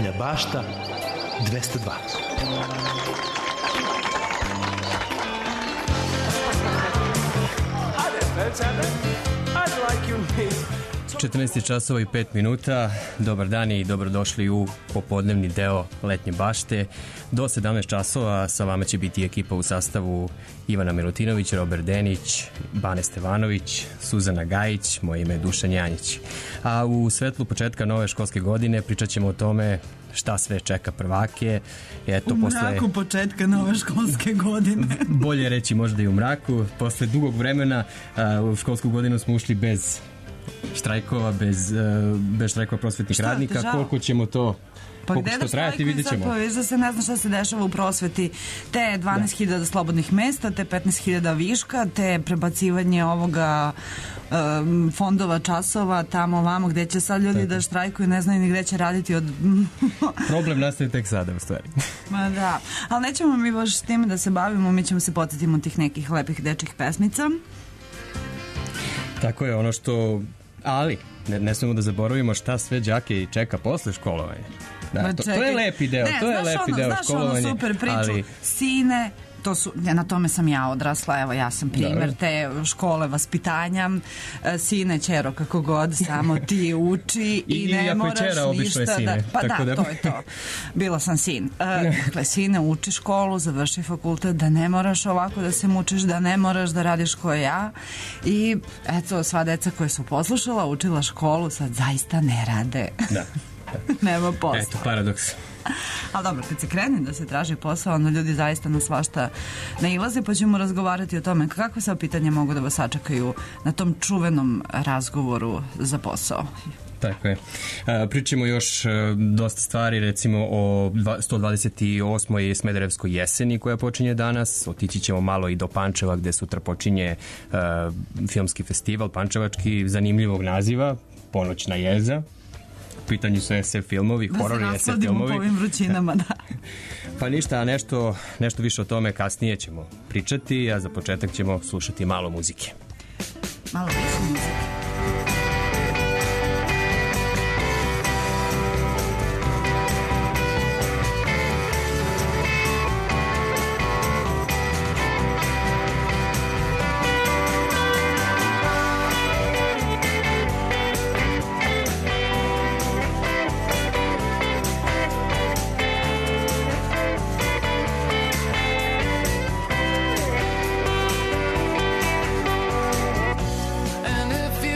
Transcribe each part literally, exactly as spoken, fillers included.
Letnja bašta dvesta dva. četrnaest časova i pet minuta. Dobar dan i dobrodošli u popodnevni deo Letnje bašte. Do sedamnaest časova sa vama će biti ekipa u sastavu Ivana Milutinović, Robert Denić, Bane Stevanović, Suzana Gajić, moje ime je Dušan Janjić. A u svetlu početka nove školske godine pričat ćemo o tome šta sve čeka prvake. Eto, u mraku posle... početka nove školske godine. Bolje reći možda i u mraku. Posle dugog vremena a, u školsku godinu smo ušli bez štrajkova, bez, uh, bez štrajkova prosvetnih šta, radnika. Žao? Koliko ćemo to Pa gde da štrajkuju sad, pa viš da se ne zna šta se dešava u prosveti. Te dvanaest hiljada da. slobodnih mesta, te petnaest hiljada viška, te prebacivanje ovoga um, fondova časova tamo vamo gde će sad ljudi Tako. da štrajkuju, ne znaju ni gde će raditi od... Problem nastaje tek sada u stvari. Ma da, ali nećemo mi baš s time da se bavimo, mi ćemo se podsjetimo tih nekih lepih dečjih pesmica. Tako je, ono što... Ali, ne, ne smemo da zaboravimo šta sve đake čeka posle školovanja. Da, to, to je lepi deo, ne, to je lepi ono, deo znaš školovanja. Znaš ono super priču, ali... sine, to su, na tome sam ja odrasla, evo ja sam primer da. te škole vaspitanja, sine, ćero, kako god, samo ti uči i, i ne moraš ništa da... Pa da, da, to je to. Bila sam sin. Dakle, sine, uči školu, završi fakultet, da ne moraš ovako da se mučiš, da ne moraš da radiš ko ja. I eto, sva deca koja su poslušala, učila školu, sad zaista ne rade. Da. Nema posla. Eto, paradoks. Ali dobro, kad se krene da se traži posao, onda ljudi zaista na svašta nailaze, pa ćemo razgovarati o tome kakve sve pitanje mogu da vas sačekaju na tom čuvenom razgovoru za posao. Tako je. Pričamo još dosta stvari, recimo o sto dvadeset osmoj Smederevskoj jeseni koja počinje danas. Otići ćemo malo i do Pančeva gde sutra počinje uh, filmski festival pančevački zanimljivog naziva, Ponoćna jeza. U pitanju su es ef filmovi, horor i es ef filmovi. Po ovim vrućinama, da. Pa ništa, nešto, nešto više o tome kasnije ćemo pričati, a za početak ćemo slušati malo muzike. Malo više muzike. And if you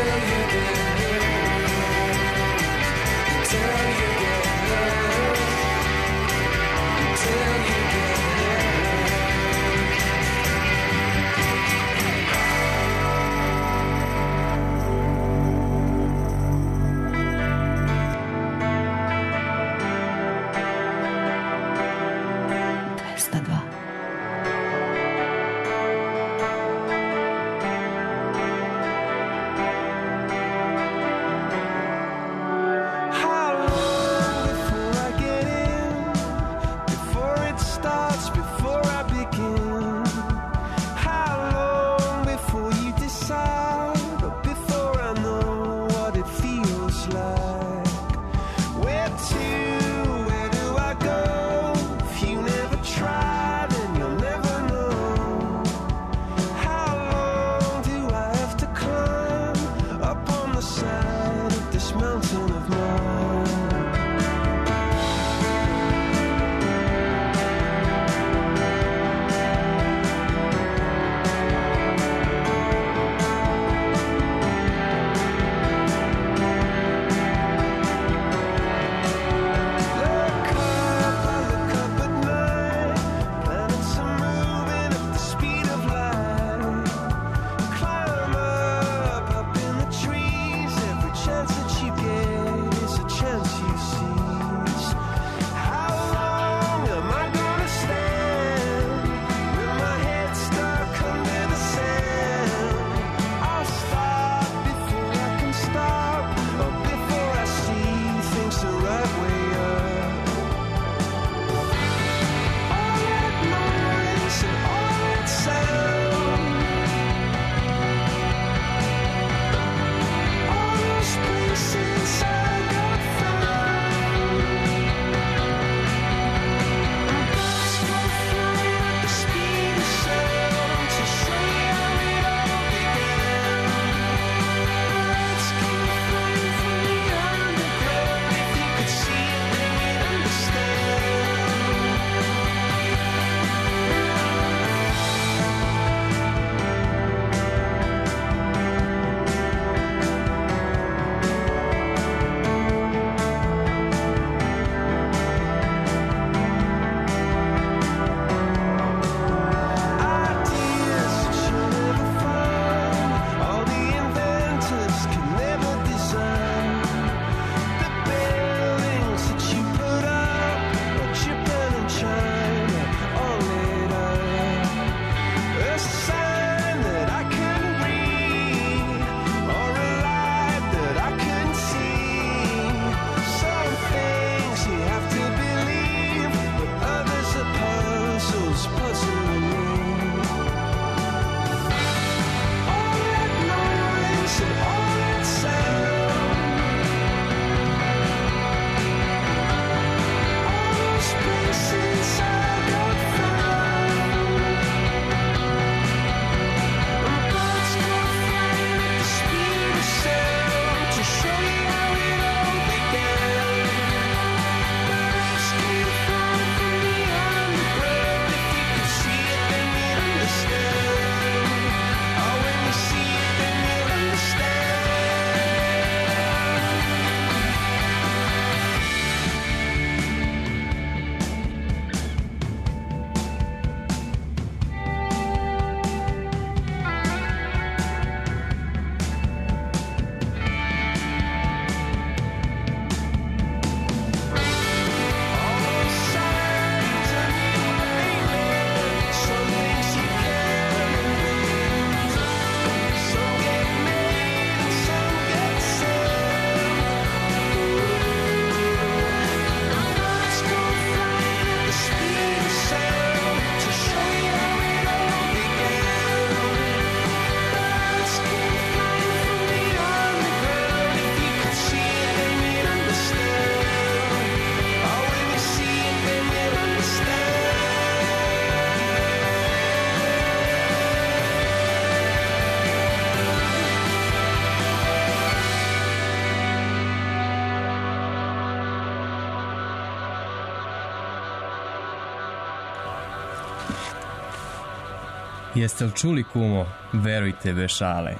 Jeste li čuli, kumo, verujte bez šale,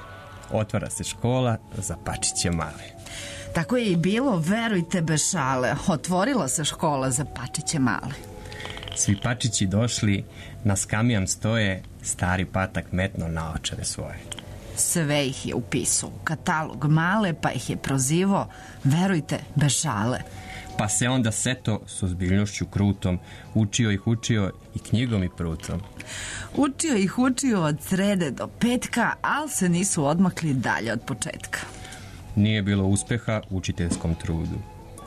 otvara se škola za pačiće male. Tako je i bilo, verujte bez šale. Otvorila se škola za pačiće male. Svi pačići došli, na skamijam stoje, stari patak metno naočare svoje. Sve ih je upisao u katalog male, pa ih je prozivao, verujte, bez šale. Pa se onda seto s ozbiljnošću krutom, učio ih učio i knjigom i prutom. Učio ih učio od srede do petka, ali se nisu odmakli dalje od početka. Nije bilo uspeha u učiteljskom trudu.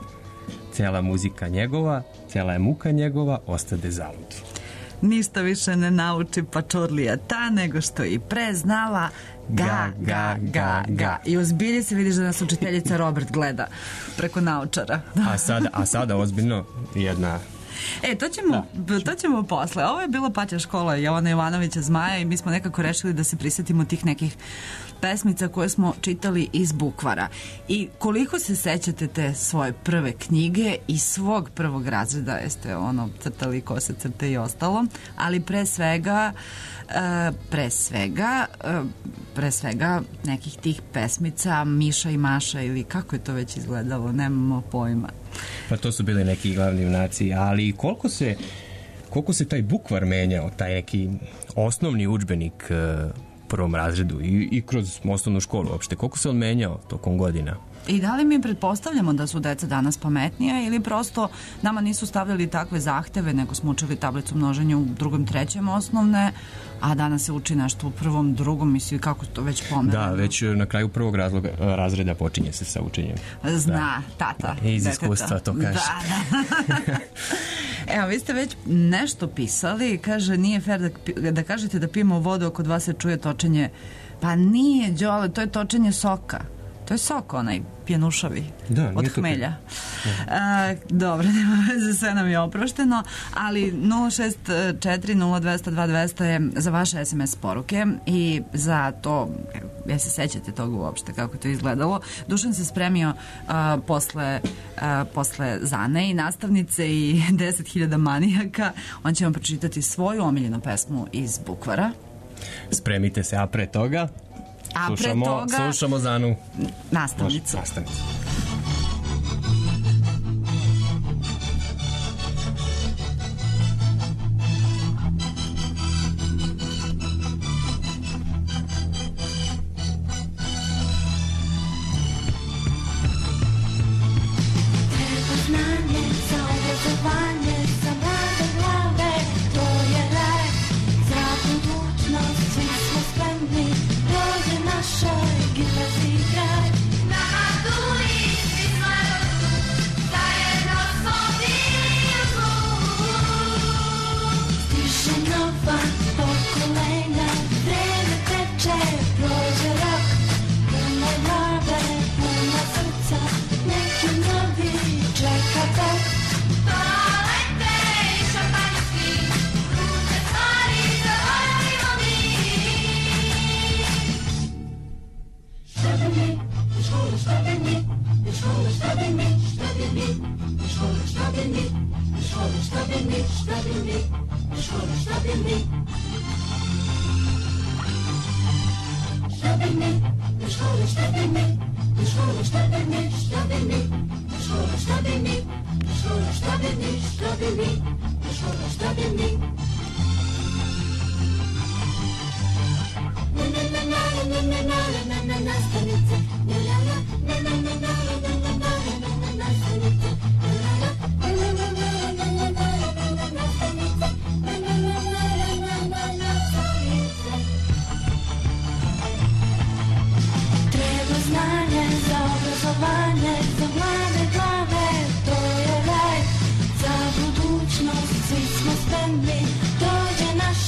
Cela muzika njegova, cela je muka njegova, ostade zalud. Ništa više ne nauči pačorlija ta, nego što i pre znala ga, ga, ga, ga. I ozbilje se vidiš da nas učiteljica Robert gleda preko naučara. A sada, a sada ozbiljno jedna... E, to ćemo, to ćemo posle. Ovo je bila Pačja škola Jovana Jovanovića Zmaja i mi smo nekako rešili da se prisetimo tih nekih pesmica koje smo čitali iz bukvara. I koliko se sećate te svoje prve knjige i svog prvog razreda, jeste ono crtali kose crte i ostalo, ali pre svega uh, pre svega uh, pre svega nekih tih pesmica Miša i Maša ili kako je to već izgledalo, nemamo pojma. Pa to su bili neki glavni junaci, ali koliko se koliko se taj bukvar menjao, taj neki osnovni udžbenik uh, prvom razredu i, i kroz osnovnu školu uopšte, koliko se on menjao tokom godina? I da li mi pretpostavljamo da su deca danas pametnija ili prosto nama nisu stavljali takve zahteve, nego smo učili tablicu množenja u drugom, trećem osnovne, a danas se uči nešto u prvom, drugom, misli kako to već pomerano. Da, već na kraju prvog razloga, razreda počinje se sa učenjem. Zna, da. tata. Iz iskustva to kaže. Da, da. Evo, vi ste već nešto pisali, kaže, nije fair da, da kažete da pijemo vodu, ako od vas se čuje točenje. Pa nije, Đole, to je točenje soka. To je sok onaj pjenušavi da, od hmelja. A, dobro, nema veze, sve nam je oprošteno, ali nula šest četiri nula dva nula dva dva nula je za vaše es em es poruke i za to, ja se sećate toga uopšte kako to izgledalo. Dušan se spremio a, posle, a, posle Zane i nastavnice i deset hiljada manijaka. On će vam pročitati svoju omiljenu pesmu iz bukvara. Spremite se, a pre toga A slušamo, pre toga slušamo Zanu nastavnicu. Nastavnicu.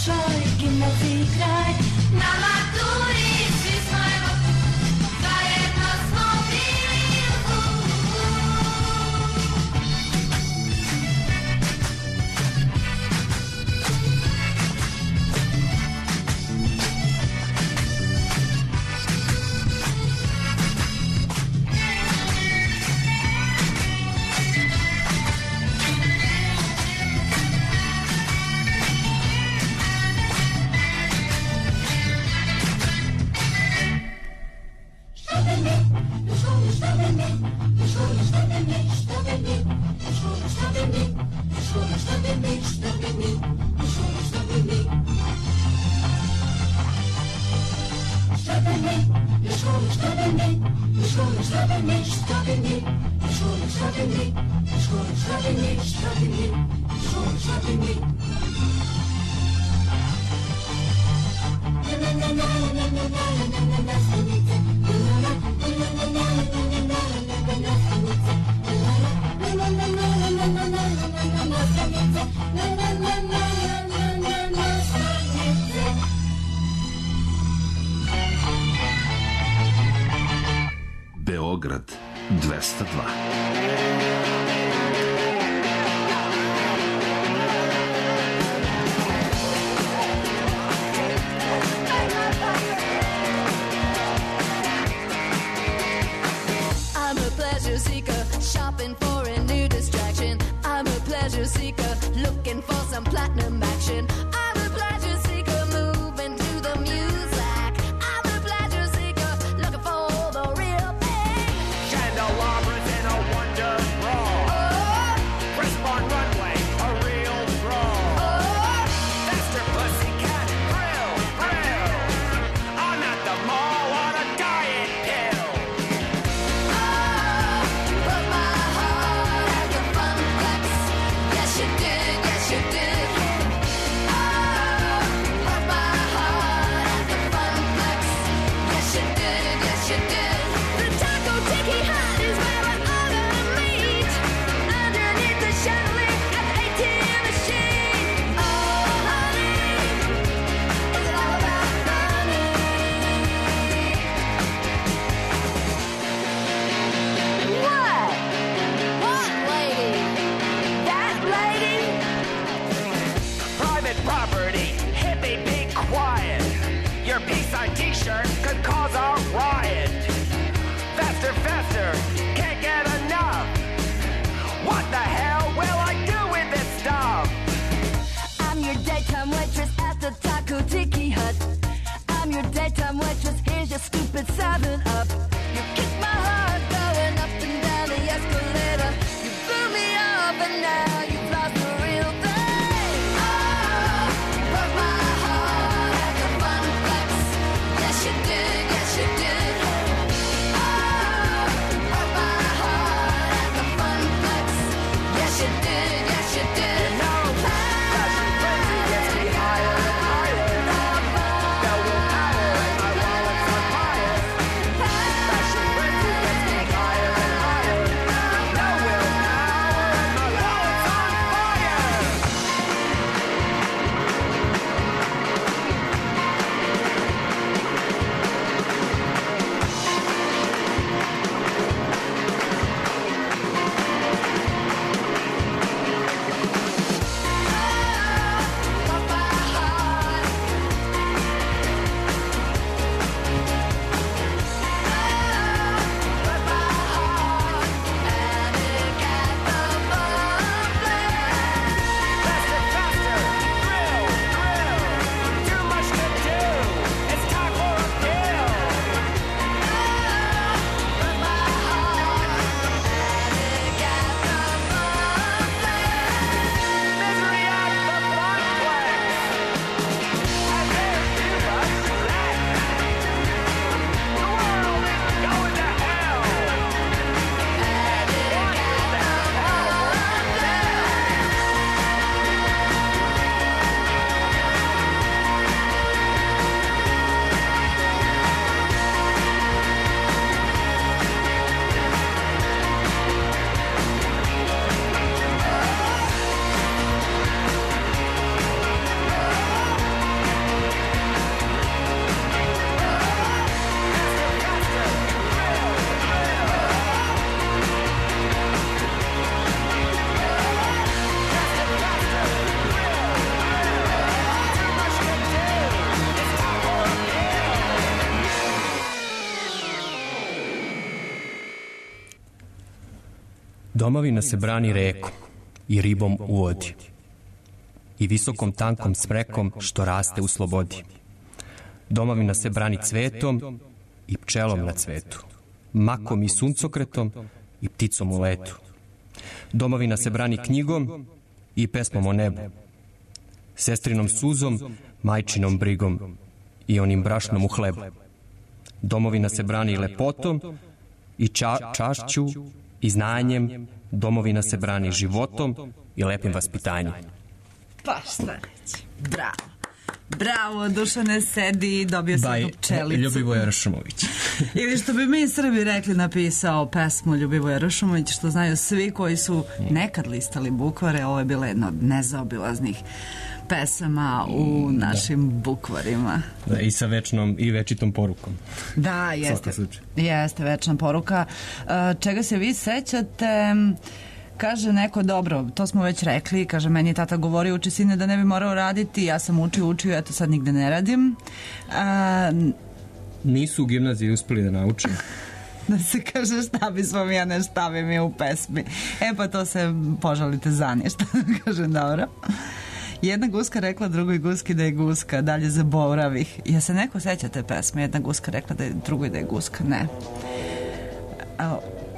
Na maturi svi smo evo, da je Beograd dvesta dva. I'm a pleasure seeker, shopping for a new distraction. I'm a pleasure seeker, looking for some platinum action. I'm a pleasure seeker, moving to the music. I'm a pleasure seeker, looking for the real thing. Candelabras in a wonder bra. Oh, Crisp on runway, a real draw. oh, Faster pussycat, grill, grill. I'm at the mall on a diet pill. oh, put my heart at the fun flex. Yes, you did, yes, you did. Oh, put my heart at the fun flex. Yes, you did, yes, you did. The Taco Tiki Hut is where we're all gonna meet. Underneath the chandelier at the A T M machine. Oh, honey, is it all about money? What? What lady? That lady? Private property, hippie, be quiet. Your peace sign t-shirt could cause a riot. Faster, faster, can't get enough. What the hell will I do with this stuff? I'm your daytime waitress at the Taco Tiki Hut. I'm your daytime waitress, here's your stupid seven up. You kick my heart going up and down the escalator. You blew me off and now you've lost the real thing. Oh, put my heart at the fun flex. Yes, you did, yes, you did. Oh, put my heart at the fun flex. Yes, you did, yes, you did. No, fashion frenzy gets me higher and higher. Bell will power and my wallet's on fire. Fashion frenzy gets me higher and higher. No willpower and my wallet's on fire. Put my heart. Put my heart and it got the fun flex. Faster, faster, thrill, thrill. Too much to do. It's time for a pill. Put my heart and it got the fun flex. Misery at the funplex. And there's too much left. The world is going to hell. And it got the fun flex. Domovina se brani rekom i ribom u vodi i visokom tankom smrekom što raste u slobodi. Domovina se brani cvetom i pčelom na cvetu makom i suncokretom i pticom u letu. Domovina se brani knjigom i pesmom o nebu, sestrinom suzom, majčinom brigom i onim brašnom u hlebu. Domovina se brani lepotom i ča, čašću i znanjem. Domovina se brani životom i lepim vaspitanjem. Pa šta reći, bravo. Bravo, Dušane, sedi, dobio sam jednu pčelicu. Ljubivoje Ršumović. Ili što bi mi Srbi rekli, napisao pesmu Ljubivoje Ršumović, što znaju svi koji su nekad listali bukvare. Ovo je bila jedna od nezaobilaznih pesama u našim da. bukvarima. Da, i sa večnom i večitom porukom. Da, jeste. Jeste večna poruka. Čega se vi sećate? Kaže neko, dobro, to smo već rekli, kaže, meni je tata govorio, uči sine da ne bi morao raditi, ja sam učio, učio, eto sad nigde ne radim. A, Nisu u gimnaziji uspeli da nauče. Da se kaže šta bismo mi, a ne šta bi mi u pesmi. E pa to se požalite za ništa, kaže, dobro. Jedna guska rekla drugoj guski da je guska, dalje zaboravih. Ja se neko seća te pesme, jedna guska rekla da je drugoj da je guska, ne. A,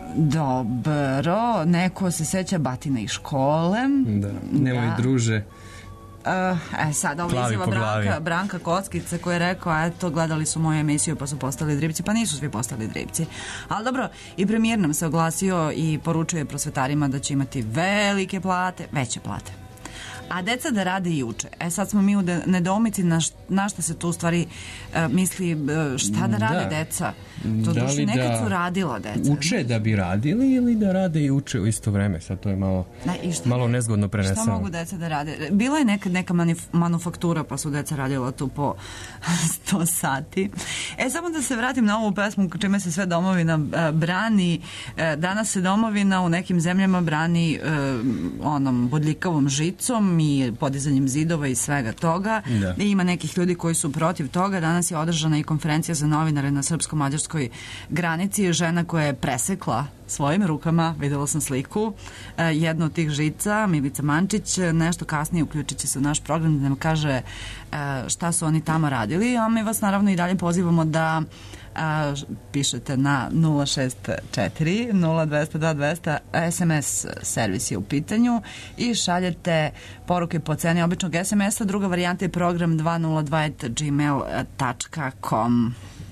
dobro, neko se seća batina iz škole. Da, nemoj da. druže. Uh, e sad, ovo izjava Branka, Branka Kockice koji je rekao, eto, gledali su moju emisiju pa su postali dripci, pa nisu svi postali dripci. Ali dobro, i premijer nam se oglasio i poručuje prosvetarima da će imati velike plate, veće plate. A deca da rade i uče. E sad smo mi u nedoumici na, na šta se tu u stvari uh, misli, uh, šta da rade da. deca. To da duši nekad da su radila deca. Uče da bi radili ili da rade i uče u isto vreme. Sad to je malo, da, malo nezgodno preneseno. Šta mogu deca da rade? Bila je nekad neka manif, manufaktura pa su deca radila tu po sto sati. E samo da se vratim na ovu pesmu čime se sve domovina uh, brani. Uh, danas se domovina u nekim zemljama brani uh, onom bodljikavom žicom i podizanjem zidova i svega toga. Da. I ima nekih ljudi koji su protiv toga. Danas je održana i konferencija za novinare na srpsko-mađarskoj granici. Žena koja je presekla svojim rukama, videla sam sliku, jednu od tih žica, Milica Mančić, nešto kasnije uključit će se u naš program da nam kaže šta su oni tamo radili. A mi vas naravno i dalje pozivamo da a, pišete na nula šest četiri nula dva nula dva dva zero zero, es em es servis je u pitanju i šaljete poruke po ceni običnog es em es-a. Druga varijanta je program dva nula dva at gmail dot com.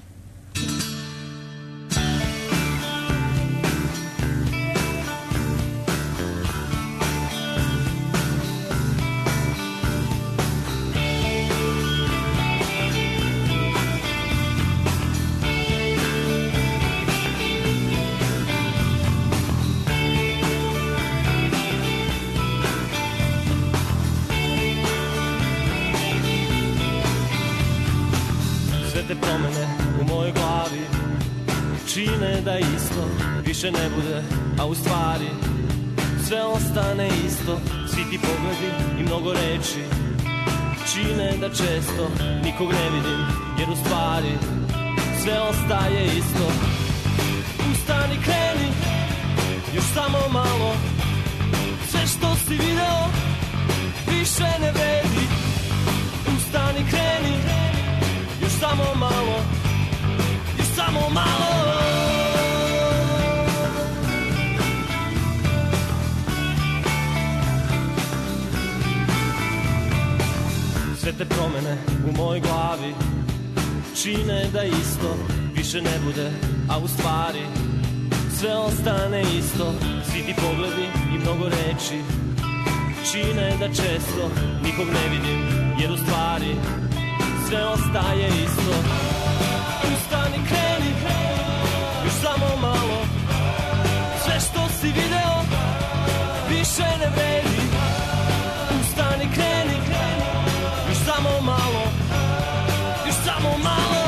Da isto više ne bude, a u stvari sve ostane isto. Svi ti pogledi i mnogo reči čine da često nikog ne vidim, jer u stvari sve ostaje isto. Ustani, kreni, još samo malo, sve što si video više ne vredi. Ustani, kreni, još samo malo, još samo malo. Sve te promene u mojoj glavi čine da isto više ne bude, a u stvari sve ostane isto. Svi ti pogledi i mnogo reči čine da često nikog ne vidim, jer u stvari sve ostaje isto. Ustani, kreni, još samo malo, sve što si video više ne vredi. Ustani, kreni, još samo malo, još samo malo.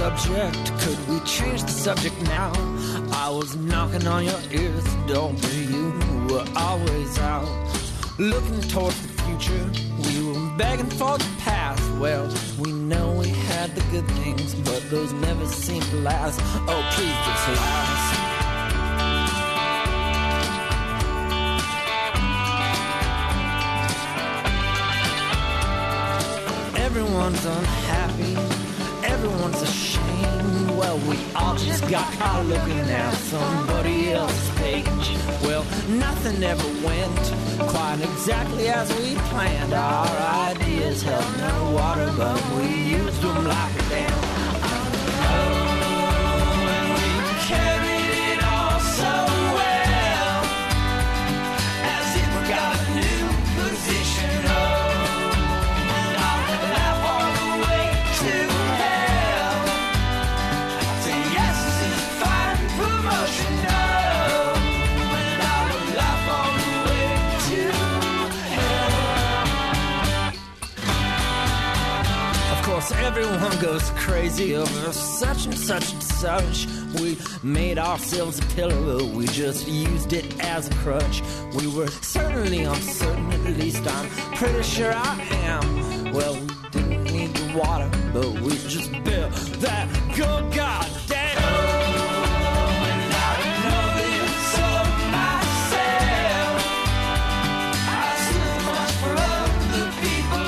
subject. Could we change the subject now? I was knocking on your ear's door, but you were always out. Looking towards the future, we were begging for the past. Well, we know we had the good things, but those never seem to last. Oh, please just last. Everyone's unhappy, everyone's ashamed. Well, we all just got caught looking at somebody else's page. Well, nothing ever went quite exactly as we planned. Our ideas held no water, but we used them like a dam. Oh, and we carried it all so well, as if we got a new position. Everyone goes crazy over such and such and such. We made ourselves a pillow, but we just used it as a crutch. We were certainly uncertain, at least I'm pretty sure I am. Well, we didn't need the water, but we just built that good goddamn. Oh, and I know this of myself. I still much for other people.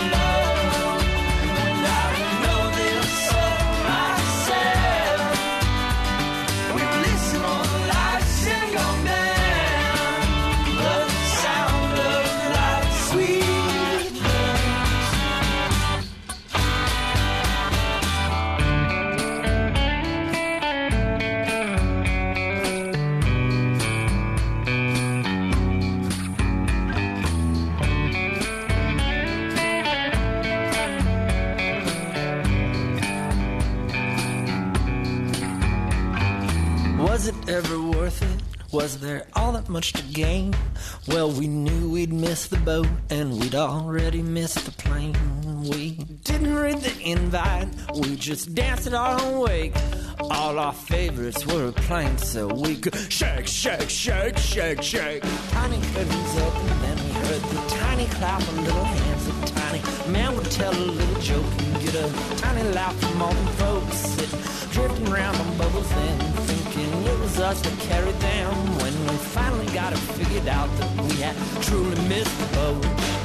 Was it ever worth it? Was there all that much to gain? Well, we knew we'd miss the boat, and we'd already missed the plane. We didn't read the invite, we just danced at our own wake. All our favorites were playing so we could shake, shake, shake, shake, shake. Tiny curtains open, then we heard the tiny clap of little hands. The tiny man would tell a little joke and get a tiny laugh from all the folks sitting, drifting around on bubbles then, thinking it was us that carried them. When we finally got it figured out that we had truly missed the boat.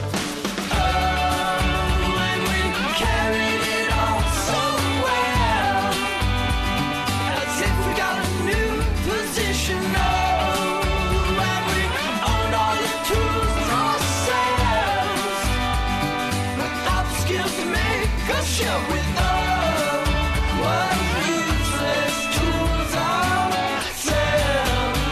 Oh, and we carried it all so well, as if we got a new position. Oh, and we owned all the tools ourselves, without the skills to make a show with us. What useless tools ourselves.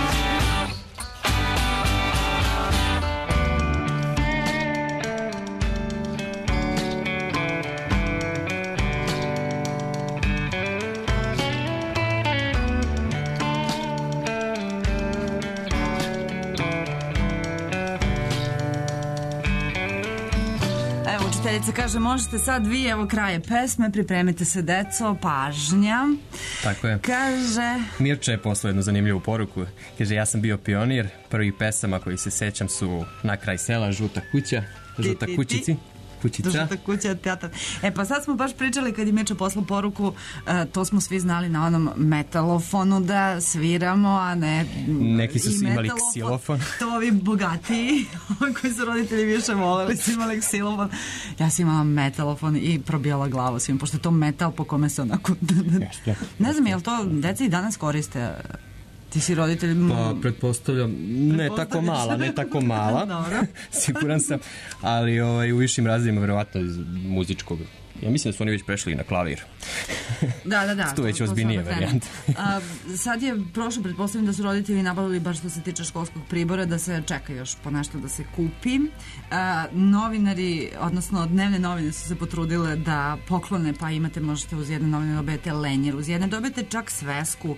Evo, učiteljica kaže, možete sad vi, evo kraje pesme, pripremite se deco, pažnja. Tako je. Kaže... Mirče je poslao jednu zanimljivu poruku. Kaže, ja sam bio pionir, prvi pesama koji se sećam su Na kraj sela, Žuta kuća, Žuta kućici. Kućica. Žuta kuća, teatar. E pa sad smo baš pričali kad je Mirče poslao poruku, uh, to smo svi znali na onom metalofonu da sviramo, a ne... Neki su imali ksilofon. To ovi bogatiji, koji su roditelji više voleli, su imali ksilofon. Ja sam imala metalofon i probijala glavu svim, pošto je to metal po kome se onako... Ne znam, je li to deca i danas koriste... Ti si roditelj... Pa, pretpostavljam, ne tako mala, ne tako mala, siguran sam, ali ovaj, u višim razredima, verovatno iz muzičkog. Ja mislim da su oni već prešli na klavir. Da, da, da. To već ozbiljnije varijante. Sad je prošlo, pretpostavljam da su roditelji nabavili, baš što se tiče školskog pribora, da se čeka još po nešto da se kupi. A, novinari, odnosno dnevne novine su se potrudile da poklone, pa imate, možete uz jedne novine dobijete lenjer, uz jedne dobijete čak svesku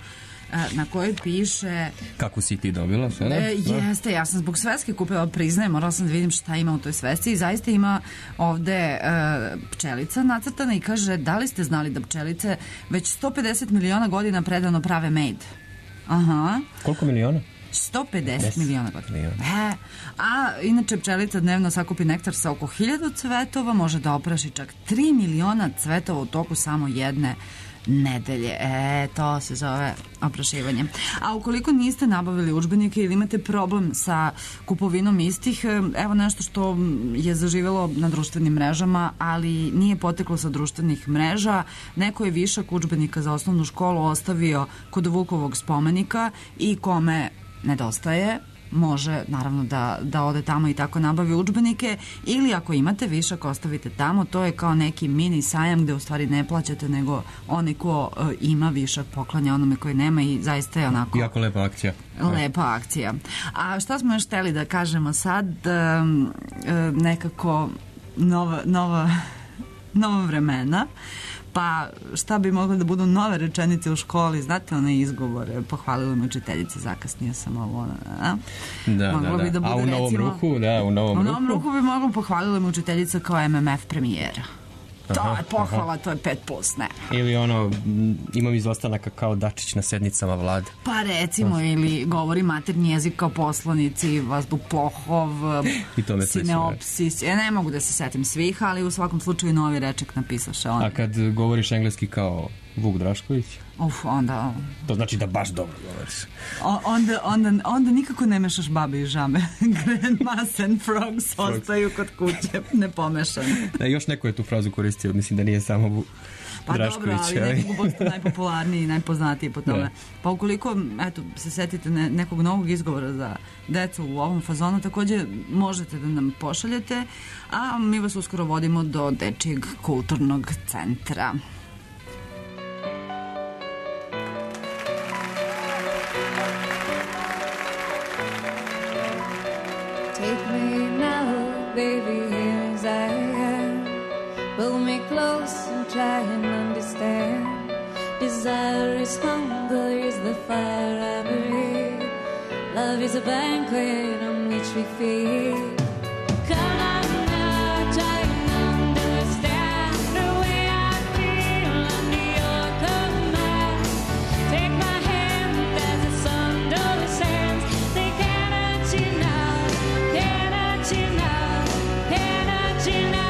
na kojoj piše... Kako si ti dobila? Sve, e, jeste, ja sam zbog sveske kupila, priznajem, morala sam da vidim šta ima u toj svesci i zaista ima ovde e, pčelica nacrtana i kaže, da li ste znali da pčelice već sto pedeset miliona godina predano prave med? Aha. Koliko miliona? sto pedeset miliona godina. E, a inače pčelica dnevno sakupi nektar sa oko hiljadu cvetova, može da opraši čak tri miliona cvetova u toku samo jedne nedelje. E, to se zove oprašivanje. A ukoliko niste nabavili udžbenike ili imate problem sa kupovinom istih, evo nešto što je zaživelo na društvenim mrežama, ali nije poteklo sa društvenih mreža. Neko je višak udžbenika za osnovnu školu ostavio kod Vukovog spomenika i kome nedostaje, može naravno da, da ode tamo i tako nabavi udžbenike, ili ako imate višak ostavite tamo, to je kao neki mini sajam gde u stvari ne plaćate, nego onaj ko uh, ima višak poklanja onome koji nema i zaista je onako... Jako lepa akcija. Lepa akcija. A šta smo još hteli da kažemo sad? Um, uh, nekako nova, nova, nova vremena. Pa šta bi moglo da budu nove rečenice u školi, znate one izgovore, pohvalila me učiteljica, zakasnije sam ovo, a? Da, moglo da, bi da, da. bude, A u novom recimo, ruhu, da, u novom, u novom ruhu. ruhu bi moglo pohvalila me učiteljica kao M M F premijera. To aha, je pohvala, aha. To je pet plus, ne. Ili ono, imam izostanaka kao Dačić na sednicama vlade. Pa recimo, ili govori maternji jezik kao poslanici, Vazduplahov, Sineopsis. Ja ne mogu da se setim svih, ali u svakom slučaju novi reček napisaše on. A kad govoriš engleski kao Vuk Drašković? Uf, onda... To znači da baš dobro govoriš. O, onda, onda, onda nikako ne mešaš babe i žabe. Grandmas and frogs ostaju kod kuće, ne pomešane. Da, još neko je tu frazu koristio, mislim da nije samo Vuk pa Drašković. Pa dobro, ali nekako posto najpopularniji i najpoznatiji po tome. Da. Pa ukoliko, eto, se setite ne, nekog novog izgovora za decu u ovom fazonu, takođe možete da nam pošaljete, a mi vas uskoro vodimo do Dečijeg kulturnog centra. Take me now, baby, here as I am. Pull me close and try and understand. Desire is hunger, is the fire I breathe. Love is a banquet on which we feed. Come on now, try and understand the way I feel under your command. Take my hand as the sun descends. They cannot you now, cannot you now, cannot you now.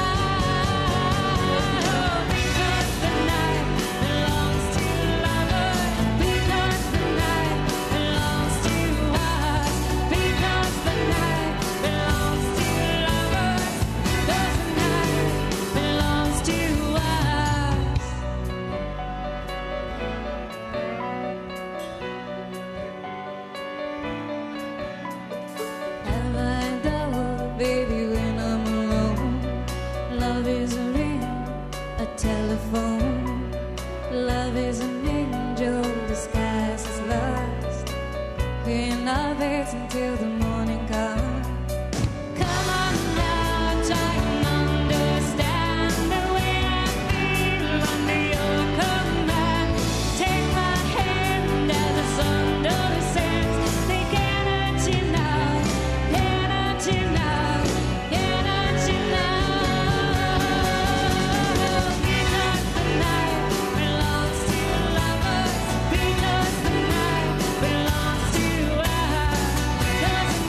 Telephone. Love is an angel disguised as lust. In our beds until the morning comes. Come on now, try and understand the way I feel under your command. Take my hand as the sun descends. They cannot you now, cannot you now, cannot you now. Because the night belongs to us.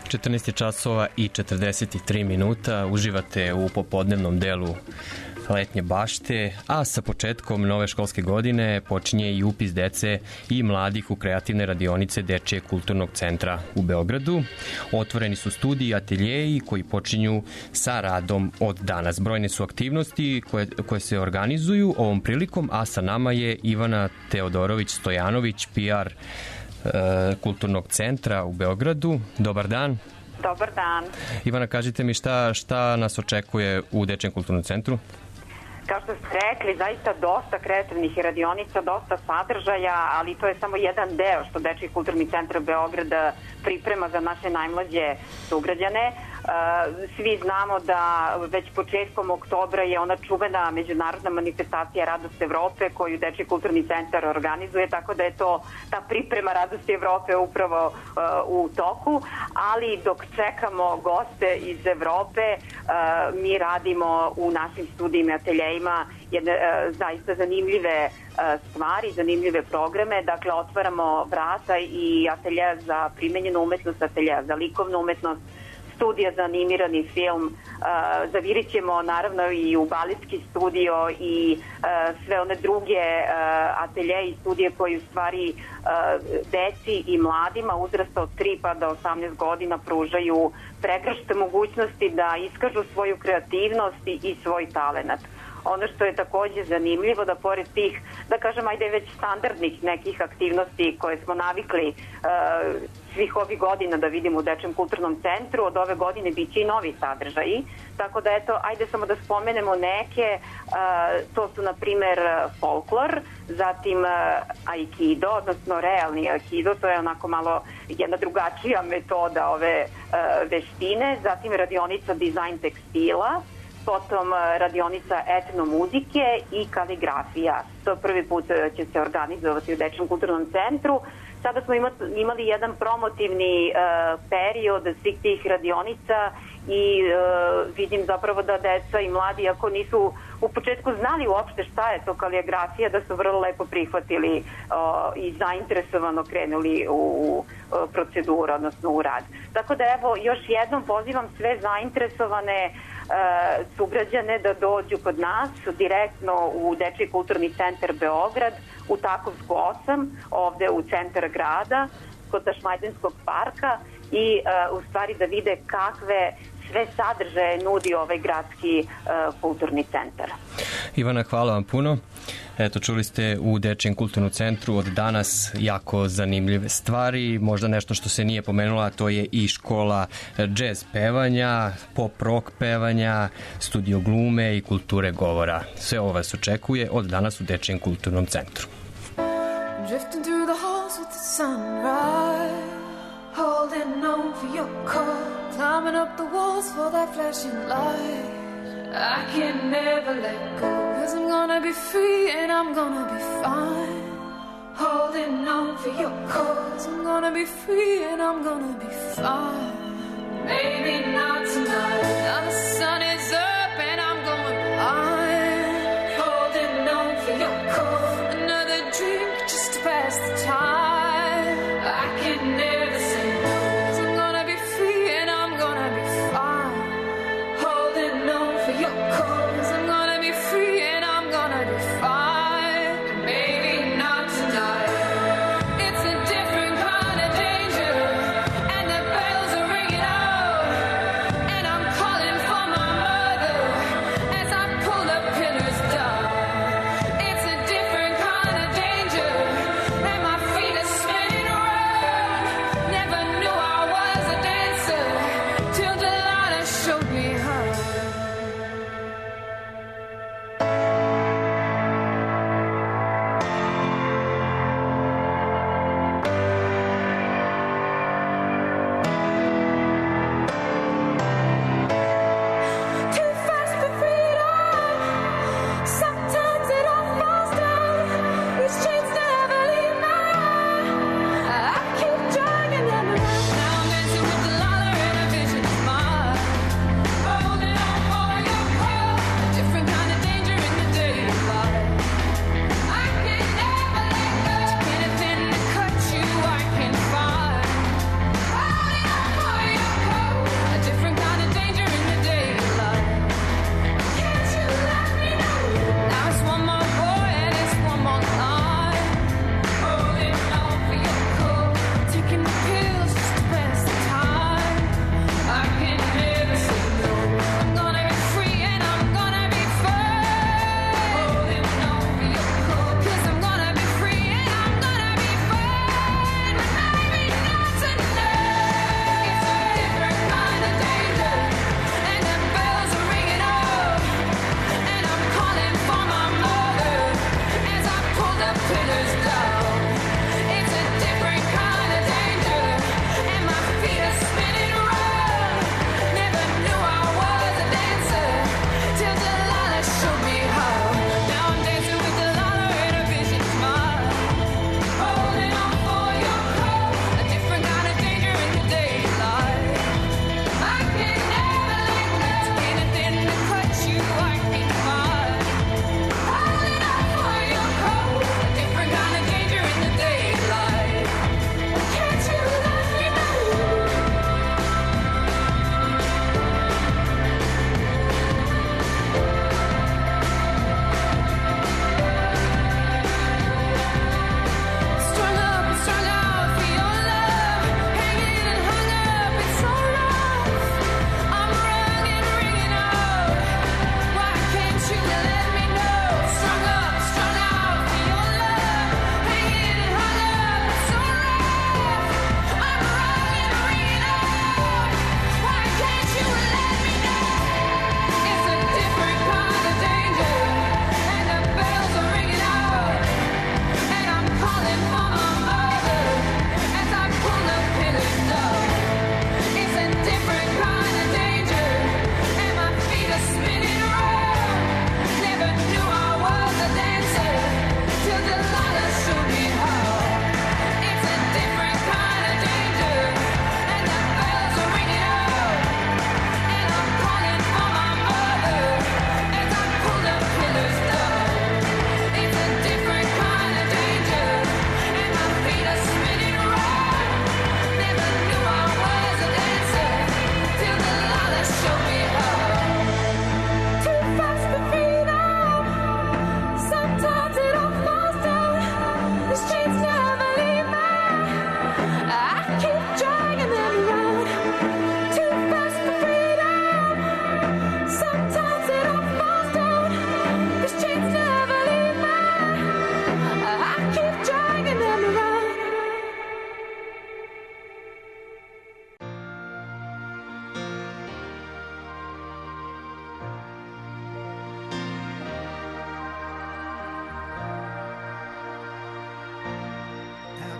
četrnaest časova i četrdeset tri minuta. Uživate u popodnevnom delu letnje bašte, a sa početkom nove školske godine počinje i upis dece i mladih u kreativne radionice Dečijeg kulturnog centra u Beogradu. Otvoreni su studiji i ateljeji koji počinju sa radom od danas. Brojne su aktivnosti koje, koje se organizuju ovom prilikom, a sa nama je Ivana Teodorović-Stojanović, P R e, kulturnog centra u Beogradu. Dobar dan. Dobar dan. Ivana, kažite mi šta, šta nas očekuje u Dečijem kulturnom centru? Kao što ste rekli, zaista dosta kreativnih radionica, dosta sadržaja, ali to je samo jedan deo što Dečiji kulturni centar Beograda priprema za naše najmlađe sugrađane. Svi znamo da već početkom oktobra je ona čuvena međunarodna manifestacija Radost Evrope koju Dečiji kulturni centar organizuje, tako da je to ta priprema Radosti Evrope upravo uh, u toku, ali dok čekamo goste iz Evrope, uh, mi radimo u našim studijima i ateljejima jedne uh, zaista zanimljive uh, stvari, zanimljive programe. Dakle, otvaramo vrata i atelja za primenjenu umetnost, atelja za likovnu umetnost, studija za animirani film, uh, zavirit ćemo naravno i u baletski studio i uh, sve one druge uh, atelje i studije koji u stvari uh, deci i mladima uzrasta od tri pa do osamnaest godina pružaju pregršt mogućnosti da iskažu svoju kreativnost i svoj talenat. Ono što je takođe zanimljivo da pored tih, da kažem, ajde već standardnih nekih aktivnosti koje smo navikli uh, svih ovih godina da vidimo u Dečijem kulturnom centru, od ove godine biće i novi sadržaji. Tako da eto, ajde samo da spomenemo neke, uh, to su na primer folklor, zatim uh, aikido, odnosno realni aikido, to je onako malo jedna drugačija metoda ove uh, veštine, zatim radionica dizajn tekstila, potom radionica etnomuzike i kaligrafija. To prvi put će se organizovati u Dečijem kulturnom centru. Sada smo imali jedan promotivni uh, period svih tih radionica i uh, vidim zapravo da deca i mladi, ako nisu u početku znali uopšte šta je to kaligrafija, da su vrlo lepo prihvatili uh, i zainteresovano krenuli u uh, proceduru, odnosno u rad. Tako da evo, još jednom pozivam sve zainteresovane Uh, sugrađane da dođu kod nas direktno u Dečiji kulturni centar Beograd, u Takovsku osam, ovde u centar grada, kod Tašmajdanskog parka i uh, u stvari da vide kakve sve sadržaje nudi ovaj gradski uh, kulturni centar. Ivana, hvala vam puno. Eto, čuli ste u Dečijem kulturnom centru od danas jako zanimljive stvari. Možda nešto što se nije pomenula, to je i škola džez pevanja, pop rock pevanja, studio glume i kulture govora. Sve ovo vas očekuje od danas u Dečijem kulturnom centru. Drifting through the halls with the sunrise, holding on for your call, climbing up the walls for that flashing light. I can never let go, cause I'm gonna be free and I'm gonna be fine. Holding on for your cause, I'm gonna be free and I'm gonna be fine. Maybe not tonight, now the sun is up and I'm going blind. Holding on for your cause, another drink just to pass the time. I can never say no, cause I'm gonna be free and I'm gonna be fine. Holding on for your cause, I'm gonna be free and I'm gonna be fine. Maybe not tonight. It's a different kind of danger, and the bells are ringing out, and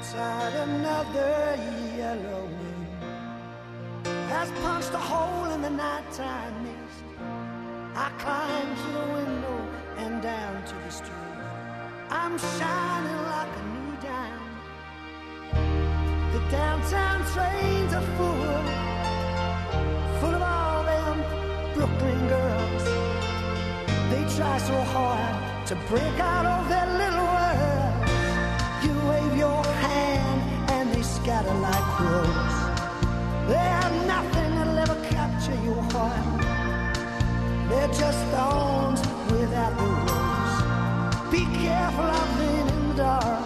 outside, another yellow moon has punched a hole in the nighttime mist. I climb to the window and down to the street. I'm shining like a new dime. The downtown trains are full, full of all them Brooklyn girls. They try so hard to break out of their little world. You wave your hand and they scatter like crows. They have nothing that'll ever capture your heart. They're just thorns without the rose. Be careful of them in the dark.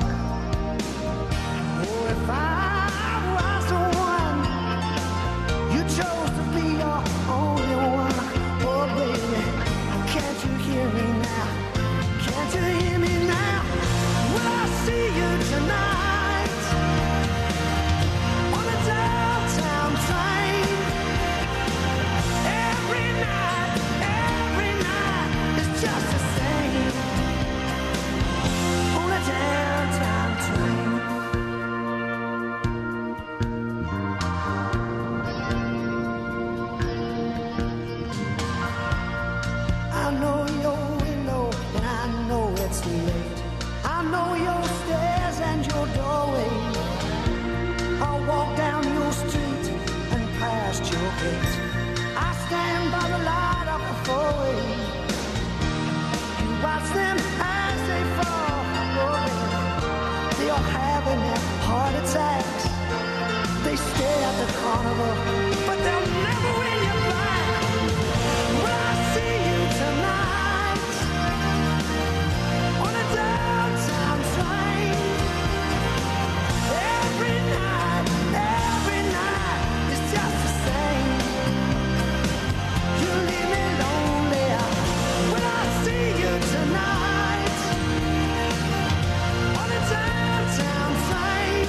Oh, if I was the one you chose to be your only one. Oh, baby, can't you hear me now? Can't you hear me now? Will I see you tonight on a downtown train? Every night, every night is just the same on a downtown train. I know your window and I know it's late. I know your stairs and your doorway. I'll walk down your street and past your gate. I stand by the light of the four-way. You watch them as they fall. Oh, baby, they are having their heart attacks. They stay at the carnival, but they'll never win you back. Will I see you tonight on a downtown train? Every night, every night is just the same. You leave me lonely. Will I see you tonight on a downtown train?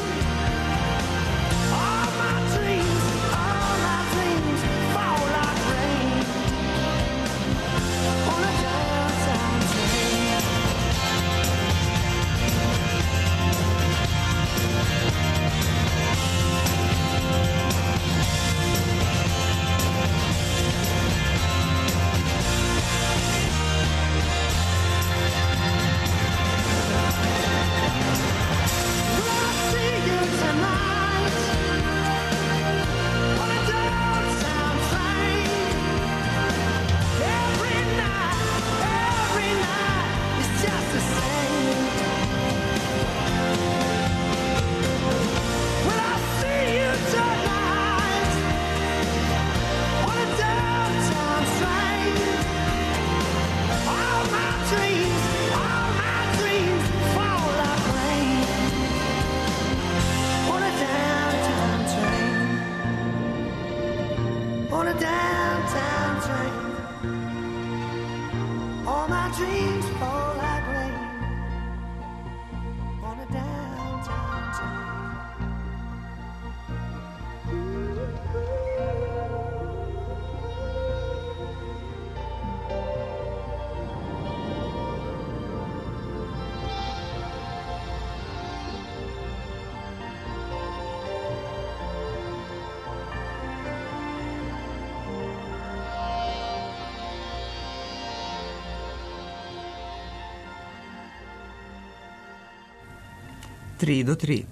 All my dreams, all my dreams fall like rain on a downtown train. Will I see you tonight on a downtown train? Every night, every night is just the same. Will I see you tonight on a downtown train? All my dreams, all my dreams fall like rain on a downtown train. On a downtown train. All my dreams fall like rain on a downtown train. tri do tri.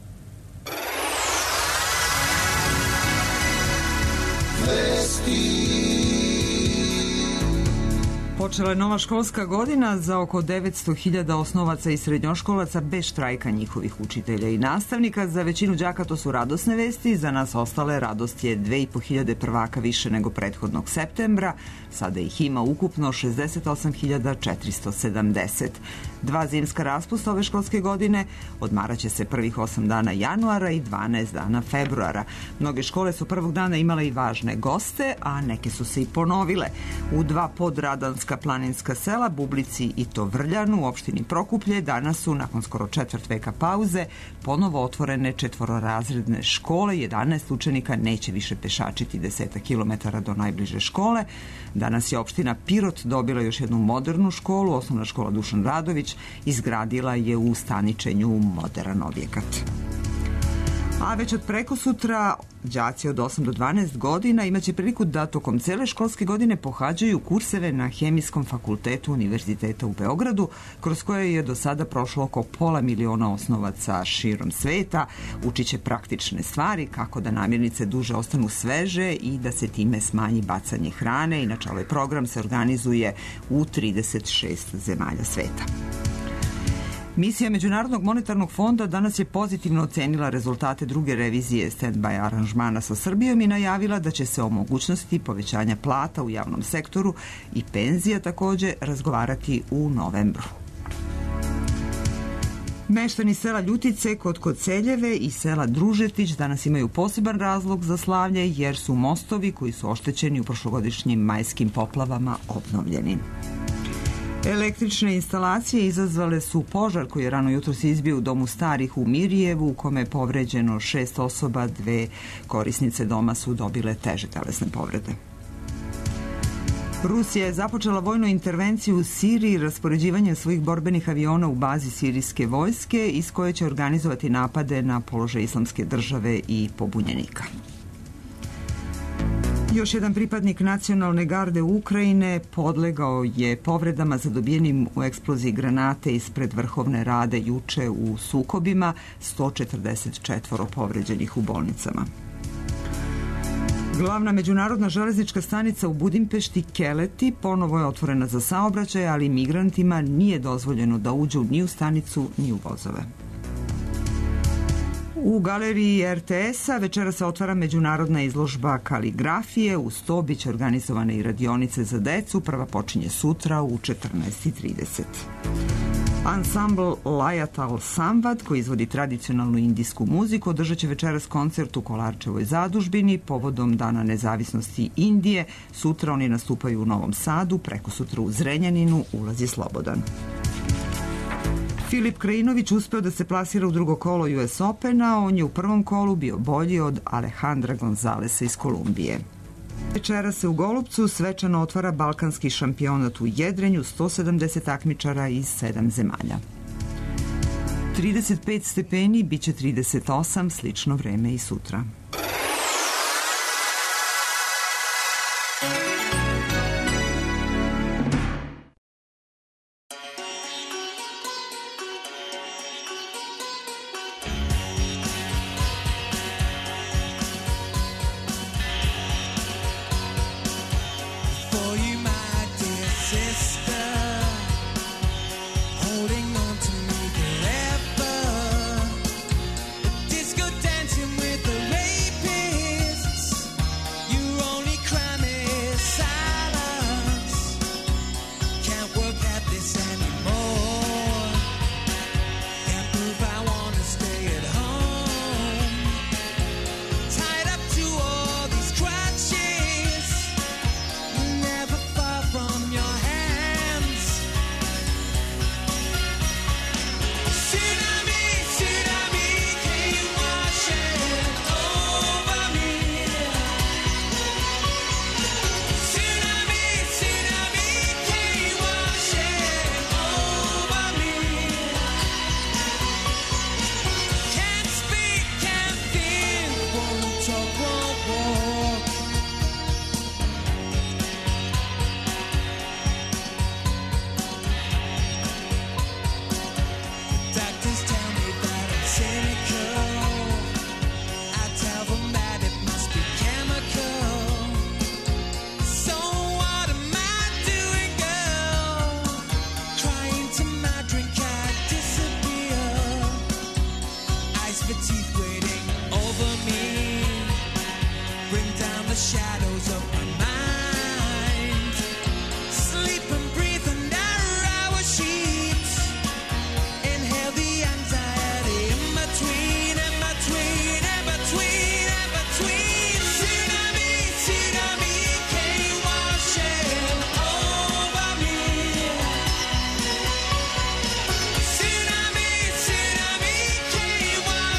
Počela je nova školska godina za oko devetsto hiljada osnovaca i srednjoškolaca bez štrajka njihovih učitelja i nastavnika. Za većinu đaka to su radosne vesti, za nas ostale radost je dve i po hiljade prvaka više nego prethodnog septembra. Sada ih ima ukupno šezdeset osam hiljada četiristo sedamdeset. Dva zimska raspusta ove školske godine odmaraće se prvih osam dana januara i dvanaest dana februara. Mnoge škole su prvog dana imale i važne goste, a neke su se i ponovile. U dva podradanska planinska sela, Bublici i Tovrljanu u opštini Prokuplje, danas su, nakon skoro četvrt veka pauze, ponovo otvorene četvororazredne škole. jedanaest učenika neće više pešačiti desetak kilometara do najbliže škole. Danas je opština Pirot dobila još jednu modernu školu, osnovna škola Dušan Radović izgradila je u Staničenju moderan objekat. A već od prekosutra đaci od osam do dvanaest godina imaće priliku da tokom cele školske godine pohađaju kurseve na Hemijskom fakultetu Univerziteta u Beogradu, kroz koje je do sada prošlo oko pola miliona osnovaca širom sveta. Učiće praktične stvari, kako da namirnice duže ostanu sveže i da se time smanji bacanje hrane. Inače, ovaj program se organizuje u trideset šest zemalja sveta. Misija Međunarodnog monetarnog fonda danas je pozitivno ocenila rezultate druge revizije stand-by aranžmana sa Srbijom i najavila da će se o mogućnosti povećanja plata u javnom sektoru i penzija takođe razgovarati u novembru. Meštani sela Ljutice kod Koceljeve i sela Družetić danas imaju poseban razlog za slavlje jer su mostovi koji su oštećeni u prošlogodišnjim majskim poplavama obnovljeni. Električne instalacije izazvale su požar koji je rano jutro se izbio u domu starih u Mirjevu, u kome je povređeno šest osoba, dve korisnice doma su dobile teže telesne povrede. Rusija je započela vojnu intervenciju u Siriji raspoređivanjem svojih borbenih aviona u bazi sirijske vojske iz koje će organizovati napade na položaj Islamske države i pobunjenika. Još jedan pripadnik nacionalne garde Ukrajine podlegao je povredama zadobijenim u eksploziji granate ispred Vrhovne Rade juče u sukobima, sto četrdeset četvoro povređenih u bolnicama. Glavna međunarodna železnička stanica u Budimpešti Keleti ponovo je otvorena za saobraćaj, ali migrantima nije dozvoljeno da uđu ni u stanicu ni u vozove. U galeriji er te es-a večera se otvara međunarodna izložba kaligrafije. Uz to biće organizovane i radionice za decu. Prva počinje sutra u četrnaest i trideset. Ansambl Lajatal Samvad, koji izvodi tradicionalnu indijsku muziku, održat će večeras koncert u Kolarčevoj zadužbini povodom Dana nezavisnosti Indije. Sutra oni nastupaju u Novom Sadu, preko sutra u Zrenjaninu, ulaz je slobodan. Filip Krajinović uspeo da se plasira u drugo kolo U S Opena, on je u prvom kolu bio bolji od Alejandra Gonzalesa iz Kolumbije. Večera se u Golupcu svečano otvara balkanski šampionat u jedrenju, sto sedamdeset takmičara iz sedam zemalja. trideset pet stepeni, bit će trideset osam, slično vreme i sutra.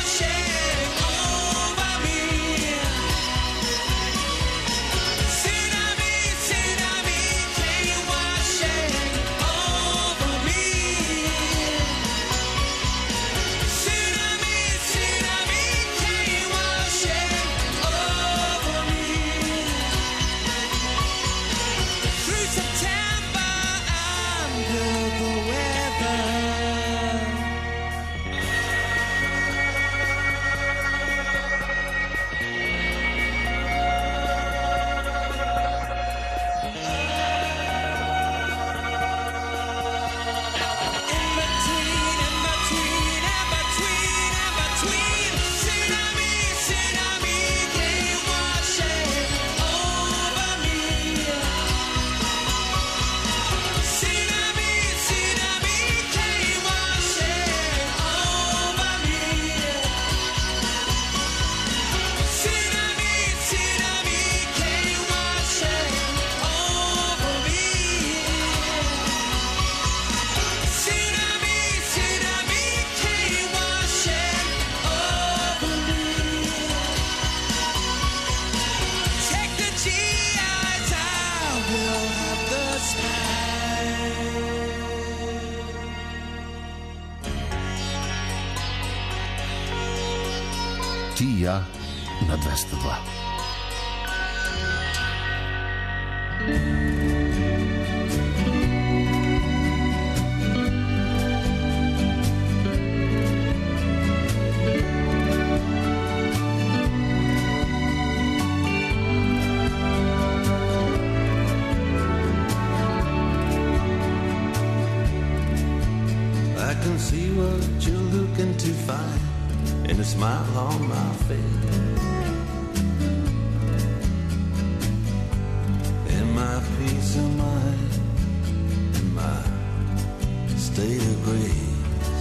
See Ti i ja na dvesta dva. Smile on my face, in my peace of mind, in my state of grace.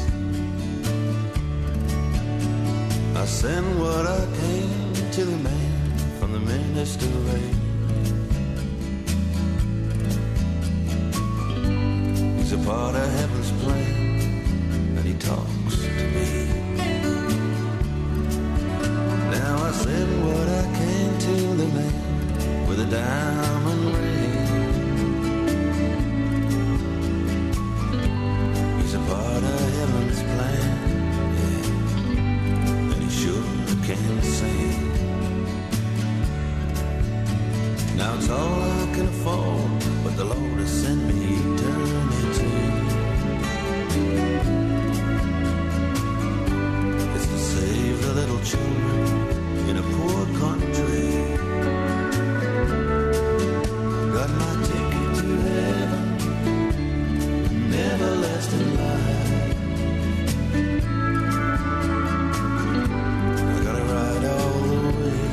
I send what I came to the man from the minister race. He's a part of heaven's plan, and he talks to me. Now I said what I came to the man with a diamond ring. He's a part of heaven's plan, yeah, and he sure can sing. Now it's all I can afford, but the Lord has sent me eternity. It's to save the little children in a poor country. Got my ticket to heaven, an everlasting life. I gotta ride all the way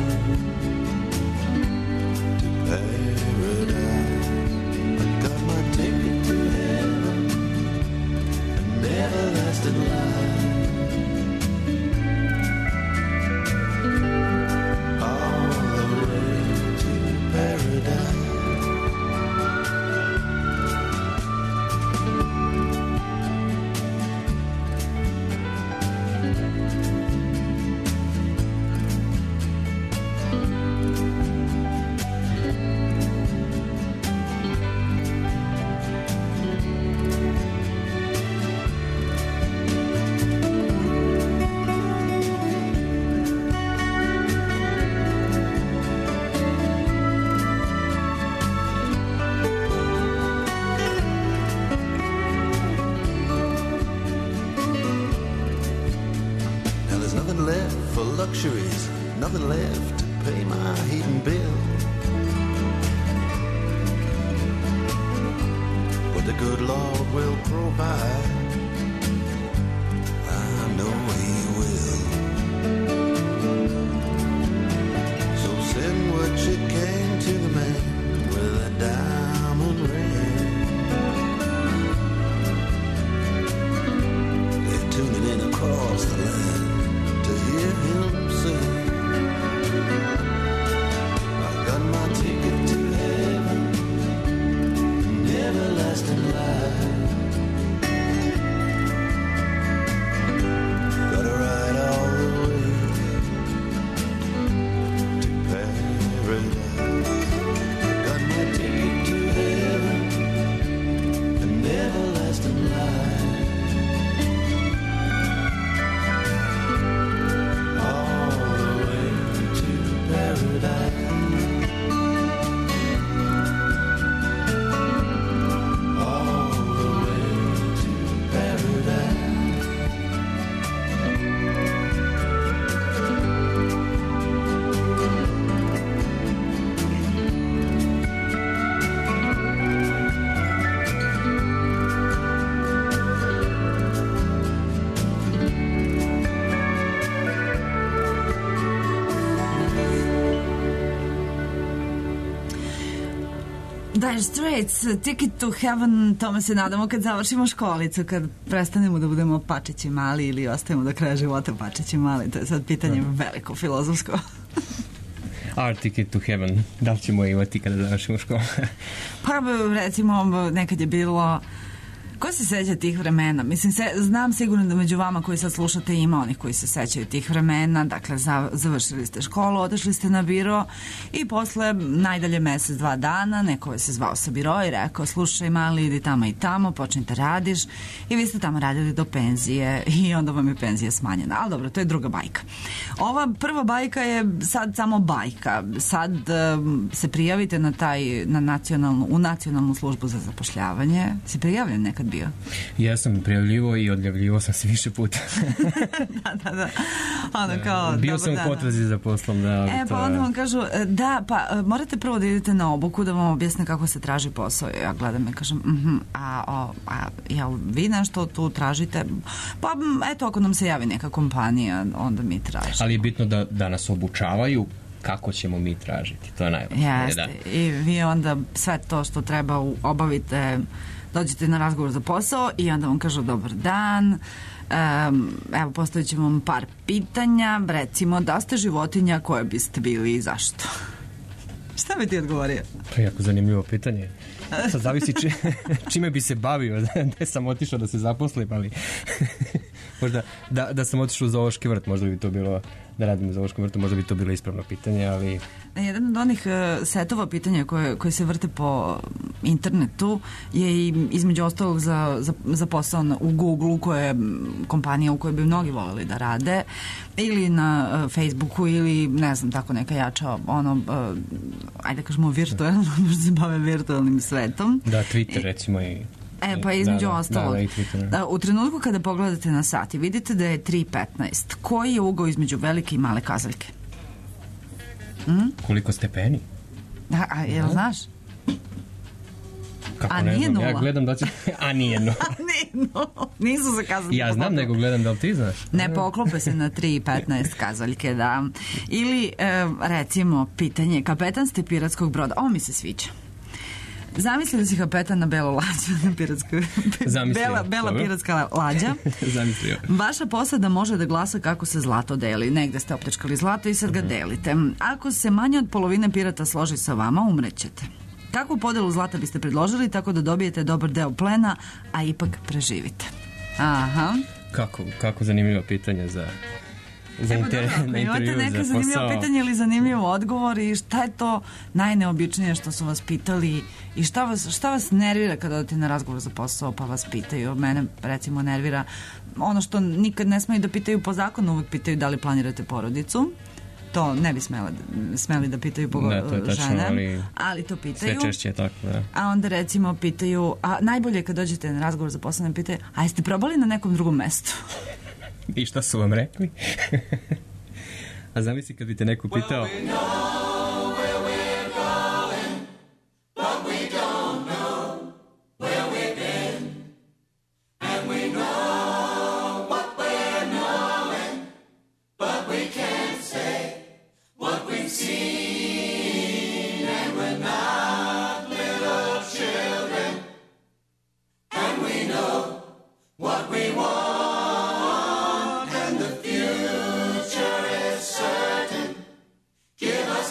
to paradise. I got my ticket to heaven, an everlasting life. Luxuries, nothing left to pay my heating bill. But the good Lord will provide, I know He will. So send what you came to the man with a diamond ring. They're tuning in across the land to hear him sing. I got my ticket to heaven, an everlasting life. Gotta ride all the way to paradise. Got my ticket to heaven, an everlasting life. Dire Straits, Ticket to Heaven, tome se nadamo kad završimo školicu, kad prestanemo da budemo pačići mali ili ostajemo do kraja života pačići mali. To je sad pitanje veliko, filozofsko. Our Ticket to Heaven, da li ćemo imati kada završimo školu? Pa recimo nekad je bilo Ko se seća tih vremena? Mislim, se, znam sigurno da među vama koji sad slušate ima onih koji se sećaju tih vremena. Dakle, za, završili ste školu, odešli ste na biro i posle najdalje mesec, dva dana neko je se zvao sa biro i rekao, slušaj mali, idi tamo i tamo, počnite radiš i vi ste tamo radili do penzije i onda vam je penzija smanjena. Ali dobro, to je druga bajka. Ova prva bajka je sad samo bajka. Sad um, se prijavite na taj, na nacionalnu, u nacionalnu službu za zapošljavanje. Si prijavljen nekad bio? Ja sam prijavljivo i odjavljivo sam se više puta. da, da, da. Ono kao, bio sam u potrazi za poslom. Da, e, pa onda vam kažu, da, pa morate prvo da idete na obuku da vam objasne kako se traži posao. Ja gledam i kažem, uh-huh, a, a, a jel vi nešto tu tražite? Pa eto, ako nam se javi neka kompanija, onda mi tražimo. Ali je bitno da, da nas obučavaju kako ćemo mi tražiti. To je najvažnije. Jeste. Da. I vi onda sve to što treba obavite, dođete na razgovor za posao i onda vam kažu dobar dan, um, evo postavit ćemo vam par pitanja, recimo da ste životinja koje biste bili i zašto? Šta bi ti odgovorio? To je jako zanimljivo pitanje. Sad zavisi či, čime bi se bavio, da sam otišao da se zaposlim, ali možda da, da sam otišao u zoološki vrt, možda bi to bilo, da radim u zoološkom vrtu, možda bi to bilo ispravno pitanje, ali... Jedan od onih uh, setova pitanja koje, koje se vrte po internetu je i između ostalog za, za, za posao na, u Google-u, koja je kompanija u kojoj bi mnogi voleli da rade, ili na uh, Facebooku, ili ne znam, tako neka jača ono, uh, ajde kažemo virtualno, možda se bave virtualnim svetom. Da, Twitter recimo i... E, pa između da, da, ostalog. da, da, u trenutku kada pogledate na sat i vidite da je tri petnaest, koji je ugao između velike i male kazaljke? Mm? Koliko stepeni? A, a jel da. Znaš? Kako a ne nije znam, nula. ja gledam da će... A nije nula. a nije nula. Nisu se kazaljke. Ja znam, nego gledam da li ti znaš. Ne poklope se na tri petnaest kazaljke, da. Ili, e, recimo, pitanje, kapetan ste piratskog broda. Ovo mi se sviđa. Zamisli da si kapetan na belo lađa, na piratskoj... Bela, bela piratska lađa. Zamislio. Vaša posada može da glasa kako se zlato deli. Negde ste optečkali zlato i sad ga delite. Ako se manje od polovine pirata složi sa vama, umrećete. Kakvu podelu zlata biste predložili tako da dobijete dobar deo plena, a ipak preživite? Aha. Kako, kako zanimljivo pitanje za... za inter, dobro, na intervju, imate neke zanimljivo pitanje ili zanimljiv odgovor i šta je to najneobičnije što su vas pitali i šta vas, šta vas nervira kada odete na razgovor za posao pa vas pitaju? Mene recimo nervira ono što nikad ne smeju da pitaju po zakonu, uvek pitaju da li planirate porodicu. To ne bi smeli, smeli da pitaju po da, to je tačno, žene, ali, ali to pitaju. Sve češće je tako, da. A onda recimo pitaju, a najbolje je kad dođete na razgovor za posao, ne pitaju, a jeste probali na nekom drugom mestu? I šta su vam rekli? A zamisli kad bi te neko pitao... Give us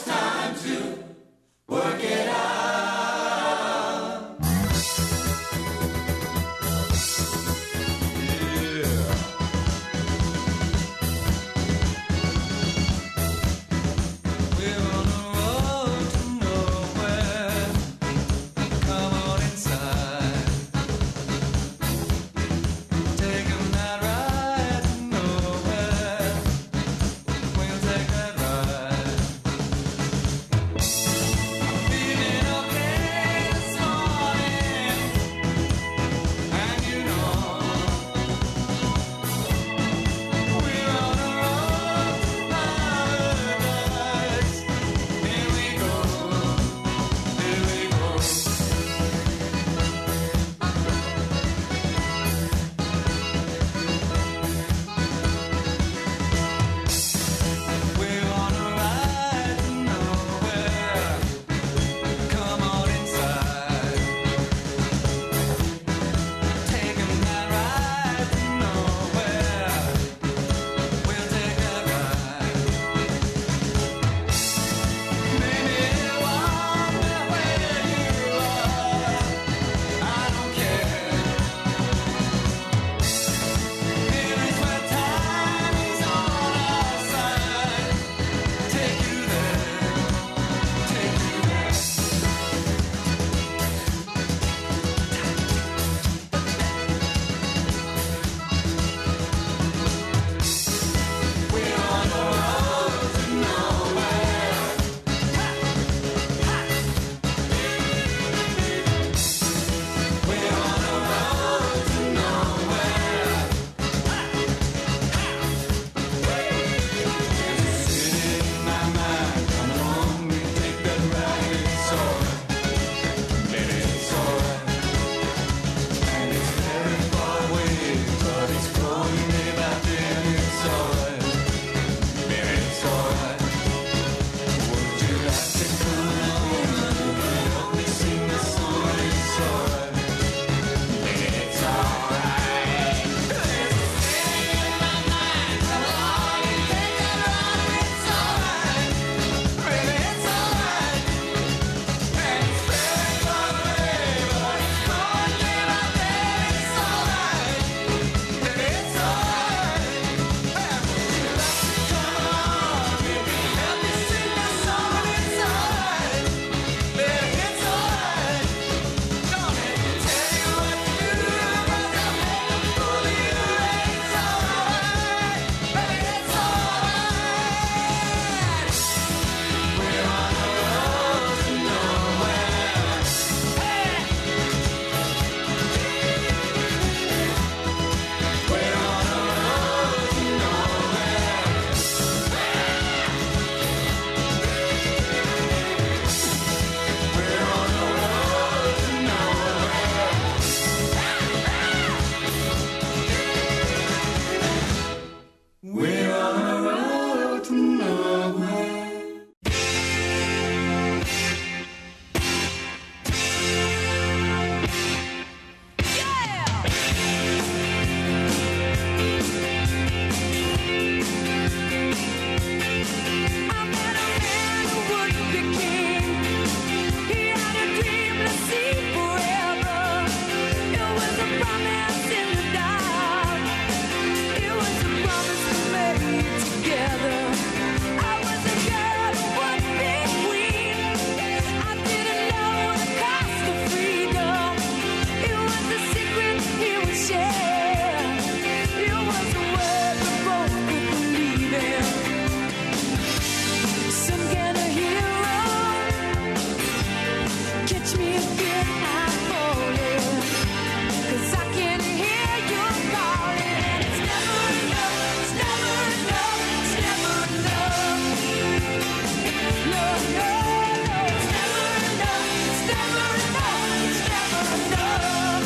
Catch me again, I'm falling, 'cause I can hear you calling, and it's never enough, it's never enough, it's never enough. No, no, no, it's never enough, it's never enough, it's never enough.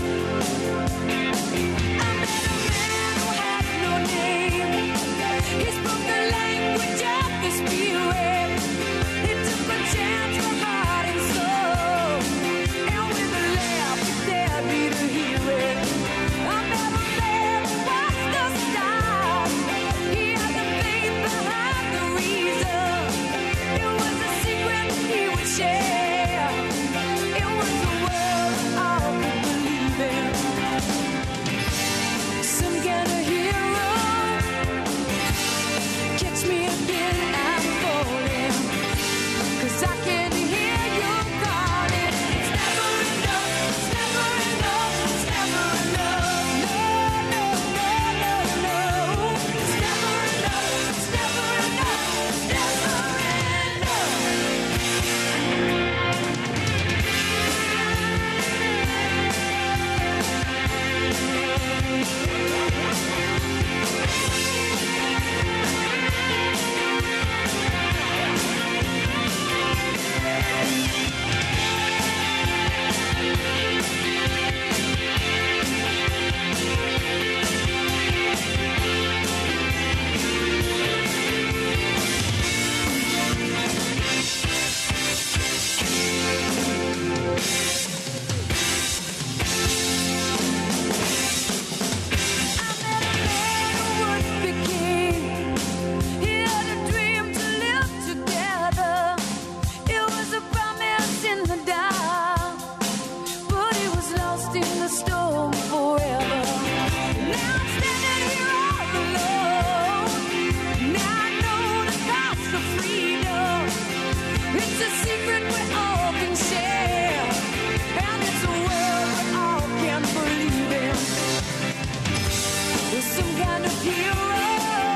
I met a man who had no name. He spoke the language of the spirit. He took a chance for heart and soul, and with a laugh he dared me to hear it. I met a man who watched the stars. He had the faith behind the reason. It was a secret he would share. It was a world all could believe in. Some kind of hero. Catch me again, I'm falling, 'cause I can hear you calling. It's never enough, it's never enough, it's never enough. No, no, no, no, no. It's never enough, it's never enough, it's never enough. It's a secret we all can share, and it's a world we all can believe in. There's some kind of hero.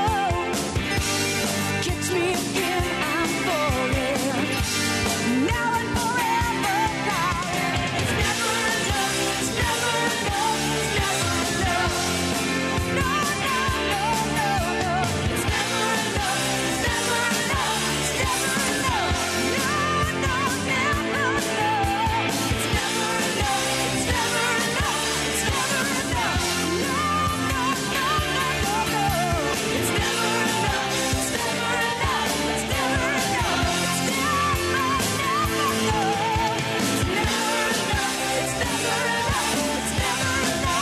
Catch me again, I'm falling. Now and forever calling. It's never enough, it's never enough, it's never enough. No, no, no, no, no. It's never enough, it's never enough, it's never enough. No, no, no, no, no. It's never enough, it's never enough, it's never enough. No, no, no, no, no, no. It's never enough, it's never enough, it's never enough. It's never enough, it's never enough, it's never enough, it's never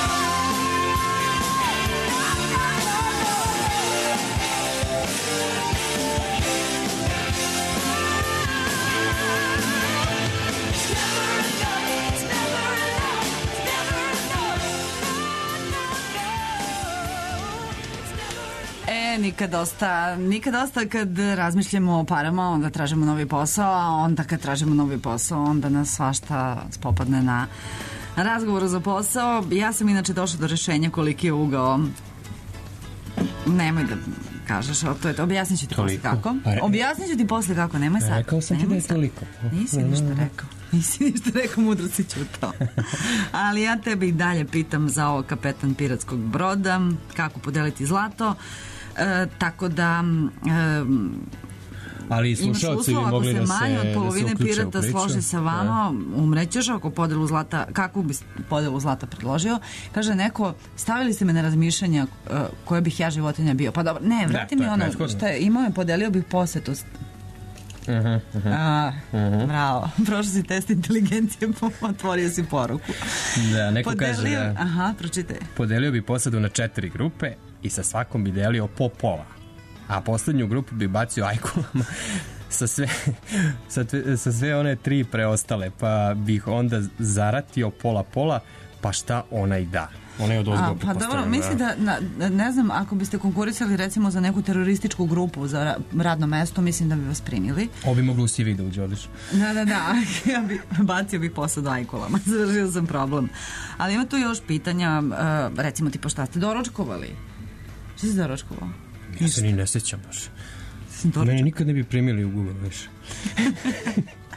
E, nikad dosta, nikad dosta kad razmišljamo o parama, onda tražimo novi posao, a onda kad tražimo novi posao, onda nas svašta spopadne na razgovoru za posao. Ja sam inače došla do rešenja koliki je ugao. Nemoj da kažeš, to je to. Objasnit ću ti posle kako. Objasnit ću ti posle kako, nemoj sad. Rekao sam ti da je toliko. Nisi ništa rekao. Nisi ništa rekao, mudro si ćutao. Ali ja tebe i dalje pitam za ovo kapetan piratskog broda, kako podeliti zlato. E, tako da... E, ali slušalci bi mogli da se, manje od polovine pirata složi sa vama, umrećeš ako podelu zlata, kakvu bi podelu zlata predložio. Kaže neko, stavili ste me na razmišljanja uh, koje bih ja životinja bio. Pa dobro, ne, vrati mi ono, šta je, imao je, podelio bih posetu. Uh-huh, uh-huh. A, uh-huh. Bravo, prošao si test inteligencije, otvorio si poruku. Da, neko podelio, kaže da... Aha, pročitaj. Podelio bi posadu na četiri grupe i sa svakom bi delio po pola. A poslednju grupu bi bacio ajkulama sa sve, sa, sa sve one tri preostale, pa bih onda zaratio pola-pola, pa šta onaj da. Ona je od ozgo Pa dobro, mislim da, na, ne znam, ako biste konkurisali recimo za neku terorističku grupu za radno mesto, mislim da bi vas primili. Ovo bi moglo u C V da uđe, odiš. Da, da, da, ja bi, bacio bi posadu ajkulama, završio sam problem. Ali ima tu još pitanja, recimo ti pa šta ste doručkovali? Šta si doručkovao? Ja se ni ne sećam baš. Meni nikad ne bi primili u Google, viš.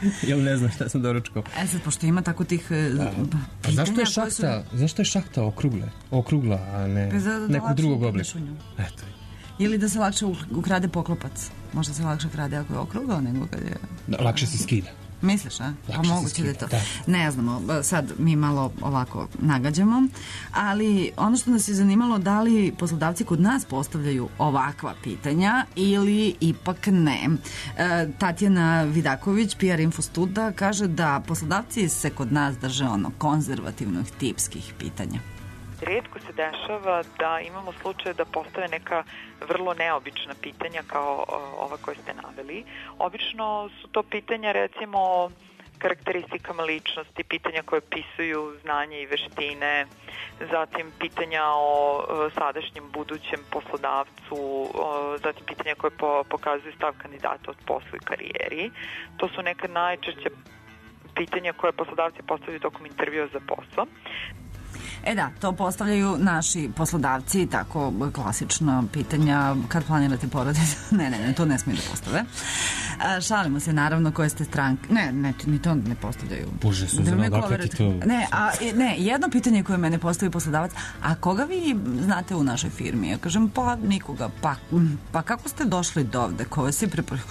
Jel ne znam šta sam doručkao. E sad, pošto ima tako tih da. A zašto je šahta, su... zašto je šahta okrugla, okrugla, a ne pa da nekog drugog oblika? Eto. Ili da se lakše ukrade poklopac. Možda se lakše krade ako je okrugao nego kad je... Da, lakše se skida. Misliš, a? Pa moguće da je to. Da. Ne znamo, sad mi malo ovako nagađamo, ali ono što nas je zanimalo, da li poslodavci kod nas postavljaju ovakva pitanja ili ipak ne. E, Tatjana Vidaković, P R Infostuda, kaže da poslodavci se kod nas drže ono konzervativnih tipskih pitanja. Rijetko se dešava da imamo slučaje da postave neka vrlo neobična pitanja kao ova koje ste naveli. Obično su to pitanja recimo o karakteristikama ličnosti, pitanja koje opisuju znanje i veštine, zatim pitanja o sadašnjem budućem poslodavcu, zatim pitanja koje pokazuju stav kandidata od poslu i karijeri. To su neka najčešća pitanja koje poslodavci postavljaju tokom intervjua za posao. E da, to postavljaju naši poslodavci, tako klasična pitanja kad planirate porodicu. Ne, ne, ne, to ne smije da postave. A, šalimo se, naravno, koje ste stranke. Ne, ne, ni to ne postavljaju. Bože, Suzana, odakle ti to... Ne, a, ne, jedno pitanje koje mene postavi poslodavac, a koga vi znate u našoj firmi? Ja kažem, pa nikoga, pa, pa kako ste došli do ovde? Koga si preporučio?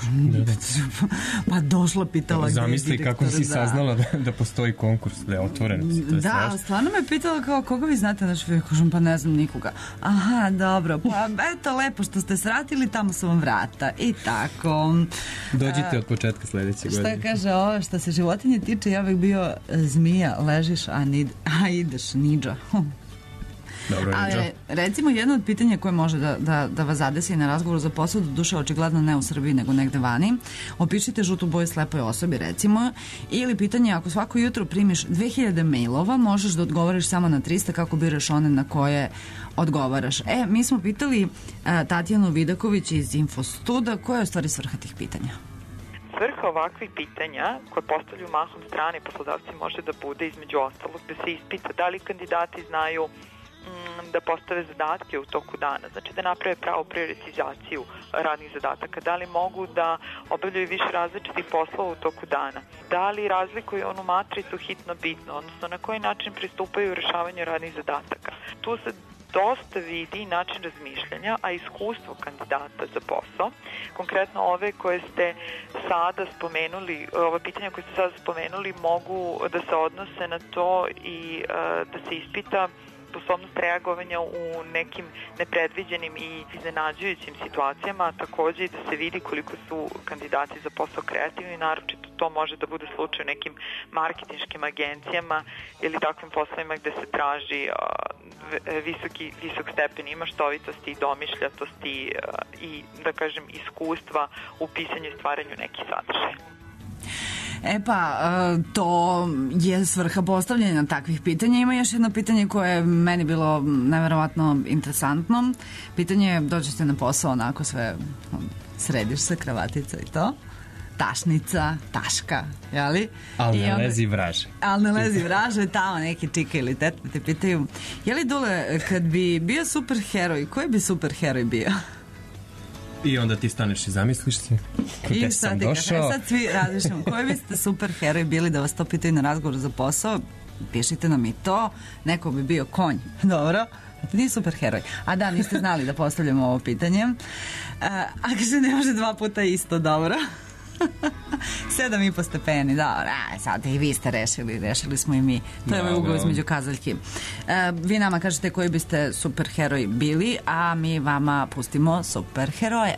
Pa došla, pitala gdje je direktor. Zamisli kako si saznala da, da postoji konkurs, da je otvoren. To je da, strašno. Stvarno me pitala kao koga vi znate naš firmu? Kažem, pa ne znam nikoga. Aha, dobro, pa eto, lepo što ste sratili, tamo su vam vrata. I tako. Dođite od početka sledeće godine. Šta kaže ovo, što se životinje tiče, ja bih bio zmija, ležiš, a, nid, a ideš, niđa. Dobro, ali recimo jedno od pitanja koje može da, da, da vas zadesi na razgovoru za posao, do duše očigledno ne u Srbiji nego negde vani, opišite žutu boju slepoj osobi recimo, ili pitanje ako svako jutro primiš dve hiljade mailova, možeš da odgovoriš samo na trista, kako biraš one na koje odgovaraš. E, mi smo pitali uh, Tatjanu Vidaković iz Infostuda, koja je u stvari svrha tih pitanja? Svrha ovakvih pitanja koje postavljaju mahom strani poslodavci može da bude između ostalog da se ispita da li kandidati znaju da postave zadatke u toku dana, znači da naprave pravu prioritizaciju radnih zadataka, da li mogu da obavljaju više različitih poslova u toku dana, da li razlikuju onu matricu hitno bitno, odnosno na koji način pristupaju rešavanju radnih zadataka. Tu se dosta vidi način razmišljanja, a iskustvo kandidata za posao. Konkretno ove koje ste sada spomenuli, ova pitanja koje ste sada spomenuli mogu da se odnose na to i uh, da se ispita sposobnost reagovanja u nekim nepredviđenim i iznenađujućim situacijama, a takođe i da se vidi koliko su kandidati za posao kreativni, naročito to može da bude slučaj u nekim marketinškim agencijama ili takvim poslovima gde se traži uh, visoki, visok stepen imaštovitosti i domišljatosti uh, i, da kažem, iskustva u pisanju i stvaranju nekih sadržaja. E pa, to je svrha postavljanja takvih pitanja. Ima još jedno pitanje koje je meni bilo neverovatno interesantno. Pitanje je, dođete na posao, onako sve središ se, kravatica i to. Tašnica, taška, jeli? Ali ne onda, lezi vraže. Ali ne lezi vraže, tamo neki čika ili teta te pitaju, jeli Dule, kad bi bio superheroj, koji bi superheroj bio? I onda ti staneš i zamisliš se gde sam došao. Sad svi razmišljamo, koji biste super heroj bili da vas to pitaju na razgovoru za posao? Pišite nam i to. Neko bi bio konj. Dobro. Nije super heroj. A da, niste znali da postavljamo ovo pitanje. A, a kaže, ne može dva puta isto, dobro. Sedam i po stepeni, dobro. A, sad i vi ste rešili, rešili smo i mi. To je ovaj ugao između kazaljki. A, vi nama kažete koji biste super heroj bili, a mi vama pustimo super heroja.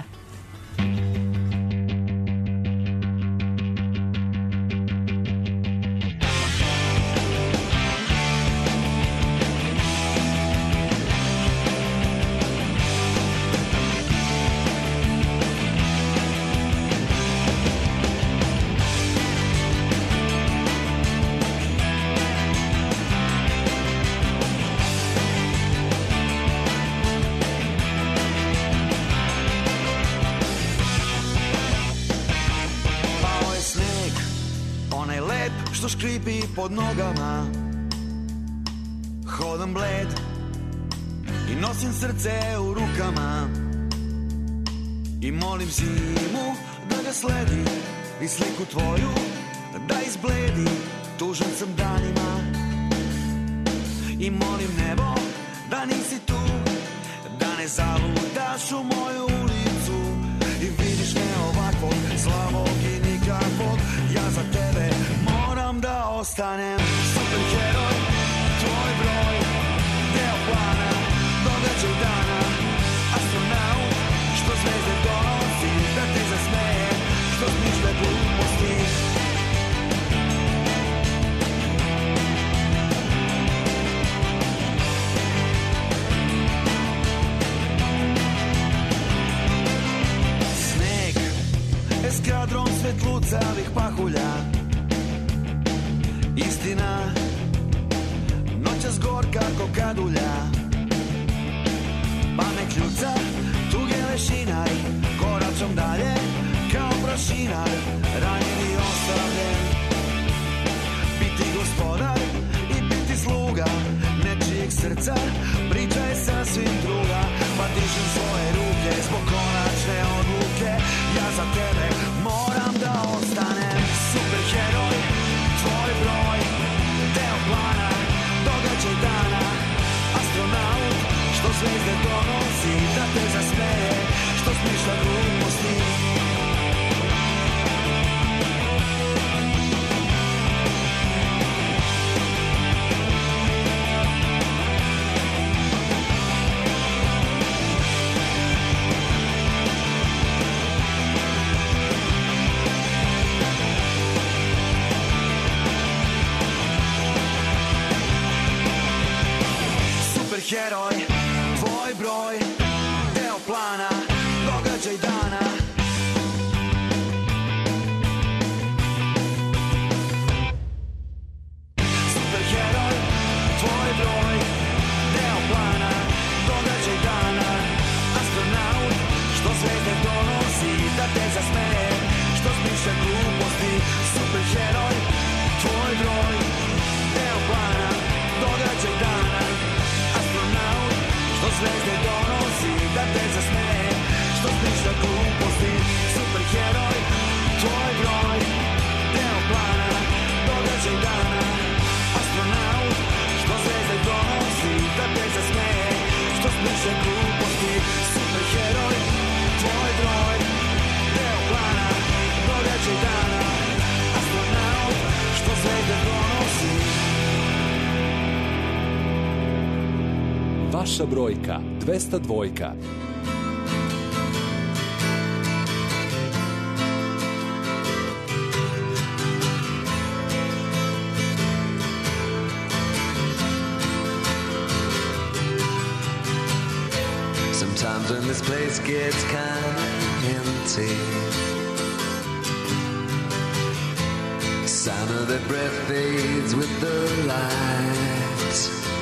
Škripi pod nogama, hodam bled i nosim srce u rukama i molim zimu da ga sledi i sliku tvoju da izbledi, tužan sam danima i molim nebo da nisi tu, da ne zaludaš u moju ulicu i vidiš me ovakvog, slabog i nikakvog. Ja za tebe moram da ostanem superheroj, tvoj broj, deo plana, događaj dana, astronaut, što zvezde donosi, da te zasmeje, što smišlja gluposti. Sneg, eskadrom svetlucavih pahulja, istina, noćas gorka ko kadulja, pa me kljuca, tuge lešinar, koračom dalje, kao prašinar, ranjen i ostavljen. Biti gospodar i biti sluga nečijeg srca, priča je sasvim druga, pa dižem svoje ruke zbog konačne odluke. Ja za tebe moram da ostanem superheroj, tvoj broj, deo plana, događaj dana, astronaut, što zvezde donosi, da te zasmeje, što smišlja gluposti. Superheroj, tvoj broj, deo plana, događaj dana. Superheroj, tvoj broj, deo plana, događaj dana. Astronaut, što zvezde donosi, da te zasmeje, što smišlja gluposti. Superheroj, tvoj broj, deo plana, događaj dana. Astronaut, što zvezde donosi, da te zasmeje, što smišlja gluposti. Superheroj, tvoj broj, deo plana, događaj dana. Astronaut, što zvezde donosi, da te zasmeje, što smišlja gluposti. Superheroj, tvoj broj, deo plana, događaj dana. Astronaut, što zvezde donosi. Vaša brojka, dvesta dva. Sometimes when this place gets kind of empty, sound of their breath fades with the light.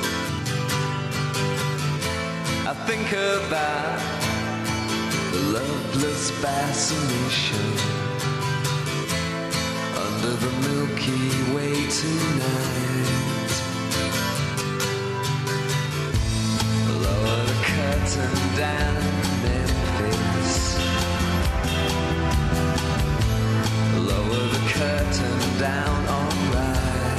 I think about the loveless fascination under the Milky Way tonight. Lower the curtain down Memphis, lower the curtain down alright.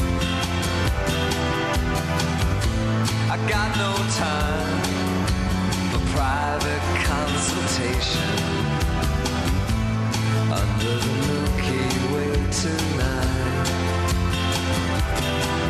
I got no time for private consultation under the Milky Way tonight.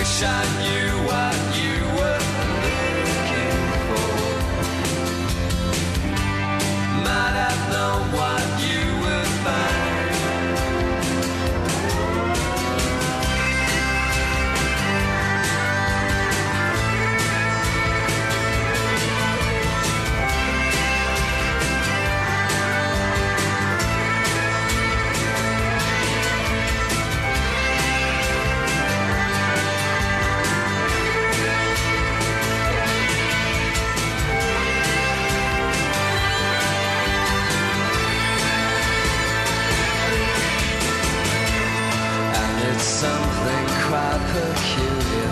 Wish I knew what you were looking for. Might have known what you would find. Something quite peculiar,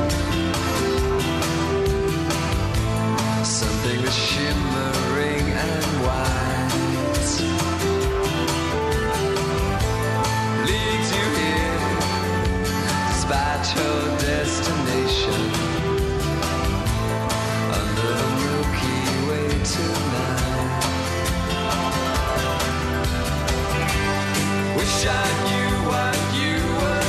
something that's shimmering and white, leads you here despite your destination, under the Milky Way tonight. Wish I knew what you were.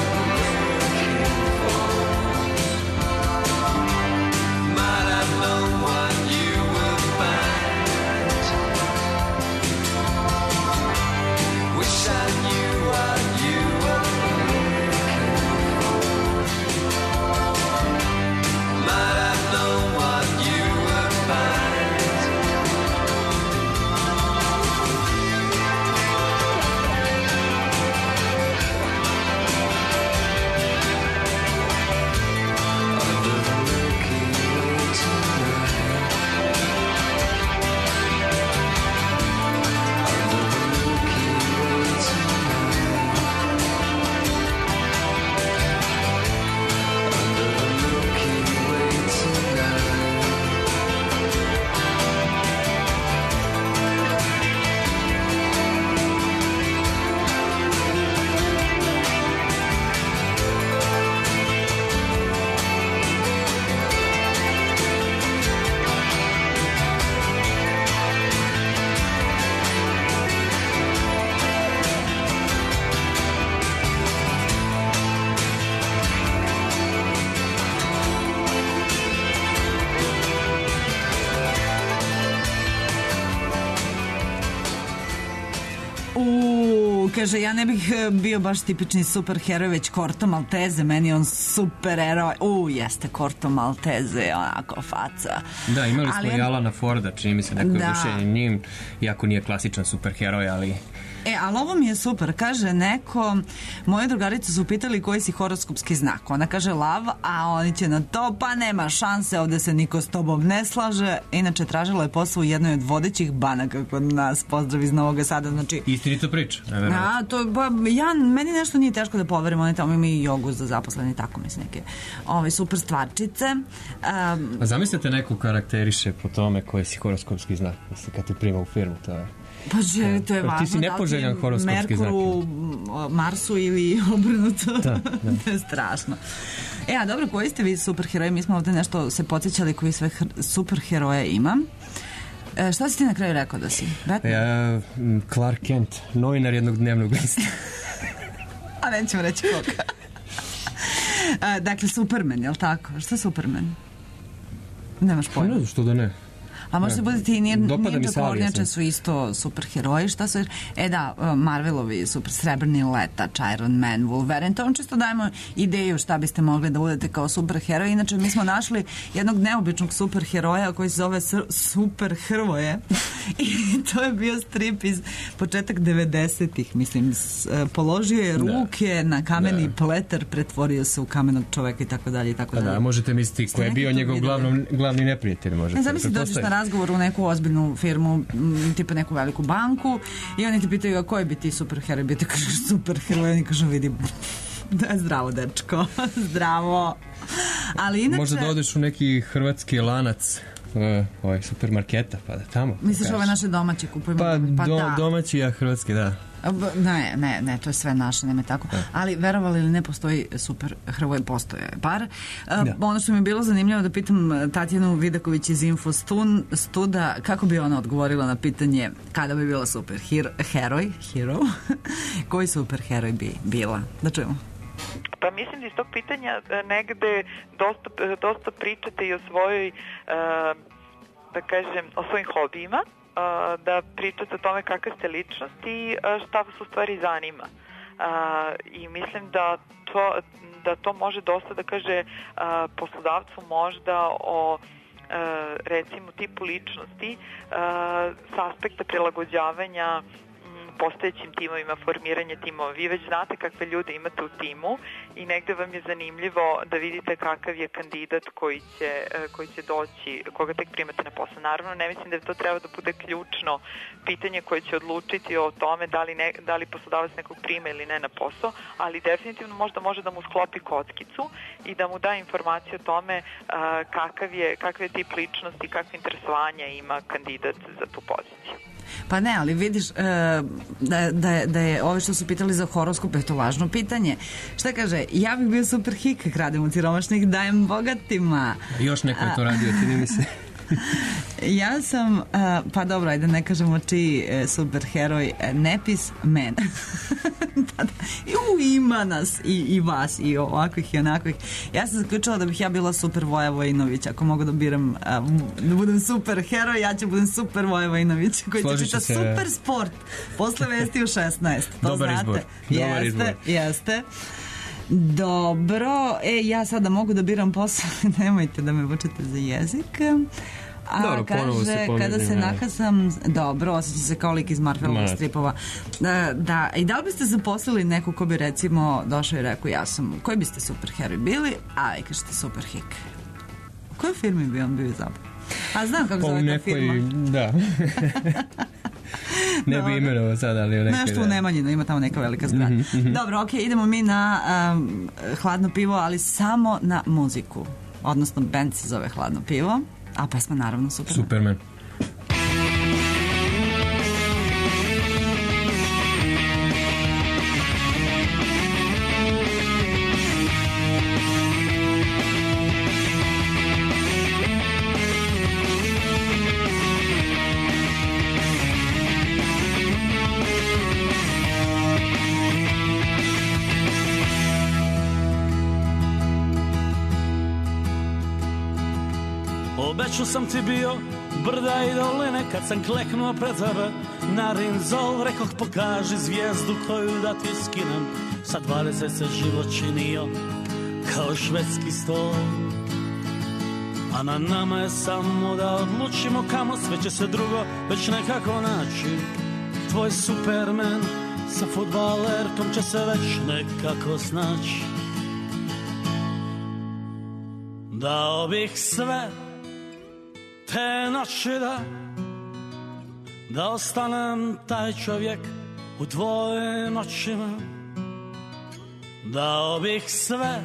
Kaže, ja ne bih bio baš tipični superheroj, već Corto Maltese, meni on superheroj. U, jeste Corto Maltese, onako faca. Da, imali smo ali i Alana Forda, čini mi se neko da. Duše njim, iako nije klasičan superheroj, ali... E, ali ovo mi je super, kaže neko, moje drugarice su pitali koji si horoskopski znak, ona kaže lav, a oni će na to, pa nema šanse, ovde se niko s tobom ne slaže. Inače, tražila je posao u jednoj od vodećih banaka kod nas, pozdrav iz Novog Sada, znači... Istinito priča. A, to, pa, ja, meni nešto nije teško da poverim, oni tamo imaju i jogu za zaposleni, tako mislim, neke ove, super stvarčice. Um, a zamislite neko karakteriše po tome koji si horoskopski znak, mislim, kad te prima u firmu, to je... Pa že, to je važno. Ti si nepoželjan horoskopski znak. Merkuru, Marsu ili obrnuto. Da, da. To je strašno. E, a dobro, koji ste vi superheroji? Mi smo ovde nešto se podsjećali koji sve superheroje ima. E, šta si ti na kraju rekao da si? Batman? Ja, Clark Kent, novinar jednog dnevnog lista. A nećemo reći koga. E, dakle, Superman, je li tako? Šta je Superman? Nemaš pojma. Ne znam što da ne. A možete budete i Ninja Kornjače su isto superheroji, šta su? E da, Marvelovi super srebrni letač, Iron Man, Wolverine, to vam čisto dajemo ideju šta biste mogli da budete kao superheroj. Inače, mi smo našli jednog neobičnog superheroja koji se zove Super Hrvoje i to je bio strip iz početak devedesetih, mislim, položio je ruke da. na kameni da. pleter, pretvorio se u kamenog čoveka i tako dalje i tako dalje. Da, možete misliti ko je bio njegov glavnom, glavni neprijatelj, možete. Ne, zamisli, dođeš na razgovor u neku ozbiljnu firmu, tipa neku veliku banku i oni te pitaju, a koji bi ti superheroj bio? Ti kažeš superheroj, oni kažu, vidi, da, zdravo, dečko, zdravo. Ali inače... Možda da odeš u neki hrvatski lanac ovaj supermarketa, pa da tamo. Misliš ove naše domaće kupujemo? Pa, pa do, da. domaći, a hrvatski, da. Ne, ne, ne, to je sve naše, nema tako. Da. Ali verovali ili ne, postoji super Hrvoje, postoje par. Da. Ono što mi je bilo zanimljivo da pitam Tatjanu Vidaković iz Info Studa, kako bi ona odgovorila na pitanje kada bi bila super hero, heroj, hero, koji super heroj bi bila? Da čujemo. Pa mislim da iz tog pitanja negde dosta, dosta pričate i o svojoj, da kažem, o svojim hobijima, da pričate o tome kakva ste ličnost i šta vas u stvari zanima. I mislim da to, da to može dosta da kaže poslodavcu možda o recimo tipu ličnosti s aspekta prilagođavanja postojećim timovima, formiranje timova. Vi već znate kakve ljude imate u timu i negde vam je zanimljivo da vidite kakav je kandidat koji će, koji će doći, koga tek primate na posao. Naravno, ne mislim da to treba da bude ključno pitanje koje će odlučiti o tome da li, ne, da li poslodavac nekog prima ili ne na posao, ali definitivno možda može da mu sklopi kockicu i da mu da informaciju o tome a, kakav je, kakav je tip ličnosti i kakve interesovanja ima kandidat za tu poziciju. Pa ne, ali vidiš uh, da, da, da je ove što su pitali za horoskop je to važno pitanje. Šta kaže, ja bih bio super hik, kradem od siromašnih, dajem bogatima. Još neko je to radio, čini mi se. Ja sam, uh, pa dobro, ajde ne kažemo čiji uh, superheroj, uh, Nepis men. da, da. U, ima nas i, i vas i ovakvih i onakvih. Ja sam zaključila da bih ja bila super Voja Vojinović. Ako mogu da biram, uh, da budem super heroj, ja ću budem super Voja Vojinović koji će čita se... super sport posle vesti u šesnaest. To dobar znate. Izbor. Jeste, dobar izbor. Jeste. Dobro, e, ja sada mogu da biram posao, nemojte da me vučete za jezik. A dobro, kaže, se kada se nakasam, dobro, osjeća se kao lik iz Marvelovih stripova. Da, da, i da li biste zaposlili neko ko bi recimo došao i rekao ja sam, koji biste superheroj bili, a i kažete super hik. U kojoj firmi bi on bio zapravo? A znam kako zove ta firma. Da. Ne bi imenovao sada, ali nekaj, nešto u Nemanjinu, ima tamo neka velika zgrada. Mm-hmm, mm-hmm. Dobro, ok, idemo mi na um, Hladno pivo, ali samo na muziku. Odnosno, band se zove Hladno pivo, a pesma naravno Superman. Superman. Obećao sam ti bio brda i doline kad sam kleknuo pred tebe na rinzol. Rekoh pokaži zvijezdu koju da ti skinem. Sa dvadeset se život činio kao švedski stol. A na nama je samo da odlučimo kamo, sve će se drugo već nekako naći. Tvoj Superman sa fudbalerkom će se već nekako snaći. Dao bih sve te noći da da ostanem taj čovjek u tvojim očima. Dao bih sve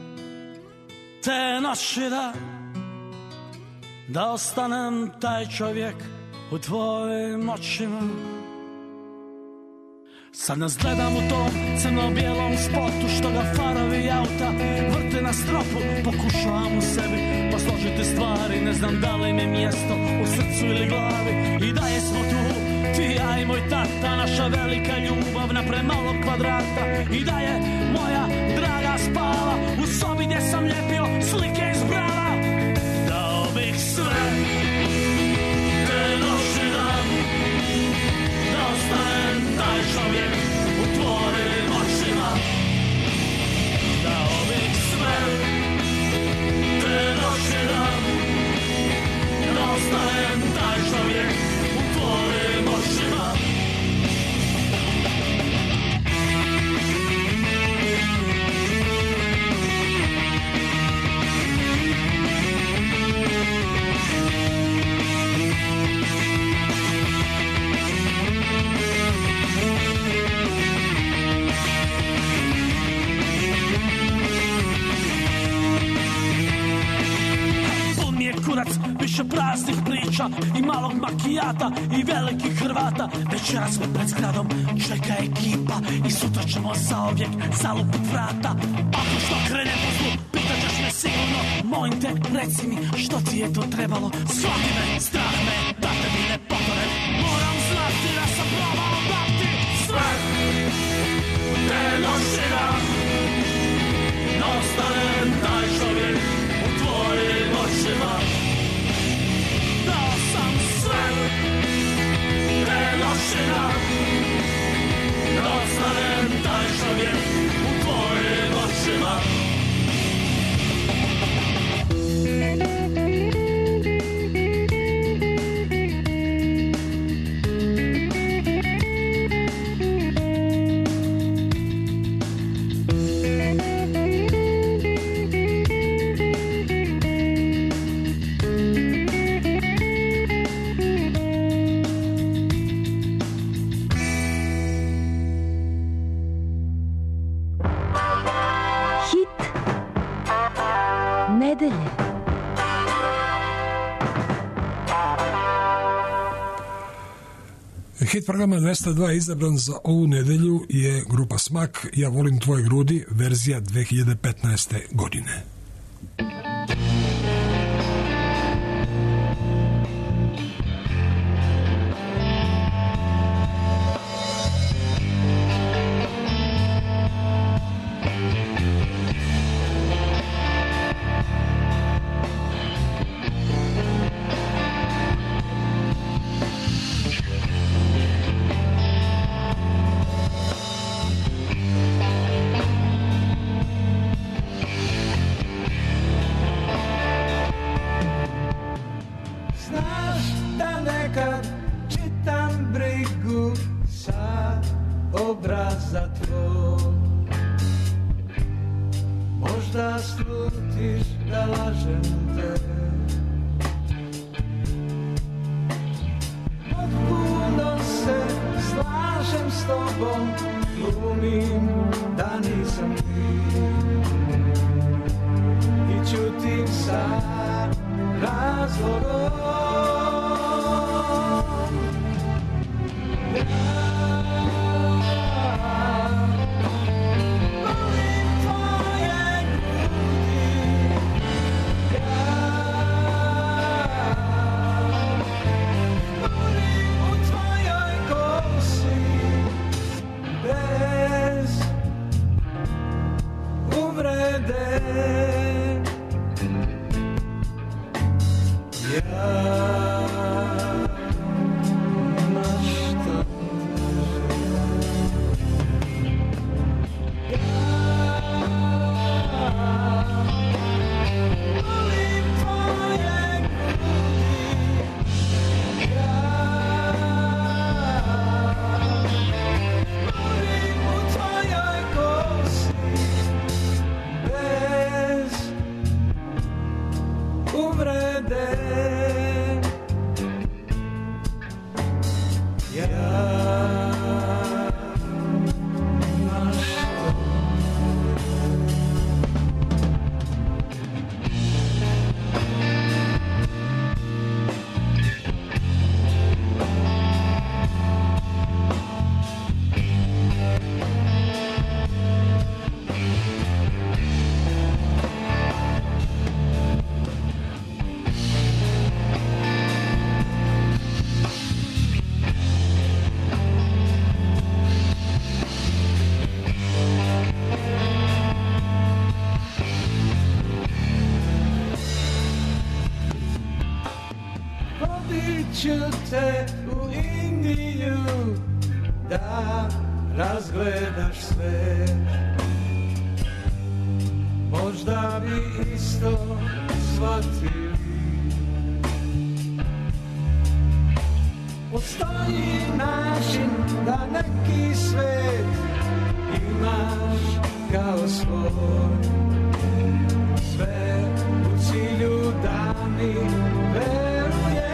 te noći da da ostanem taj čovjek u tvojim očima. Sad nas gledam u tom crno-bijelom spotu što ga farovi auta vrte na stropu. Pokušavam u sebi posložiti stvari, ne znam da li mi mjesto u srcu ili glavi. I da jesmo tu, ti, ja i moj tata, naša velika ljubav na premalog kvadrata. I da je moja draga spava u sobi gdje sam ljepio slike iz brava. Dao bih sve te noći dan da ostanem taj čovjek u tvojim očima. Dao bih sve te noći dan da ostanem taj čovjek u tvojim očima. Kurac, više praznih priča i malog makijata i velikih Hrvata. Večeras me pred zgradom čeka ekipa i sutra ćemo zaovijek zalupit vrata. Ako što krene po zlu, pitat ćeš me sigurno. Molim te, reci mi što ti je to trebalo. Shvati me, strah me, da te mi ne potore. Moram znati da sam probao dati sve te noći dan nedelje. Hit programa dvesta dva izabran za ovu nedelju je grupa Smak, Ja volim tvoje grudi, verzija dve hiljade petnaeste. godine. te u Indiju da razgledaš sve. Možda bi isto shvatili. Postoji način da neki svet imaš kao svoj. Sve u cilju da mi veruješ.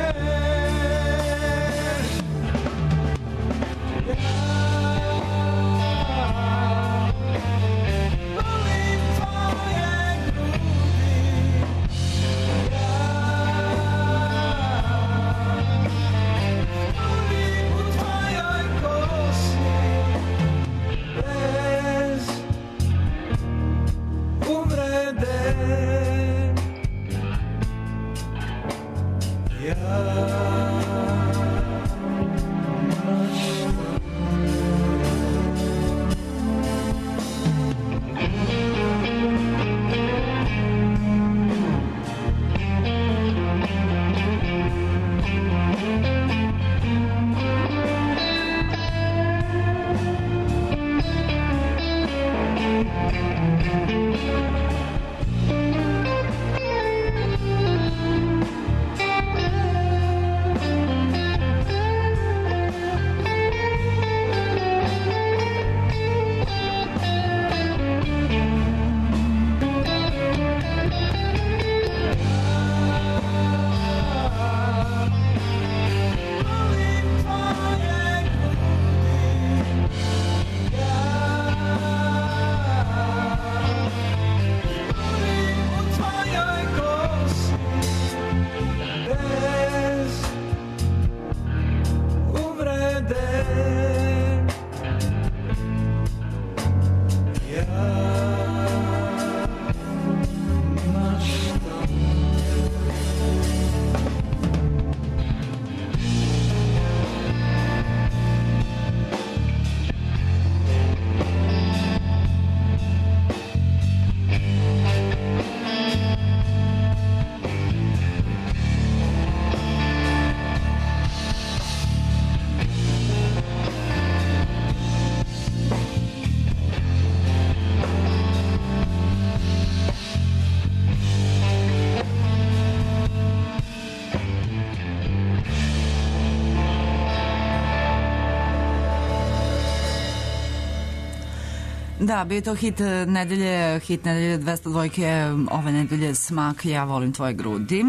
Da, bio je to hit nedelje, hit nedelje dvesta dvojke, ove nedelje Smak, Ja volim tvoje grudi.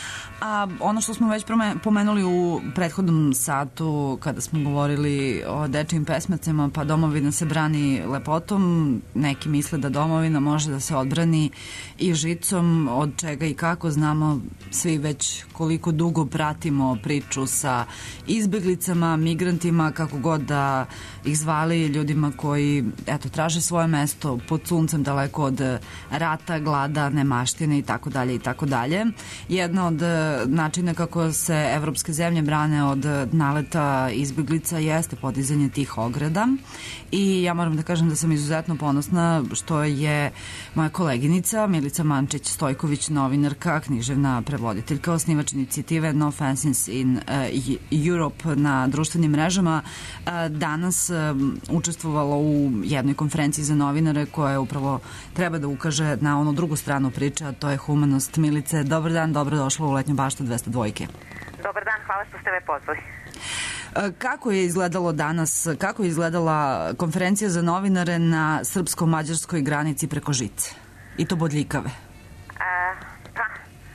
A ono što smo već pomenuli u prethodnom satu kada smo govorili o dečijim pesmacima, pa domovina se brani lepotom, neki misle da domovina može da se odbrani i žicom, od čega i kako znamo svi već koliko dugo pratimo priču sa izbeglicama, migrantima, kako god da ih zvali, ljudima koji eto, traže svoje mesto pod suncem daleko od rata, glada, nemaštine i tako dalje i tako dalje. Jedna od načina kako se evropske zemlje brane od naleta izbeglica jeste podizanje tih ograda i ja moram da kažem da sam izuzetno ponosna što je moja koleginica Milica Mančić-Stojković, novinarka, književna prevoditeljka, osnivač inicijative No Fences in uh, Europe na društvenim mrežama, uh, danas uh, učestvovala u jednoj konferenciji za novinare koja upravo treba da ukaže na onu drugu stranu priče, a to je humanost. Milice, dobar dan, dobrodošla u Letnju baštu dvesta dvojke. Dobar dan, hvala što ste me pozvali. Kako je izgledalo danas, kako je izgledala konferencija za novinare na srpsko-mađarskoj granici preko žice? I to bodljikave. A, pa,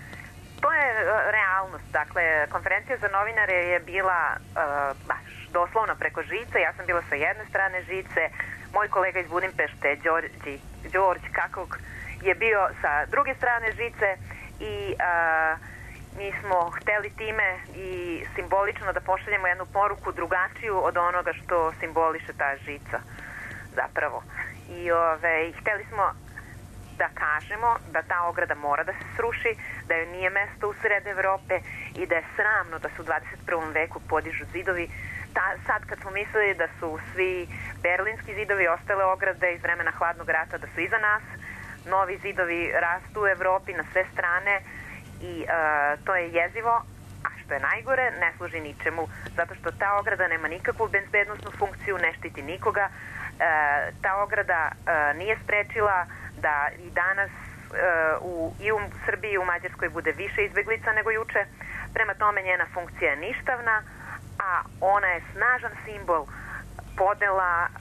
to je realnost. Dakle, konferencija za novinare je bila uh, baš doslovno preko žice. Ja sam bila sa jedne strane žice, moj kolega iz Budimpešte, Đorđi, Đorđ Kakog, je bio sa druge strane žice i uh, mi smo hteli time i simbolično da pošaljemo jednu poruku drugačiju od onoga što simboliše ta žica zapravo. I ove, hteli smo da kažemo da ta ograda mora da se sruši, da joj nije mesto u sred Evrope i da je sramno da se u dvadeset prvom veku podižu zidovi. Ta, sad kad smo mislili da su svi berlinski zidovi, ostale ograde iz vremena hladnog rata, da su iza nas, novi zidovi rastu u Evropi na sve strane i uh, to je jezivo, a što je najgore, ne služi ničemu, zato što ta ograda nema nikakvu bezbednosnu funkciju, ne štiti nikoga. Uh, ta ograda uh, nije sprečila da i danas uh, u, i u Srbiji i u Mađarskoj bude više izbeglica nego juče. Prema tome njena funkcija je ništavna, a ona je snažan simbol podela uh,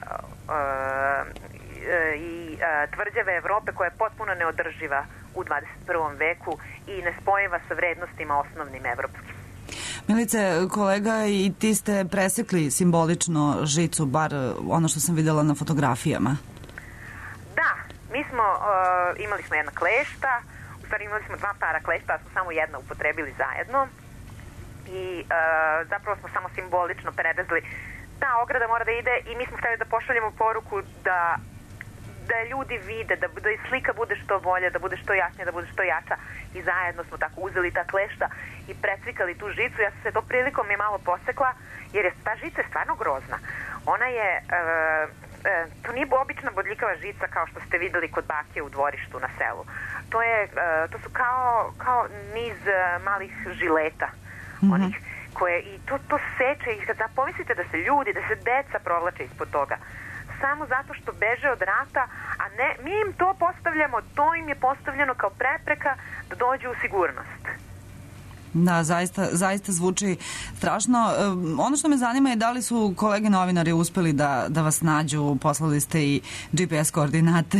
uh, i uh, tvrđave Evrope koja je potpuno neodrživa u dvadeset prvom veku i nespojiva sa vrednostima osnovnim evropskim. Milice, kolega, i ti ste presekli simbolično žicu, bar ono što sam videla na fotografijama. Da, mi smo, uh, imali smo jedna klešta, u stvari imali smo dva para klešta, a smo samo jedna upotrebili zajedno i uh, zapravo smo samo simbolično prerezali. Ta ograda mora da ide i mi smo hteli da pošaljemo poruku da da ljudi vide, da, da i slika bude što bolje, da bude što jasnije, da bude što jača i zajedno smo tako uzeli ta klešta i precvikali tu žicu. Ja sam se to prilikom je malo posekla jer je ta žica je stvarno grozna. Ona je, e, e, to nije obična bodljikava žica kao što ste videli kod bake u dvorištu na selu. To je, e, to su kao, kao niz malih žileta, mm-hmm. onih koje, i to, to seče i kad pomislite da se ljudi, da se deca provlače ispod toga, samo zato što beže od rata, a ne, mi im to postavljamo, to im je postavljeno kao prepreka da dođu u sigurnost. Da, zaista, zaista zvuči strašno. Ono što me zanima je da li su kolege novinari uspeli da, da vas nađu, poslali ste i G P S koordinate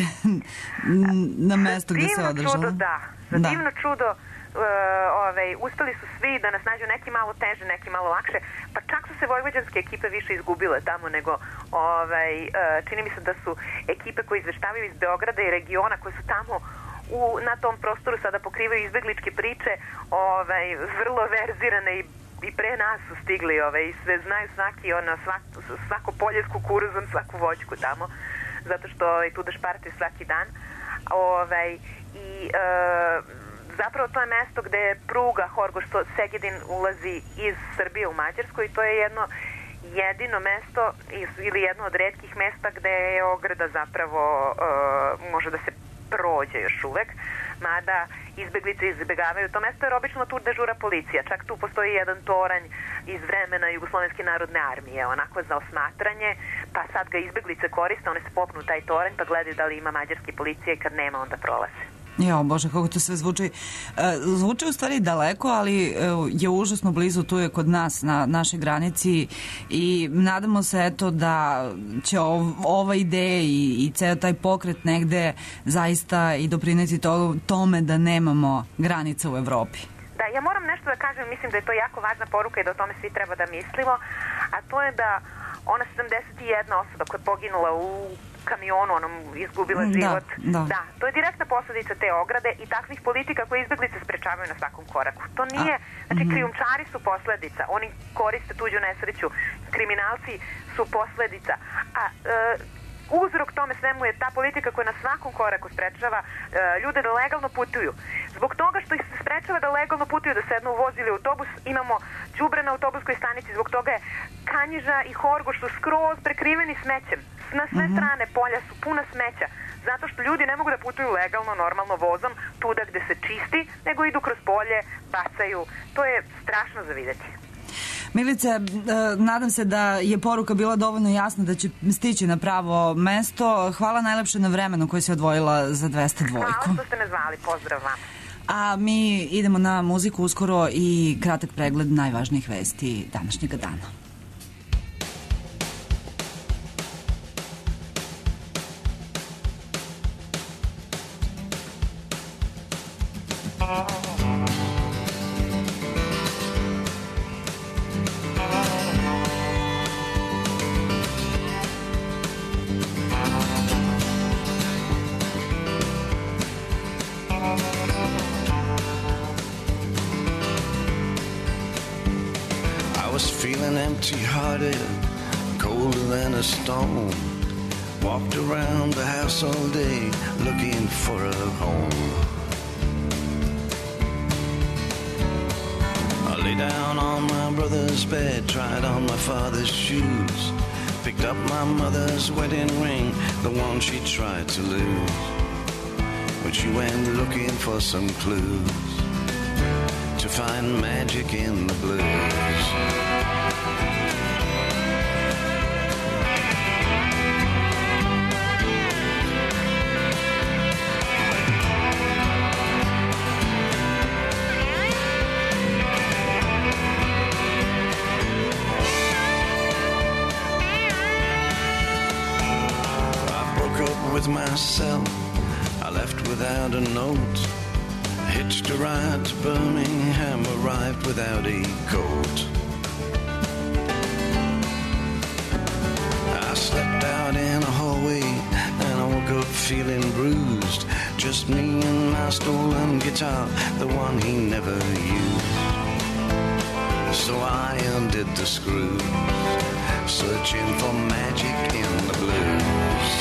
na mesto gde se održalo. Divno čudo, da. Za da. divno čudo Uh, ovaj, uspeli su svi da nas nađu, neki malo teže, neki malo lakše, pa čak su se vojvođanske ekipe više izgubile tamo nego ovaj, uh, čini mi se da su ekipe koje izveštavaju iz Beograda i regiona koje su tamo u, na tom prostoru sada pokrivaju izbegličke priče, ovaj, vrlo verzirane i, i pre nas su stigli ovaj, i sve znaju svaki, ono, svak, svako polje s kukuruzom, svaku voćku tamo, zato što ovaj, tu da špartaju svaki dan. Ovaj, i uh, zapravo to je mesto gde je pruga Horgoš-Segedin ulazi iz Srbije u Mađarsku i to je jedno jedino mesto ili jedno od retkih mesta gde je ograda zapravo uh, može da se prođe još uvek, mada izbeglice izbegavaju to mesto jer obično tu dežura policija, čak tu postoji jedan toranj iz vremena Jugoslovenske narodne armije, onako za osmatranje, pa sad ga izbeglice koriste, one se popnu taj toranj pa gledaju da li ima mađarske policije i kad nema onda prolaze. Jo, Bože, kako to sve zvuči. Zvuči u stvari daleko, ali je užasno blizu, tu je kod nas, na našoj granici i nadamo se eto da će ova ideja i, i ceo taj pokret negde zaista i doprineti to, tome da nemamo granica u Evropi. Da, ja moram nešto da kažem, mislim da je to jako važna poruka i da o tome svi treba da mislimo, a to je da ona sedamdeset jedna osoba koja je poginula u kamionu, onom izgubila život. Da, da. Da, to je direktna posledica te ograde i takvih politika koje izbeglice sprečavaju na svakom koraku. To nije, a, znači mm-hmm. krijumčari su posledica, oni koriste tuđu nesreću, kriminalci su posledica, a e, uzrok tome svemu je ta politika koja na svakom koraku sprečava e, ljude da legalno putuju. Zbog toga što ih se sprečava da legalno putuju, da sednu u voz ili autobus, imamo đubre na autobuskoj stanici, zbog toga je Kanjiža i Horgoš su skroz prekriveni smećem. Na sve mm-hmm. strane polja su puna smeća, zato što ljudi ne mogu da putuju legalno, normalno vozom, tuda gde se čisti, nego idu kroz polje, bacaju. To je strašno za vidjeti. Milice, nadam se da je poruka bila dovoljno jasna da će stići na pravo mesto. Hvala najlepše na vremenu koje si odvojila za dvesta dva. Hvala što ste me zvali, pozdrav vam. A mi idemo na muziku uskoro i kratak pregled najvažnijih vesti današnjega dana. Empty-hearted, colder than a stone. Walked around the house all day looking for a home. I lay down on my brother's bed, tried on my father's shoes, picked up my mother's wedding ring, the one she tried to lose. But she went looking for some clues to find magic in the blues. With myself, I left without a note, hitched a ride to Birmingham, arrived without a coat. I slept out in a hallway and I woke up feeling bruised, just me and my stolen guitar, the one he never used. So I undid the screws, searching for magic in the blues.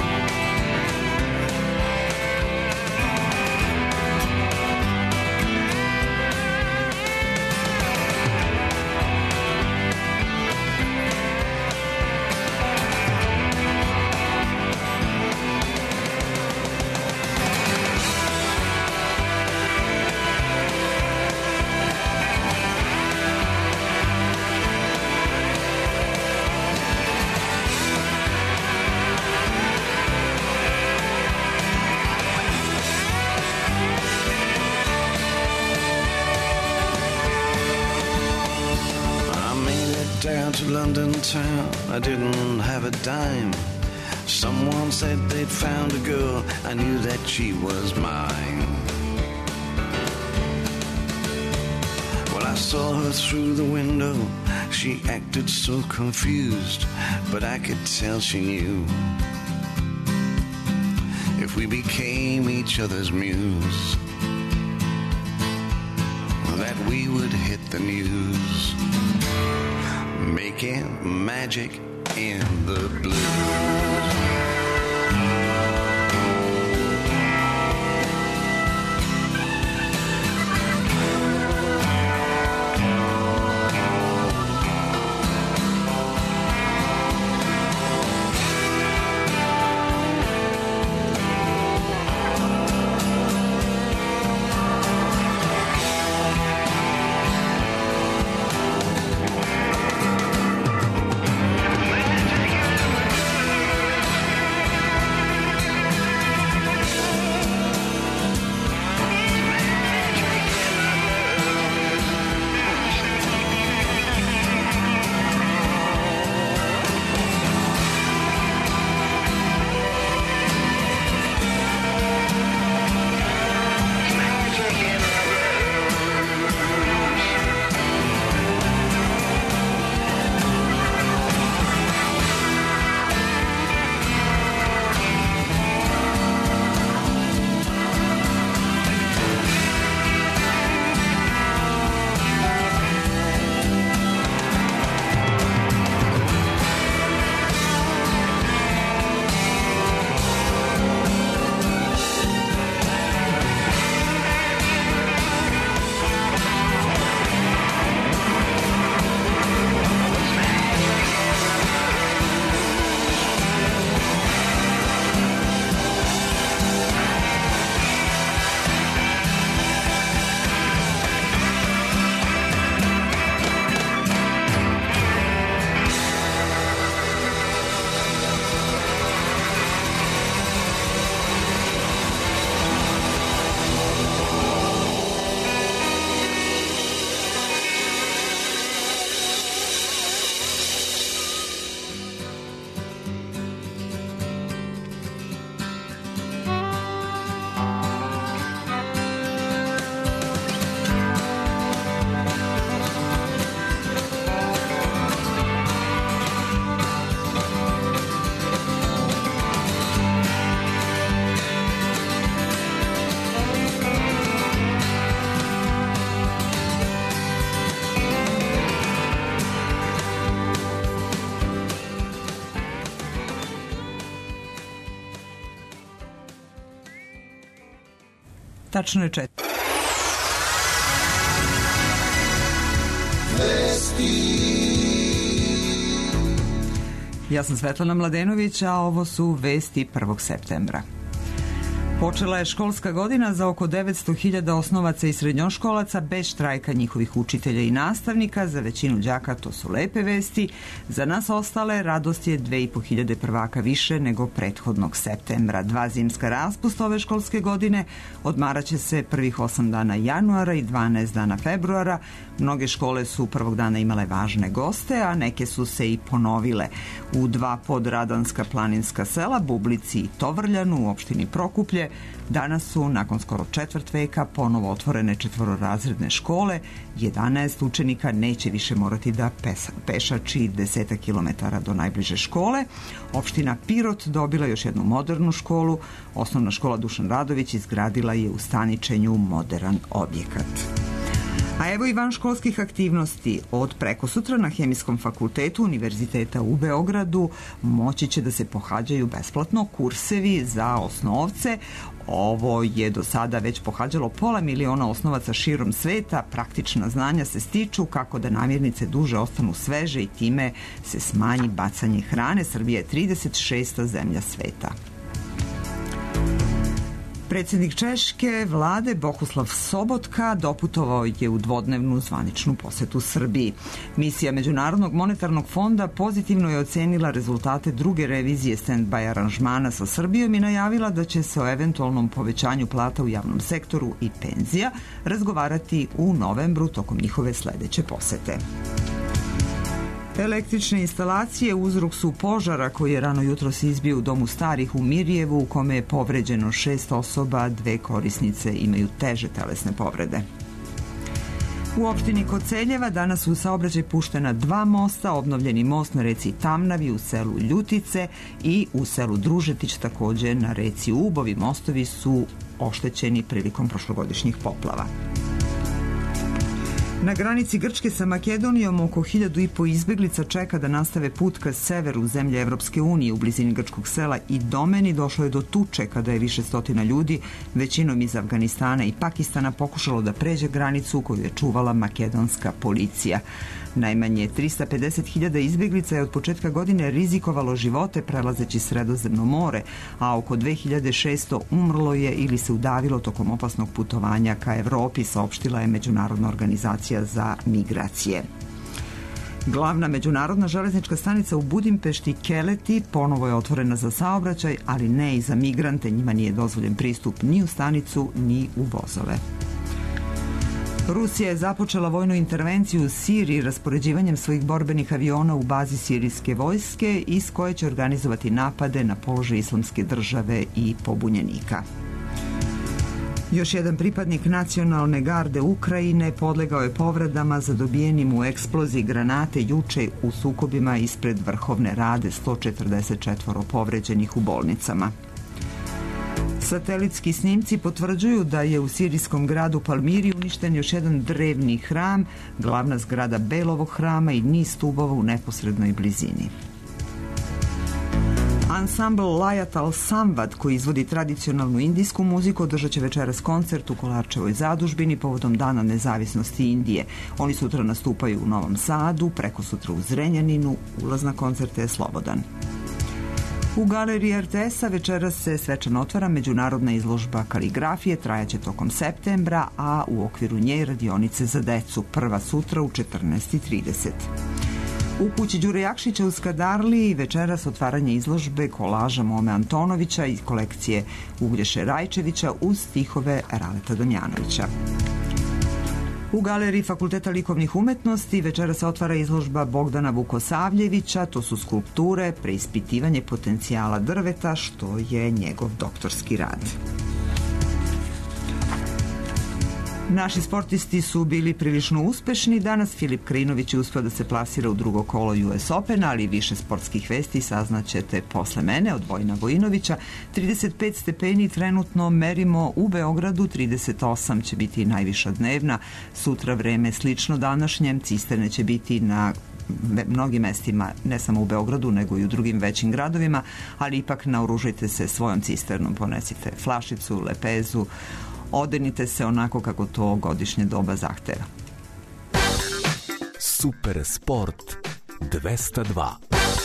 Down to London town, I didn't have a dime. Someone said they'd found a girl, I knew that she was mine. Well, I saw her through the window, she acted so confused, but I could tell she knew if we became each other's muse, that we would hit the news, making magic in the blues. Tačno je četiri. Ja sam Svetlana Mladenović, a ovo su vesti prvog septembra. Počela je školska godina za oko devetsto hiljada osnovaca i srednjoškolaca bez štrajka njihovih učitelja i nastavnika. Za većinu đaka to su lepe vesti. Za nas ostale radost je dve i po hiljade prvaka više nego prethodnog septembra. Dva zimska raspusta ove školske godine odmaraće se prvih osam dana januara i dvanaest dana februara. Mnoge škole su prvog dana imale važne goste, a neke su se i ponovile. U dva podradanska planinska sela, Bublici i Tovrljanu u opštini Prokuplje, danas su, nakon skoro četvrt veka, ponovo otvorene četvororazredne škole. jedanaest učenika neće više morati da pesa, pešači desetak kilometara do najbliže škole. Opština Pirot dobila još jednu modernu školu. Osnovna škola Dušan Radović izgradila je u Staničenju moderan objekat. A evo i vanškolskih aktivnosti. Od prekosutra na Hemijskom fakultetu Univerziteta u Beogradu moći će da se pohađaju besplatno kursevi za osnovce. Ovo je do sada već pohađalo pola miliona osnovaca širom sveta. Praktična znanja se stiču kako da namirnice duže ostanu sveže i time se smanji bacanje hrane. Srbija je trideset šesta zemlja sveta. Predsjednik Češke vlade Bohuslav Sobotka doputovao je u dvodnevnu zvaničnu posetu Srbiji. Misija Međunarodnog monetarnog fonda pozitivno je ocenila rezultate druge revizije stand-by aranžmana sa Srbijom i najavila da će se o eventualnom povećanju plata u javnom sektoru i penzija razgovarati u novembru tokom njihove sledeće posete. Električne instalacije uzrok su požara koji je rano jutros izbio u domu starih u Mirjevu, u kome je povređeno šest osoba, dve korisnice imaju teže telesne povrede. U opštini Koceljeva danas su u saobraćaj puštena dva mosta, obnovljeni most na reci Tamnavi u selu Ljutice i u selu Družetić takođe na reci Ubovi. Mostovi su oštećeni prilikom prošlogodišnjih poplava. Na granici Grčke sa Makedonijom oko hiljadu i po izbeglica čeka da nastave put ka severu zemlje Evropske unije. U blizini grčkog sela Idomeni došlo je do tuče kada je više stotina ljudi, većinom iz Afganistana i Pakistana, pokušalo da pređe granicu koju je čuvala makedonska policija. Najmanje trista pedeset hiljada izbeglica je od početka godine rizikovalo živote prelazeći Sredozemno more, a oko dve hiljade šesto umrlo je ili se udavilo tokom opasnog putovanja ka Evropi, saopštila je Međunarodna organizacija za migracije. Glavna međunarodna železnička stanica u Budimpešti Keleti ponovo je otvorena za saobraćaj, ali ne i za migrante. Njima nije dozvoljen pristup ni u stanicu, ni u vozove. Rusija je započela vojnu intervenciju u Siriji raspoređivanjem svojih borbenih aviona u bazi sirijske vojske iz koje će organizovati napade na položaj Islamske države i pobunjenika. Još jedan pripadnik nacionalne garde Ukrajine podlegao je povredama zadobijenim u eksploziji granate juče u sukobima ispred Vrhovne Rade, sto četrdeset četvoro povređenih u bolnicama. Satelitski snimci potvrđuju da je u sirijskom gradu Palmiri uništen još jedan drevni hram, glavna zgrada Belovog hrama i niz stubova u neposrednoj blizini. Ansambl Layat al-Samvad, koji izvodi tradicionalnu indijsku muziku, održat će večeras koncert u Kolarčevoj zadužbini povodom Dana nezavisnosti Indije. Oni sutra nastupaju u Novom Sadu, preko sutra u Zrenjaninu, ulaz na koncerte je slobodan. U galeriji er te es-a večeras se svečano otvara međunarodna izložba kaligrafije, trajaće tokom septembra, a u okviru nje radionice za decu, prva sutra u četrnaest i trideset. U kući Đure Jakšića u Skadarliji večeras otvaranje izložbe kolaža Mome Antonovića iz kolekcije Uglješe Rajčevića uz stihove Raleta Damjanovića. U galeriji Fakulteta likovnih umetnosti večera se otvara izložba Bogdana Vukosavljevića, to su skulpture, preispitivanje potencijala drveta, što je njegov doktorski rad. Naši sportisti su bili prilično uspešni. Danas Filip Krajinović je uspeo da se plasira u drugo kolo U S Opena, ali više sportskih vesti saznaćete posle mene od Vojina Vojinovića. trideset pet stepeni trenutno merimo u Beogradu, trideset osam će biti najviša dnevna. Sutra vreme slično današnjem, cisterne će biti na mnogim mestima, ne samo u Beogradu, nego i u drugim većim gradovima, ali ipak naoružajte se svojom cisternom, ponesite flašicu, lepezu, Odenite se onako kako to godišnje doba zahteva. Super sport dvesta dva.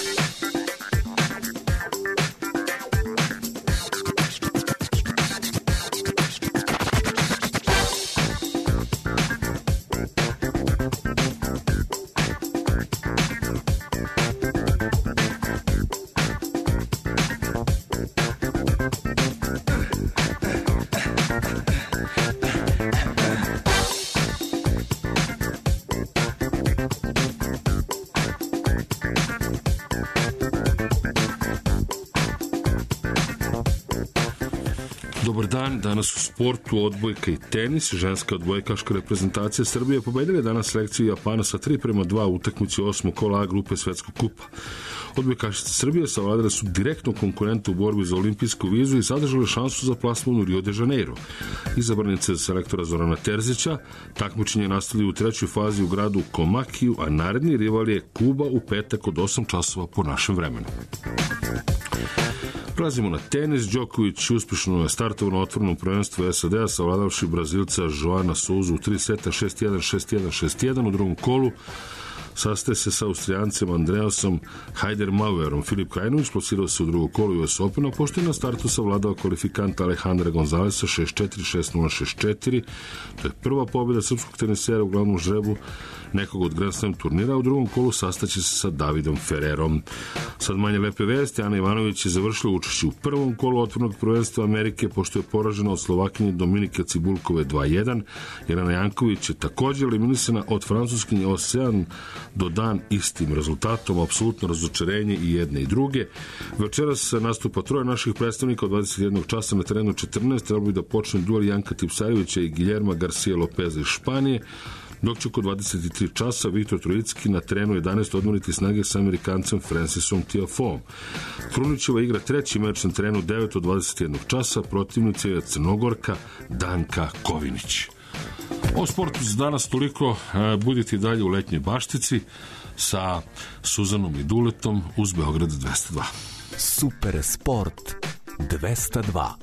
Dobar dan, danas u sportu odbojka i tenis. Ženska odbojkaška reprezentacija Srbije pobedila je danas selekciju Japana sa tri prema dva u utakmici osmog kola A grupe Svetskog kupa. Odbojkašice Srbije savladale su direktno konkurenta u borbi za olimpijsku vizu i zadržale šansu za plasman u Rio de Janeiro. Izabranice selektora Zorana Terzića takmičenje nastavili u trećoj fazi u gradu Komakiju, a naredni rival je Kuba u petak od osam časova po našem vremenu. Prelazimo na tenis. Đoković uspješno je startovao na otvorenom prvenstvu S A D-a savladavši Brazilca Joana Souzu u tri seta šest jedan, šest jedan, šest jedan. U drugom kolu sastaje se sa Austrijancem Andreasom Heidermauerom. Filip Krajinović plasirao se u drugo kolo U S Opena, pošto je na startu savladao kvalifikanta Alejandra Gonzalesa šest četiri, šest nula, šest četiri. To je prva pobjeda srpskog tenisera u glavnom žrebu nekog od Grand Slam turnira. U drugom kolu sastaće se sa Davidom Ferrerom. Sad manje lepe vesti. Ana Ivanović je završila učešće u prvom kolu otvorenog prvenstva Amerike, pošto je poražena od Slovakinje Dominike Cibulkove dva jedan. Jelena Janković je također eliminisana od Francuskinje Ocean do dan istim rezultatom. Apsolutno razočarenje i jedne i druge. Večeras nastupa troje naših predstavnika od dvadeset jednog časa na terenu četrnaest. Trebalo bi da počne duel Janka Tipsarevića i Guillerma Garcia Lopeza iz Španije, dok će oko dvadeset tri časa Viktor Trojicki na terenu jedanaest odmoriti snage sa Amerikancem Francisom Tiafoeom. Krunićeva igra treći meč na terenu devet od dvadeset jednog časa, protivnica je Crnogorka Danka Kovinić. O sportu za danas toliko. Budite dalje u letnjoj baštici sa Suzanom i Duletom uz Beograd dvesta dva. Super sport dvesta dva.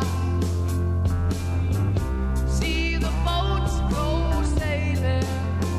See the boats go sailing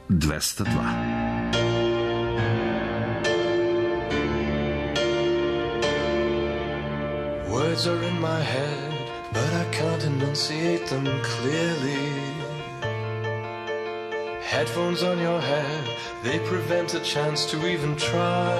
dvesta dva. Words are in my head, but I can't enunciate them clearly. Headphones on your head, they prevent a chance to even try.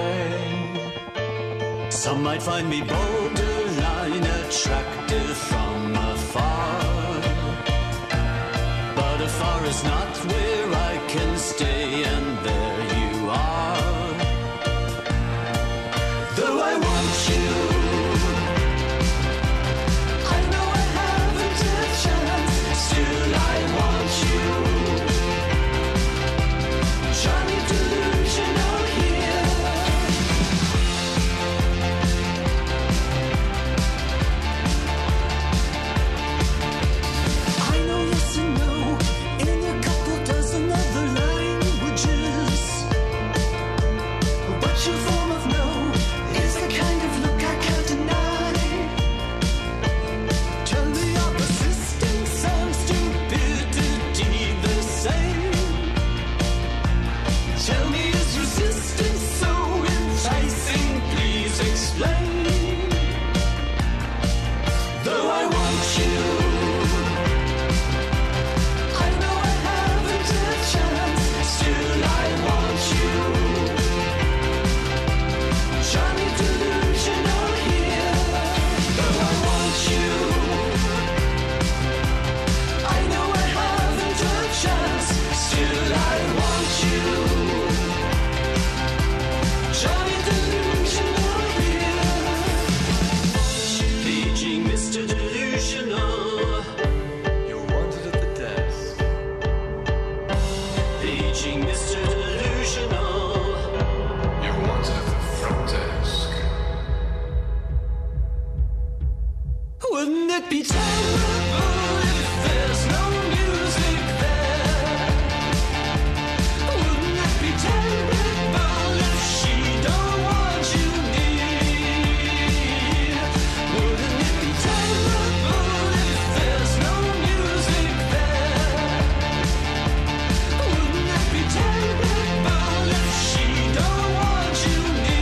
Some might find me borderline attractive from afar, but afar is not where I can stay, and there you are. Though I want you, I know I haven't a chance, still I want you. Charming delusional here. I know yes and no in a couple dozen other languages, but your form of no is the kind of look I can't deny. Tell me your persistence and stupidity the same. Tell me, is resistance so enticing? Please explain. Though I want you, I know I haven't a chance, still I want you. Charming delusional here. Though I want you, I know I haven't a chance, still I want you. Charming delusional here. Paging Mister Delusional. You're wanted at the desk. Paging Mister Delusional. You're wanted at the front desk. Wouldn't it be terrible if there's no music there? Wouldn't it be terrible if she don't want you near? Wouldn't it be terrible if there's no music there? Wouldn't it be terrible if she don't want you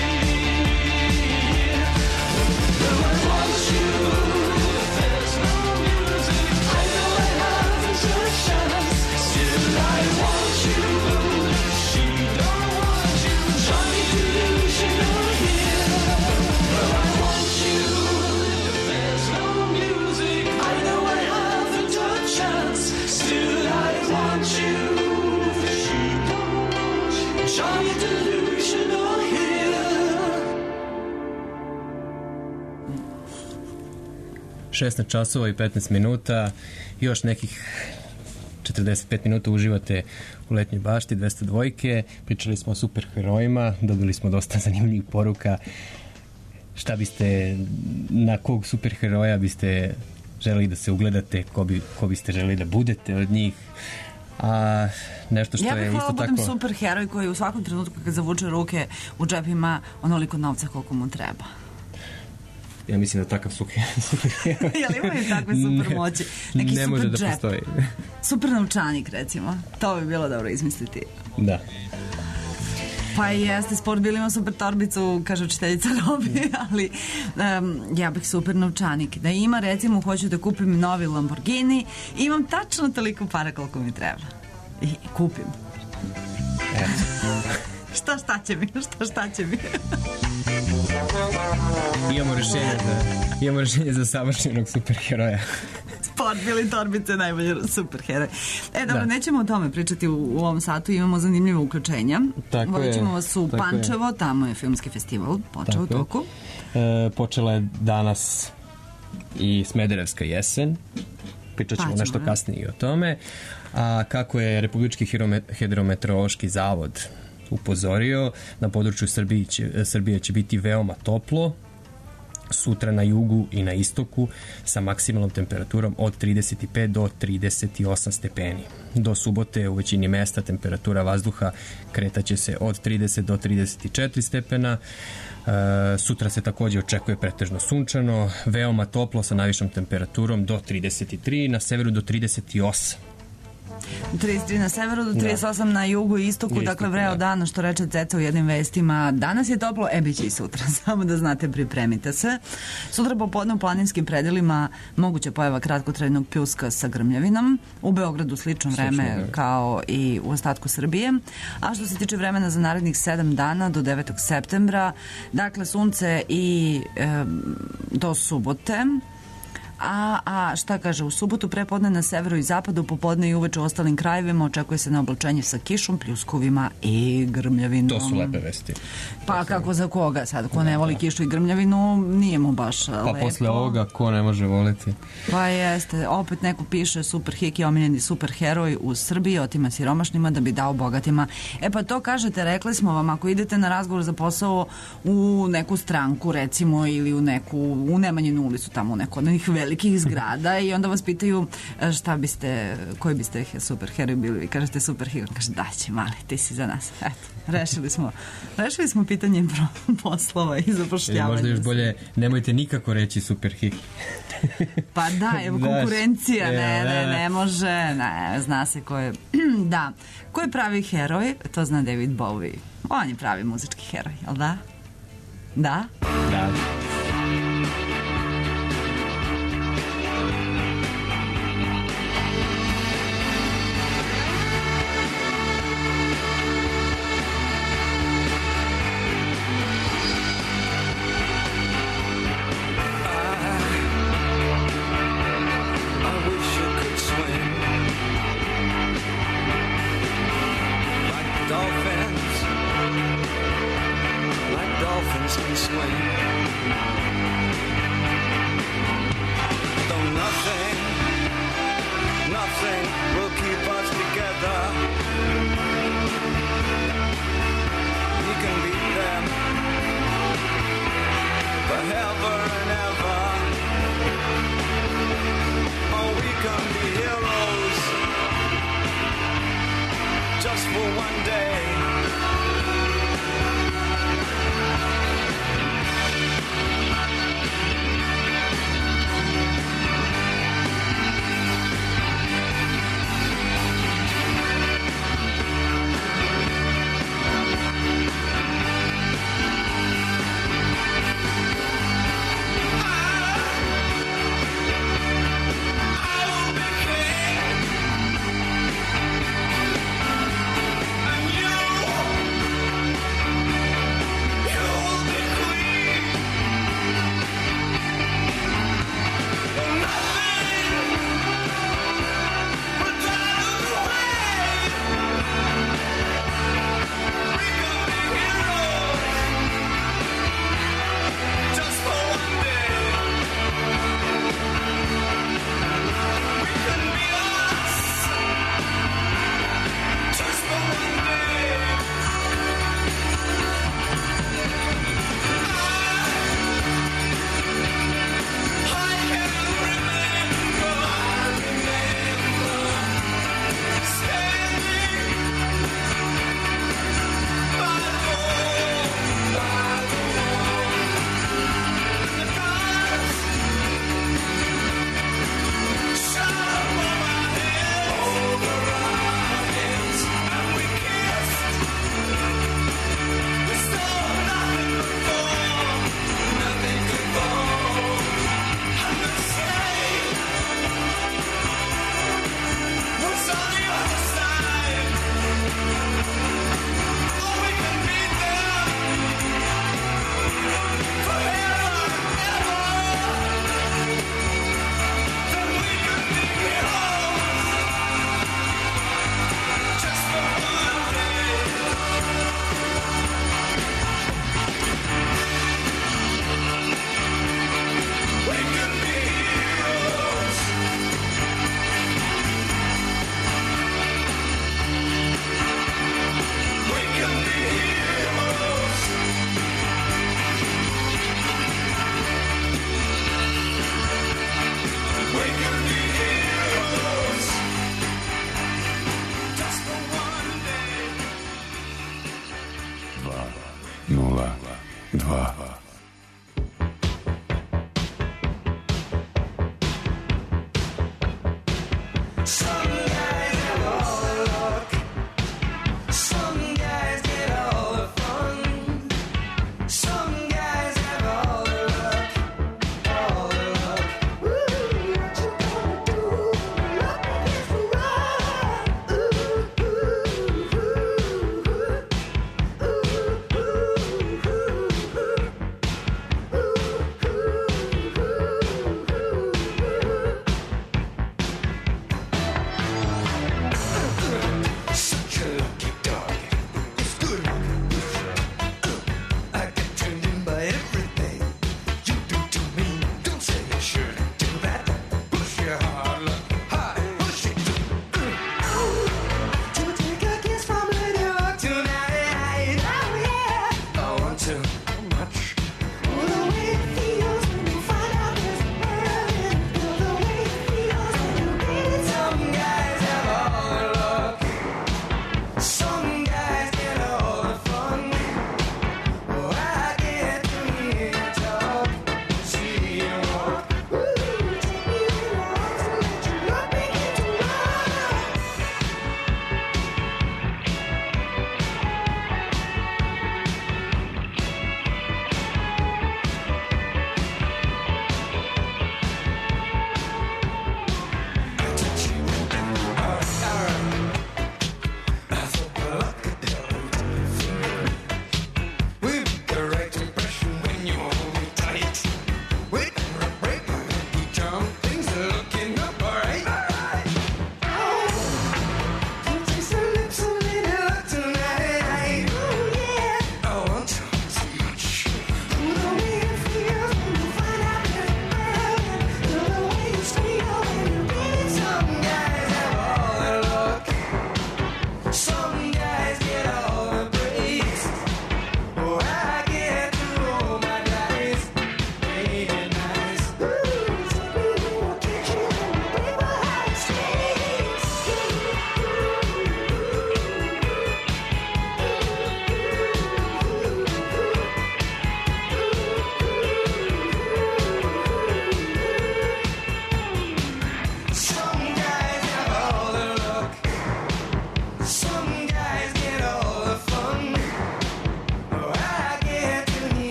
near? Though I want you, if there's no music, I know I haven't a chance, still I want you. She don't want you, Johnny delusional here. Though I want you, if there's no music, I know I haven't a chance, still I want you. She don't want you, Johnny delusional here. šesnaest časova i petnaest minuta, još nekih četrdeset pet minuta uživate u letnjoj bašti dvesta dva. Pričali smo o superherojima, dobili smo dosta zanimljivih poruka. Šta biste, na kog superheroja biste želeli da se ugledate, ko, bi, ko biste želeli da budete od njih? A nešto što ja je bih isto hvala tako... budem superheroj koji u svakom trenutku kad zavuče ruke u džep ima onoliko novca koliko mu treba. Ja mislim da takav super superheroj... Jel imaju takve super moći? Neki ne super može da džep. postoji. Super novčanik, recimo. To bi bilo dobro izmisliti. Da. Pa i jeste, sport bili ima super torbicu, kaže učiteljica Robi, ali um, ja bih super novčanik. Da ima, recimo, hoću da kupim novi Lamborghini, imam tačno toliko para koliko mi treba. I kupim. Šta šta će mi, šta šta će mi. Imamo rešenje za, imamo rešenje za savršenog superheroja. Sport bili torbice najbolji superheroj. E, dobro, Da. nećemo o tome pričati u, u ovom satu, imamo zanimljive uključenja. Tako Vodit ćemo je, vas u tako Pančevo, je. tamo je filmski festival, počeo u Tako je. toku. E, počela je danas i Smederevska jesen. Pričat ćemo Pa ćemo, nešto da. kasnije i o tome. A kako je Republički hidrome- hidrometeorološki zavod upozorio, na području Srbije će, Srbije će biti veoma toplo, sutra na jugu i na istoku sa maksimalnom temperaturom od trideset pet do trideset osam stepeni. Do subote u većini mesta temperatura vazduha kretaće se od trideset do trideset četiri stepena. E, sutra se takođe očekuje pretežno sunčano, veoma toplo sa najvišom temperaturom do trideset tri, na severu do trideset osam. trideset tri na severu, do trideset osam na jugu i istoku, dakle vreo dana, što reče Ceca u jednim vestima. Danas je toplo, e, bit će i sutra, samo da znate, pripremite se. Sutra popodne u planinskim predelima moguća pojava kratkotrajnog pljuska sa grmljavinom. U Beogradu slično vreme kao i u ostatku Srbije. A što se tiče vremena za narednih sedam dana do devetog septembra, dakle sunce i e, do subote. A, a šta kaže, u subotu prepodne na severu i zapadu, popodne i uveče u ostalim krajevima očekuje se na oblačenje sa kišom, pljuskovima i grmljavinom. To su lepe vesti. Pa kako za koga sad? Ko ne voli kišu i grmljavinu, nije mu baš pa lepo. Pa posle ovoga, ko ne može voliti? Pa jeste. Opet neko piše super hik je omiljeni super heroj u Srbiji, otima siromašnima da bi dao bogatima. E pa to kažete, rekli smo vam, ako idete na razgovor za posao u neku stranku, recimo, ili u neku, u Nemanjinu ulicu, tamo u neko od nekih velikih zgrada i onda vas pitaju šta biste, koji biste super heroj bili, vi kažete super heroj, kaže daće mali, ti si za nas. Eto, rešili smo rešili smo pitanje poslova i zapošljavanja. Možda još bolje, nemojte nikako reći super hik. Pa da, evo konkurencija, ne, ne, ne može, ne, zna se ko je, da, ko je pravi heroj, to zna David Bowie, on je pravi muzički heroj, jel da? Da? Da. nula dva. Sunlight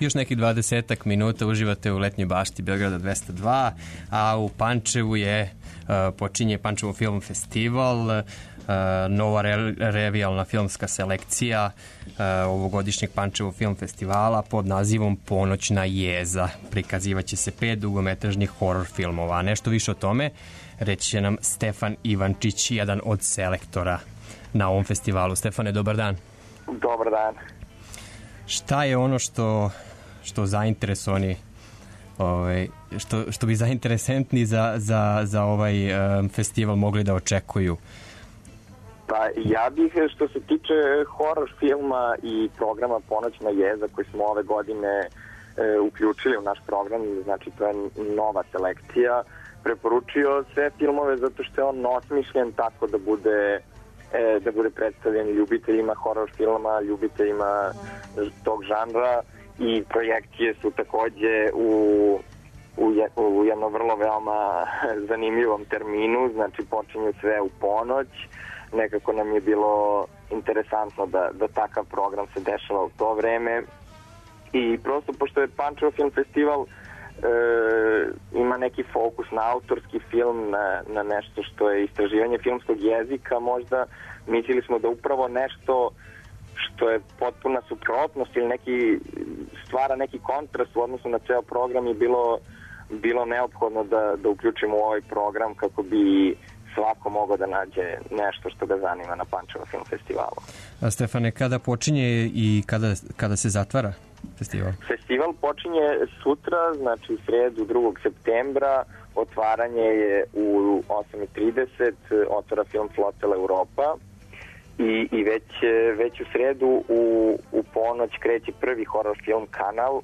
Još neki dvadesetak minuta uživate u letnjoj bašti Beograda dvesta dva, a u Pančevu je uh, počinje Pančevo film festival, uh, nova re, revijalna filmska selekcija uh, ovogodišnjeg Pančevo film festivala pod nazivom Ponoćna jeza. Prikazivaće se pet dugometražnih horor filmova. Nešto više o tome reći će nam Stefan Ivančić, jedan od selektora na ovom festivalu. Stefane, dobar dan. Dobar dan. Šta je ono što, što zainteresovani, ovaj, što, što bi zainteresantni za, za, za ovaj um, festival mogli da očekuju? Pa ja bih, što se tiče horor filma i programa Ponoćna jeza koji smo ove godine e, uključili u naš program, znači to je nova selekcija, preporučio sve filmove zato što je on osmišljen tako da bude e, da bude predstavljen ljubiteljima horor filma, ljubiteljima tog žanra, i projekcije su takođe u, u, je, u jednom vrlo veoma zanimljivom terminu, znači počinju sve u ponoć. Nekako nam je bilo interesantno da, da takav program se dešava u to vreme, i prosto pošto je Pančevo film festival E, ima neki fokus na autorski film, na, na nešto što je istraživanje filmskog jezika, možda mislili smo da upravo nešto što je potpuna suprotnost ili neki, stvara neki kontrast u odnosu na ceo program je bilo, bilo neophodno da, da uključimo u ovaj program kako bi svako mogao da nađe nešto što ga zanima na Pančevo film festivalu. A Stefane, kada počinje i kada, kada se zatvara festival? Festival počinje sutra, znači u sredu drugog septembra, otvaranje je u osam i trideset, otvara film Flotel Europa, i, i već, već u sredu u, u ponoć kreće prvi horor film Kanal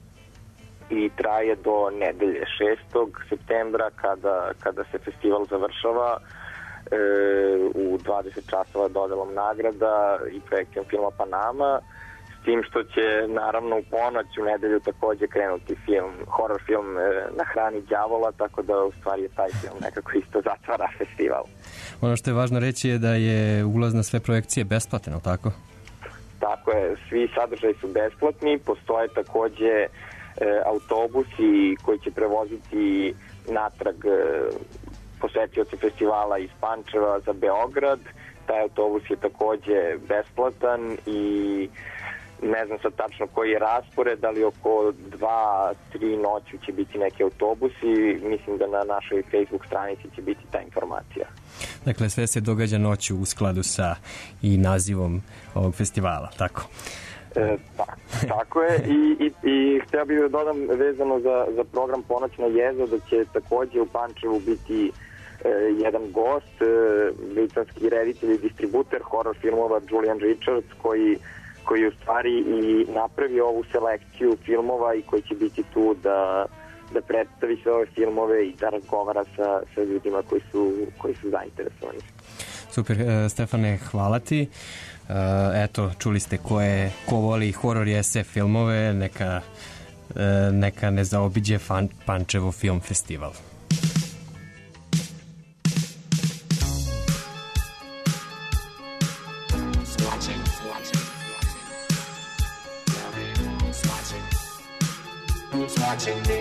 i traje do nedelje šestog septembra kada, kada se festival završava e, u dvadeset časova dodelom nagrada i projekcijom filma Panama, s tim što će naravno u ponoć u nedelju takođe krenuti film, horor film e, Na hrani đavola, tako da u stvari je taj film nekako isto zatvara festival. Ono što je važno reći je da je ulaz na sve projekcije besplatan, ali tako? Tako je, svi sadržaji su besplatni, postoje takođe e, autobusi koji će prevoziti natrag e, posetioci festivala iz Pančeva za Beograd. Taj autobus je takođe besplatan i ne znam sad tačno koji je raspored, ali oko dva, tri noću će biti neki autobusi. Mislim da na našoj Facebook stranici će biti ta informacija. Dakle, sve se događa noću u skladu sa i nazivom ovog festivala, tako? E, tak, tako je, i, i, i htio bih da dodam vezano za, za program Ponoćna jeza da će takođe u Pančevu biti e, jedan gost, e, britanski reditelj i distributer horror filmova Julian Richards, koji koji u stvari i napravi ovu selekciju filmova i koji će biti tu da, da predstavi sve ove filmove i da razgovara sa, sa ljudima koji su, koji su zainteresovani. Super, e, Stefane, hvala ti. E, eto, čuli ste ko, je, ko voli horor i es ef filmove, neka, e, neka ne zaobiđe fan, Pančevo film festival. Watching me.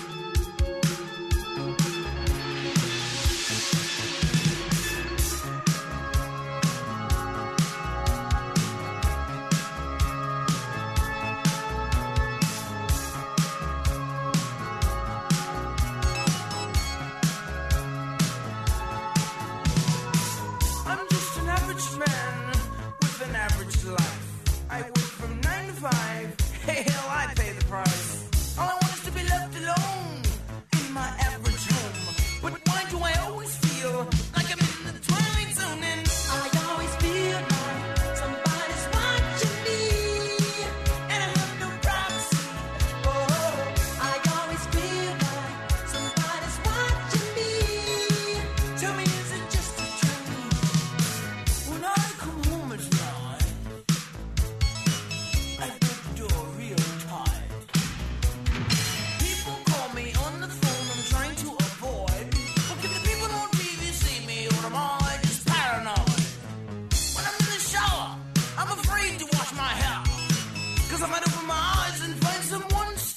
I'm just an average man with an average life. I work from nine to five. Hey, hell, I pay the price. All I want is to be left alone in my average home. But why do I always feel like I'm in the twilight zone? And I always feel like somebody's watching me, and I have no privacy. Oh, I always feel like somebody's watching me. Tell me, is it just a dream? When I come home at night, I get the door real tight. People call me on the phone, I'm trying to avoid. But if the people on T V see me, or am I just paranoid? When I'm in the shower, I'm afraid to wash my hair, 'cause I might open my eyes and find someone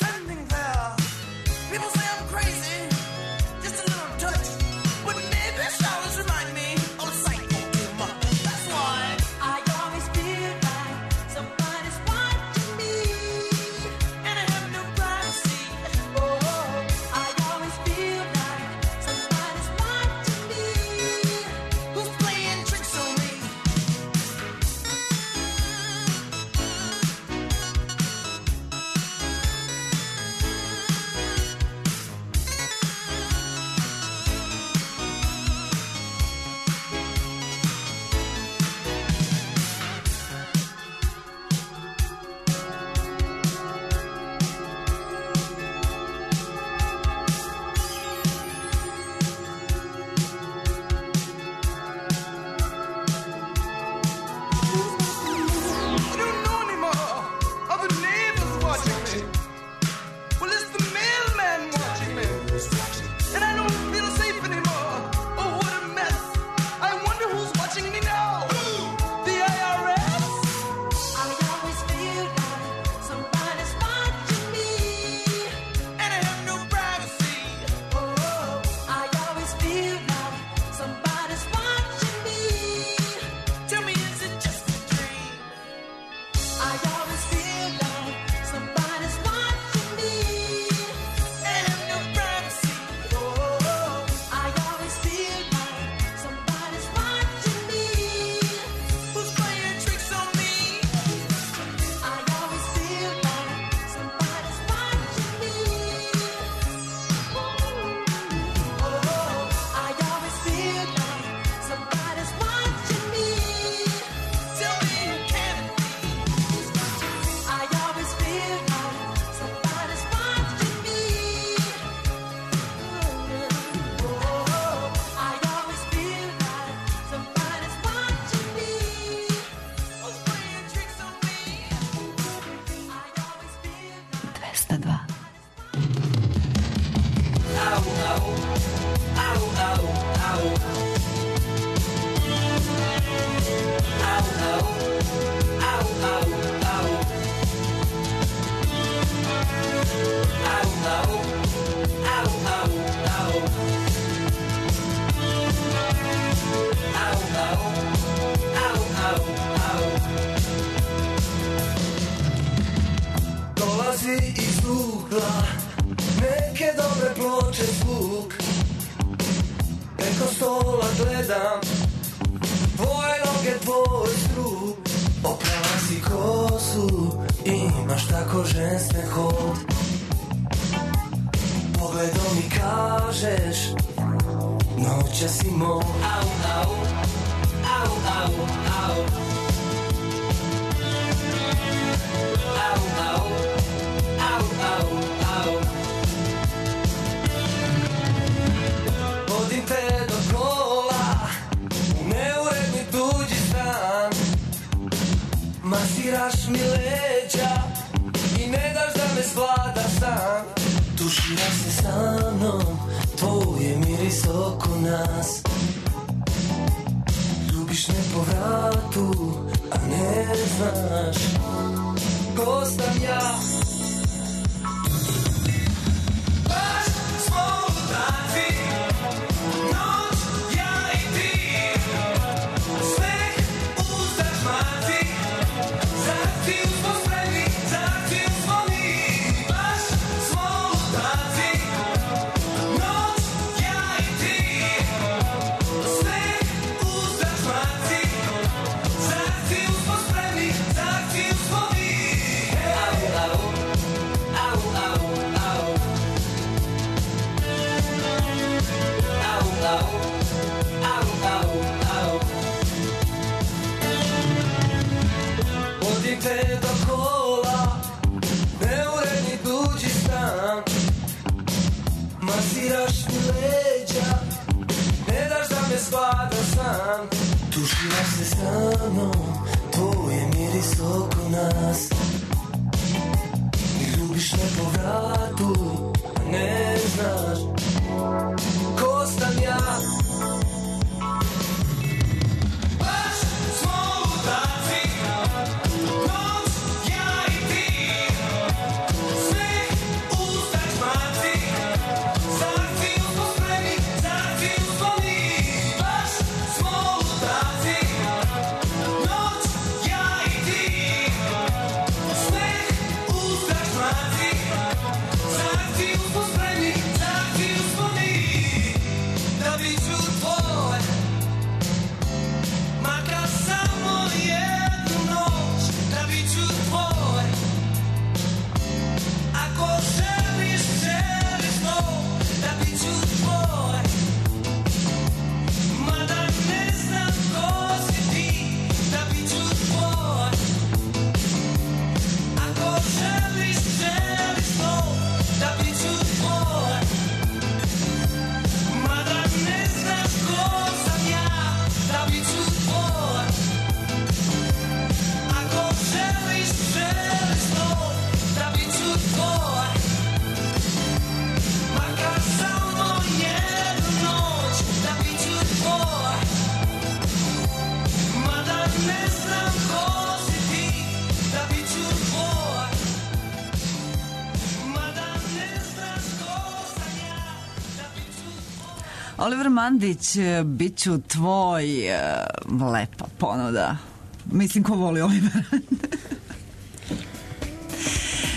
Oliver Mandić, bit ću tvoj, lepa ponuda. Mislim, ko voli Olivera?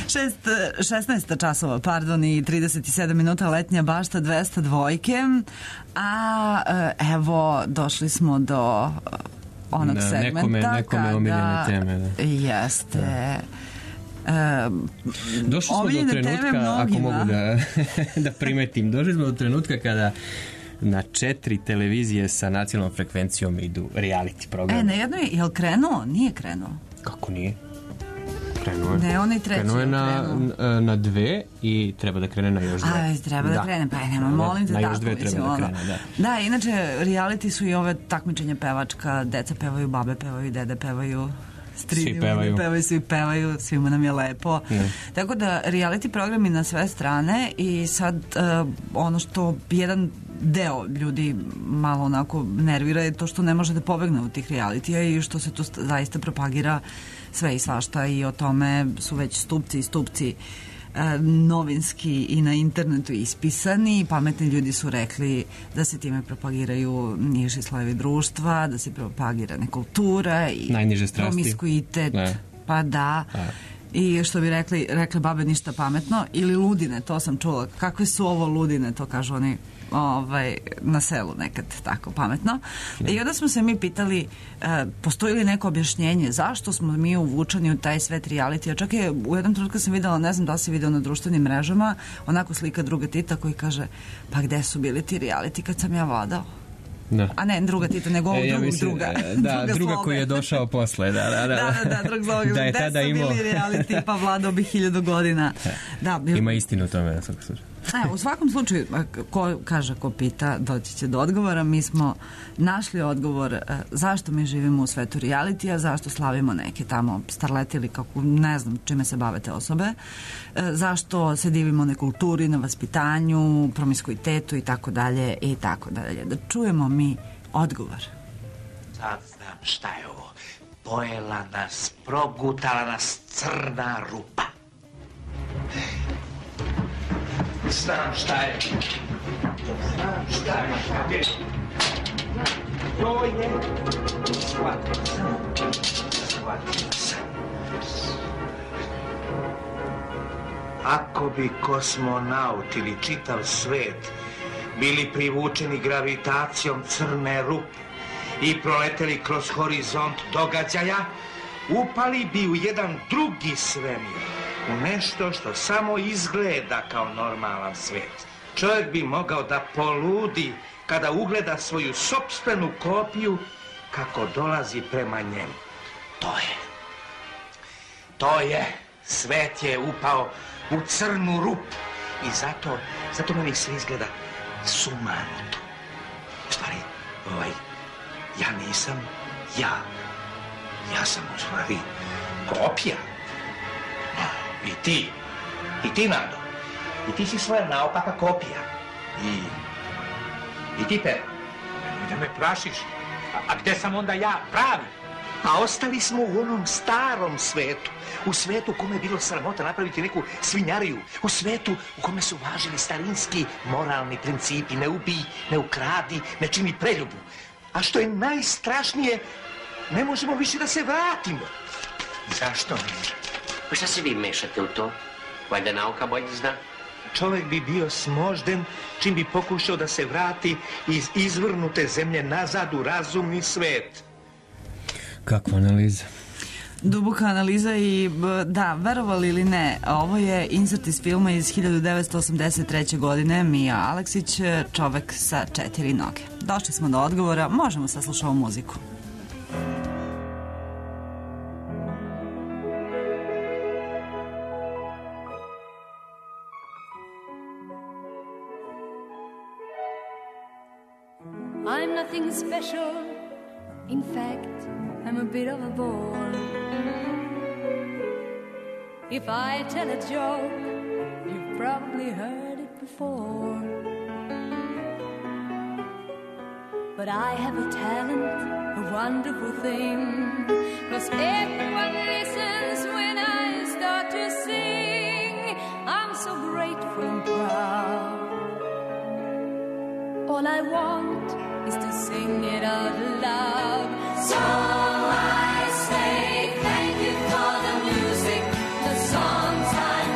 Šest, šesnaest časova, pardon, i trideset sedam minuta, letnja bašta dvesta dvojke, a evo došli smo do onog da, segmenta nekome, nekome kada omiljene teme, da. Jeste da. E, došli smo do trenutka, ako mogu da, da primetim, došli smo do trenutka kada na četiri televizije sa nacionalnom frekvencijom idu reality program. E, na jednoj, je li krenuo? Nije krenuo. Kako nije? Krenuo je. Ne, onaj treći krenuo je na, na, na dve i treba da krene na još dve. A, treba da, da krene, pa je, nema, molim te na tako. još dve treba da krene, da. Da, inače, reality su i ove takmičenja pevačka, deca pevaju, babe pevaju, dede pevaju, stridi, svi pevaju. pevaju, svi pevaju, svima nam je lepo. Ne. Tako da, reality programi na sve strane i sad uh, ono što jedan deo ljudi malo onako nervira je to što ne može da pobegne od tih realitija i što se tu zaista propagira sve i svašta i o tome su već stupci i stupci e, novinski i na internetu ispisani. Pametni ljudi su rekli da se time propagiraju niži slojevi društva, da se propagira nekultura i promiskuitet. Pa da. A. I što bi rekli, rekli babe ništa pametno ili ludine, to sam čula. Kakve su ovo ludine, to kažu oni ovaj, na selu nekad tako pametno. Ne. I onda smo se mi pitali e, postoji li neko objašnjenje zašto smo mi uvučeni u taj svet reality. Čak je u jednom trenutku sam videla, ne znam da li si video na društvenim mrežama, onako slika druga Tita koji kaže pa gde su bili ti reality kad sam ja vladao? Da. A ne druga Tita, nego ovog e, ja drugog mislim, druga. Da, druga, druga koji je došao posle. Da, da, da. da, da, da drug zovog. Da je tada imao. Gde su bili reality, pa vladao bi hiljadu godina. Da, bil... Ima istinu u tome, na svakom slučaju. E, u svakom slučaju, ko kaže, ko pita, doći će do odgovora. Mi smo našli odgovor zašto mi živimo u svetu realitija, zašto slavimo neke tamo starlete ili kako, ne znam čime se bave te osobe, zašto se divimo nekulturi, na vaspitanju, promiskuitetu i tako dalje i tako dalje. Da čujemo mi odgovor. Sad znam šta je ovo. Pojela nas, progutala nas crna rupa. Znam šta je. Znam šta je. To je. Shvatio sam. Shvatio sam. Ako bi kosmonaut ili čitav svet bili privučeni gravitacijom crne rupe i proleteli kroz horizont događaja, upali bi u jedan drugi svemir, u nešto što samo izgleda kao normalan svet. Čovjek bi mogao da poludi kada ugleda svoju sopstvenu kopiju kako dolazi prema njemu. To je. To je. Svet je upao u crnu rupu i zato, zato meni sve izgleda sumanuto. U stvari, ovaj, ja nisam ja. Ja sam u stvari kopija. I ti, i ti, Nando, i ti si svoja naopaka kopija. I, i ti, Pero. Da me prašiš, a, a gde sam onda ja, pravi? A ostali smo u onom starom svetu, u svetu u kome je bilo sramota napraviti neku svinjariju, u svetu u kome su važili starinski moralni principi, ne ubij, ne ukradi, ne čini preljubu. A što je najstrašnije, ne možemo više da se vratimo. Zašto ne? Pa šta se vi mešate u to? Valjda nauka bolje zna? Čovjek bi bio smožden čim bi pokušao da se vrati iz izvrnute zemlje nazad u razumni svet. Kakva analiza? Duboka analiza i da, verovali ili ne, ovo je insert iz filma iz hiljadu devetsto osamdeset treće. godine, Mija Aleksić, Čovek sa četiri noge. Došli smo do odgovora, možemo saslušati muziku. I'm nothing special. In fact, I'm a bit of a bore. If I tell a joke, you've probably heard it before. But I have a talent, a wonderful thing, 'cause everyone listens when I start to sing. I'm so grateful and proud. All I want is to sing it out loud. So I say thank you for the music, the songs I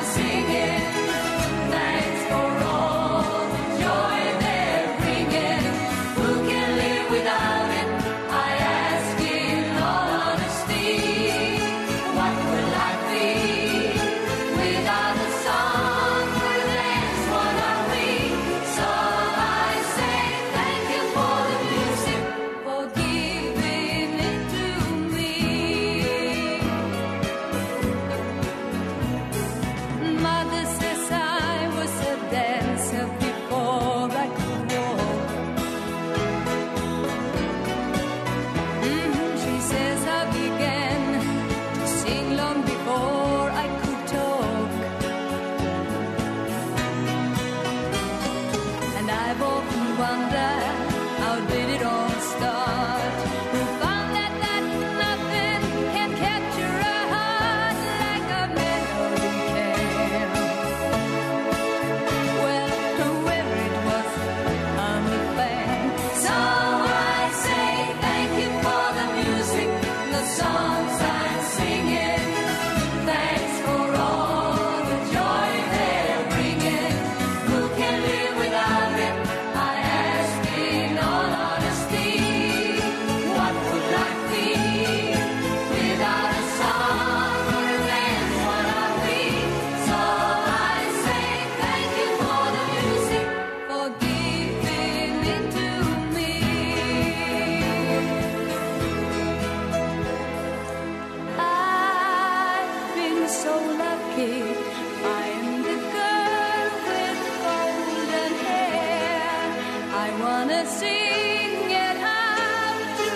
so lucky. Find a girl with golden hair. I wanna sing it out to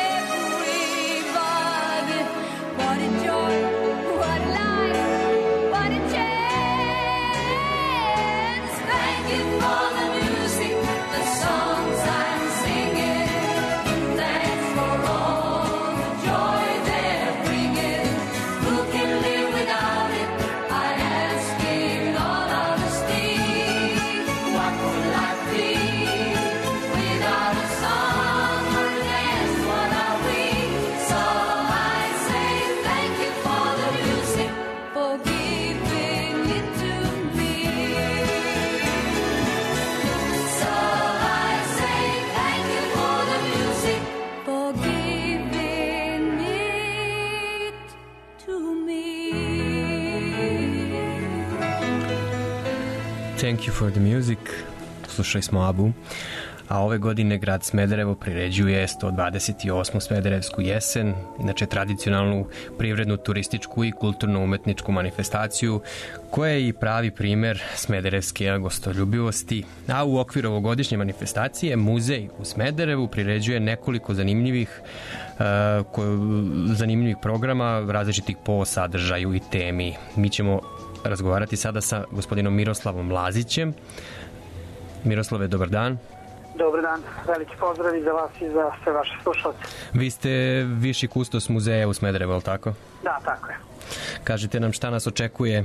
everybody. What a joy, what a life, what a chance. Thank you for the music, the songs I'm singing. Thanks for all the joy they're bringing. Who can live without it? I ask in all honesty. What would life be without a song or dance? What are we? So I say thank you for the music, for giving it to me. So I say thank you for the music, for giving it to me. Thank you for the music. Slušali smo Abu. A ove godine grad Smederevo priređuje sto dvadeset osmu Smederevsku jesen, inače tradicionalnu privrednu, turističku i kulturno-umetničku manifestaciju koja je i pravi primer smederevske gostoljubivosti. A u okviru ovogodišnje manifestacije muzej u Smederevu priređuje nekoliko zanimljivih uh, ko, zanimljivih programa različitih po sadržaju i temi. Mi ćemo razgovarati sada sa gospodinom Miroslavom Lazićem. Miroslave, dobar dan. Dobar dan, veliki pozdrav i za vas i za sve vaše slušalce. Vi ste viši kustos muzeja u Smederevu, je li tako? Da, tako je. Kažite nam šta nas očekuje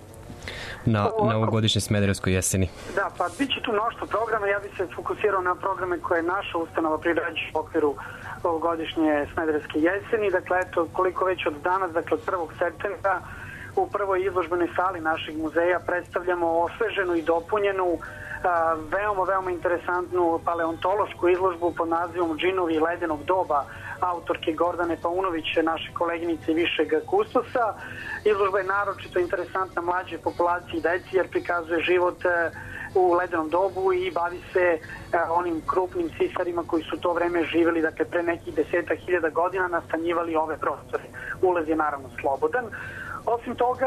na, na ovogodišnje Smederevskoj jeseni. Da, pa bit će tu mnoštvo programa, ja bih se fokusirao na programe koje naša ustanova priređuje u okviru ovogodišnje Smederevske jeseni. Dakle, eto, koliko već od danas, dakle od prvog septembra, u prvoj izložbenoj sali našeg muzeja predstavljamo osveženu i dopunjenu a, veoma, veoma interesantnu paleontološku izložbu pod nazivom Džinovi ledenog doba autorke Gordane Paunović, naše koleginice i višeg kustosa. Izložba je naročito interesantna mlađe populaciji deci jer prikazuje život e, u ledenom dobu i bavi se e, onim krupnim sisarima koji su to vreme živeli, dakle pre nekih desetak hiljada godina nastanjivali ove prostore. Ulaz je naravno slobodan. Osim toga,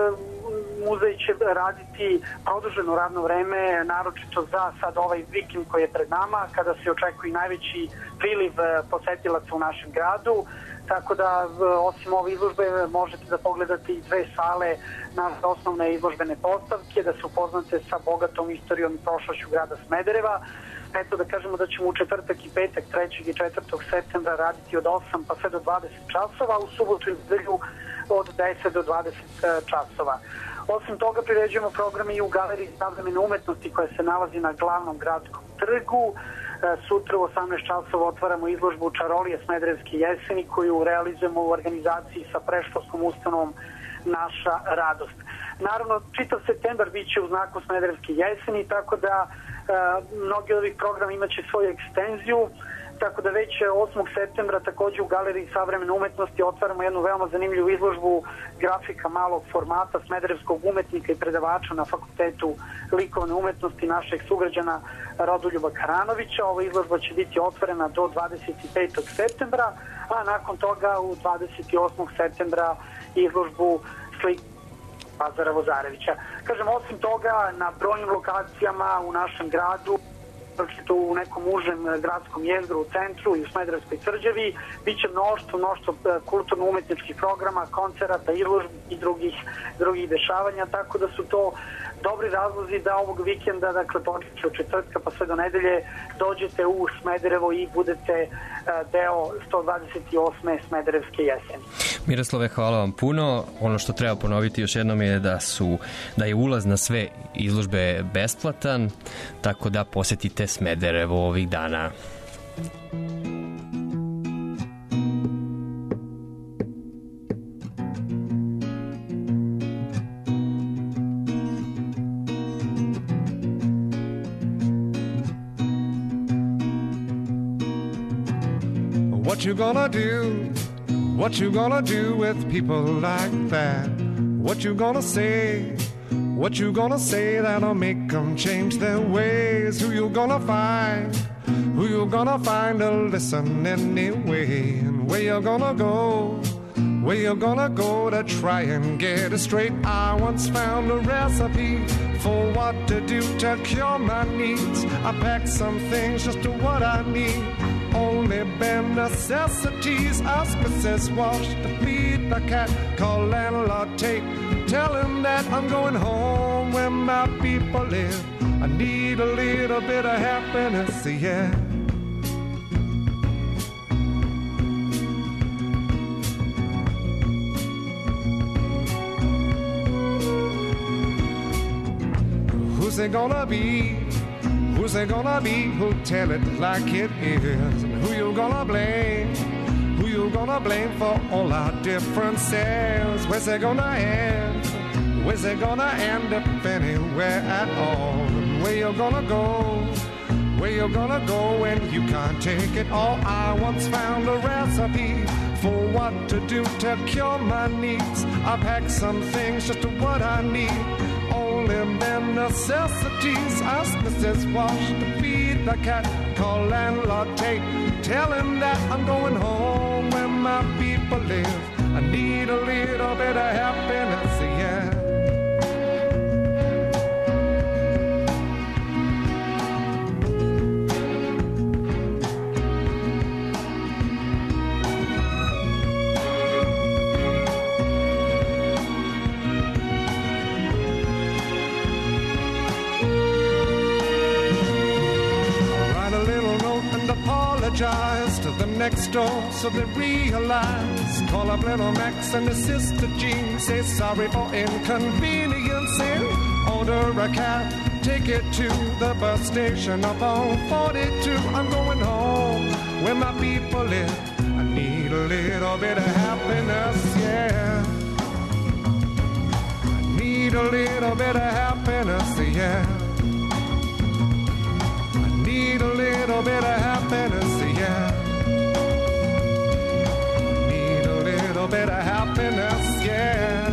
muzej će raditi produženo radno vreme, naročito za sad ovaj vikend koji je pred nama, kada se očekuje najveći priliv posetilaca u našem gradu. Tako da, osim ove izložbe, možete da pogledate i dve sale na osnovne izložbene postavke, da se upoznate sa bogatom istorijom i prošlošću grada Smedereva. Eto da kažemo da ćemo u četvrtak i petak, trećeg i četvrtog septembra raditi od osam pa sve do dvadeset časova, u subotu i nedelju od deset do dvadeset časova. Osim toga priređujemo programe i u Galeriji savremene umetnosti koja se nalazi na glavnom gradskom trgu. Sutra u osamnaest časova otvaramo izložbu Čarolije Smederevske jeseni koju realizujemo u organizaciji sa predškolskom ustanovom Naša radost. Naravno, čitav septembar bit će u znaku Smederevske jeseni, tako da e, mnogi od ovih programa imaće svoju ekstenziju, tako da već osmog septembra takođe u Galeriji savremene umetnosti otvaramo jednu veoma zanimljivu izložbu grafika malog formata smederevskog umetnika i predavača na Fakultetu likovne umetnosti našeg sugrađana Rodoljuba Karanovića. Ova izložba će biti otvorena do dvadeset petog septembra, a nakon toga u dvadeset osmog septembra izložbu slika Lazara Vozarevića. Kažem, osim toga, na brojnim lokacijama u našem gradu, u nekom užem gradskom jezgru u centru i u Smederevskoj tvrđavi, bit će mnoštvo, mnoštvo kulturno-umetničkih programa, koncerata, izložbi i drugih, drugih dešavanja, tako da su to dobri razlozi da ovog vikenda, dakle počeće od četvrtka pa sve do nedelje, dođete u Smederevo i budete deo sto dvadeset osme Smederevske jeseni. Miroslave, hvala vam puno. Ono što treba ponoviti još jednom je da su da je ulaz na sve izložbe besplatan, tako da posetite Smederevo ovih dana. What you gonna do? What you gonna do with people like that? What you gonna say? What you gonna say that'll make them change their ways? Who you gonna find? Who you gonna find to listen anyway? And where you gonna go? Where you gonna go to try and get it straight? I once found a recipe for what to do to cure my needs. I packed some things just to what I need. Only bare necessities. Ask Missus Walsh to feed the cat. Call landlord Tate. Tell him that I'm going home where my people live. I need a little bit of happiness, yeah. Who's it gonna be? Who's it gonna be? Who'll tell it like it is? And who you gonna blame? Who you gonna blame for all our differences? Where's it gonna end? Where's it gonna end up anywhere at all? And where you gonna go? Where you gonna go when you can't take it all? I once found a recipe for what to do to cure my needs. I packed some things just to what I need. Only bare necessities. Ask Missus Walsh to feed the cat. Call landlord Tate. Tell him that I'm going home where my people live. I need a little bit of happiness, yeah. Apologize to the next door so they realize. Call up little Max and his sister Jean. Say sorry for inconveniencing. Order a cab, take it to the bus station up on forty-two. I'm going home where my people live. I need a little bit of happiness, yeah. I need a little bit of happiness, yeah. Need a little bit of happiness, yeah. Need a little bit of happiness, yeah.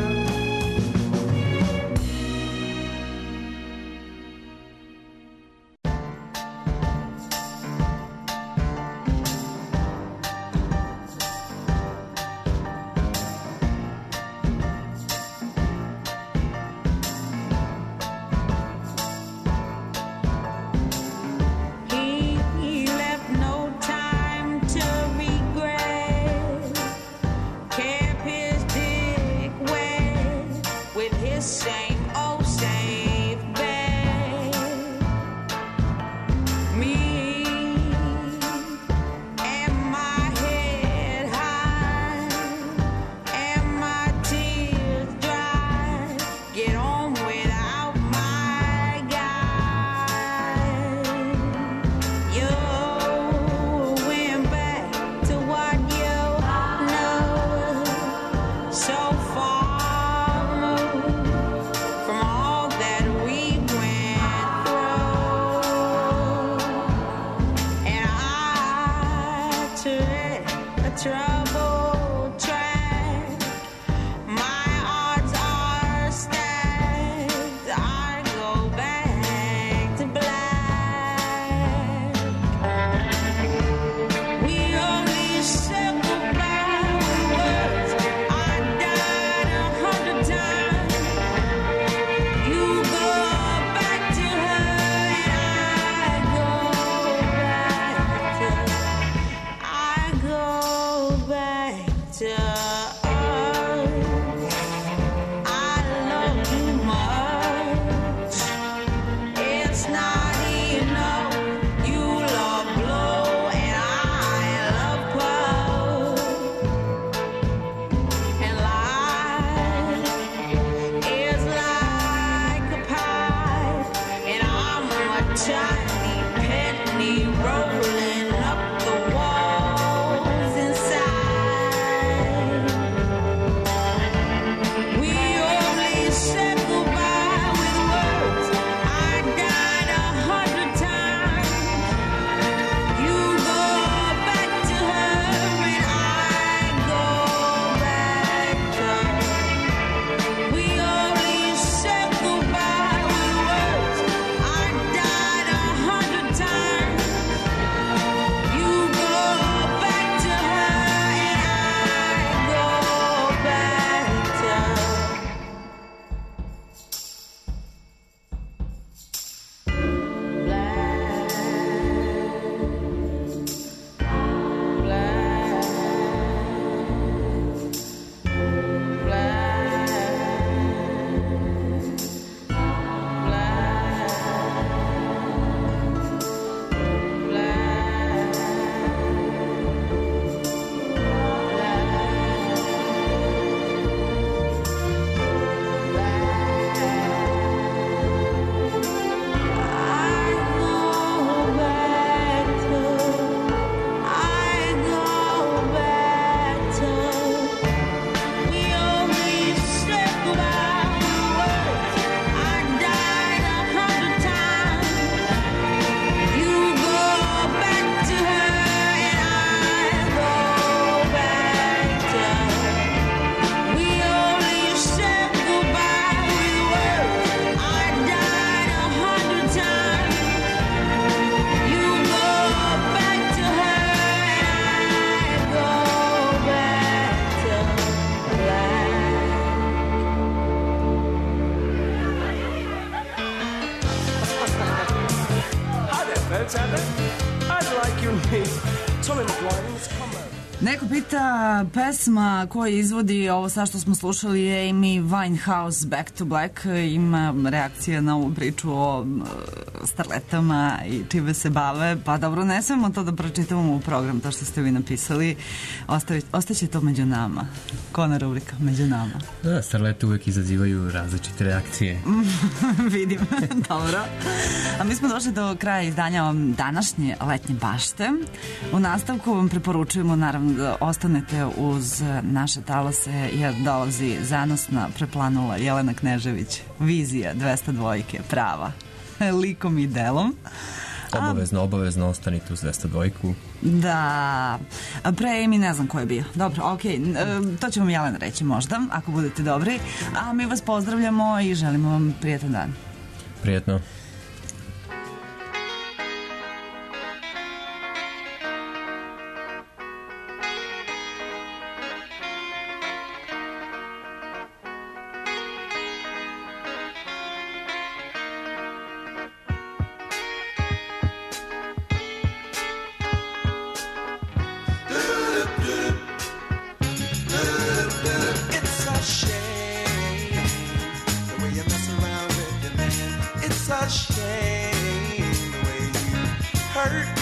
what's happened? I'd like you and me. Tommy McGuire, let's come back. Neko pita, pesma koju izvodi ovo sad što smo slušali je Amy Winehouse, Back to Black. Ima reakcija na ovu priču o uh, starletama i čime se bave. Pa dobro, ne smemo to da pročitamo u program, to što ste vi napisali. Ostavi, ostaće to među nama. Kona rubrika, među nama. Da, starlete uvek izazivaju različite reakcije. Vidim, dobro. A mi smo došli do kraja izdanja današnje letnje bašte. U nastavku vam preporučujemo naravno da ostanete uz naše talase jer dolazi zanosna preplanula Jelena Knežević, vizija dvesta dvojke, prava, likom i delom. Obavezno, obavezno ostanite uz dvesta dvojku. Da, pre mi ne znam ko je bio. Dobro, okej, okay. To će vam Jelena reći možda, ako budete dobri. A mi vas pozdravljamo i želimo vam prijetan dan. Prijetno. Shame the way you hurt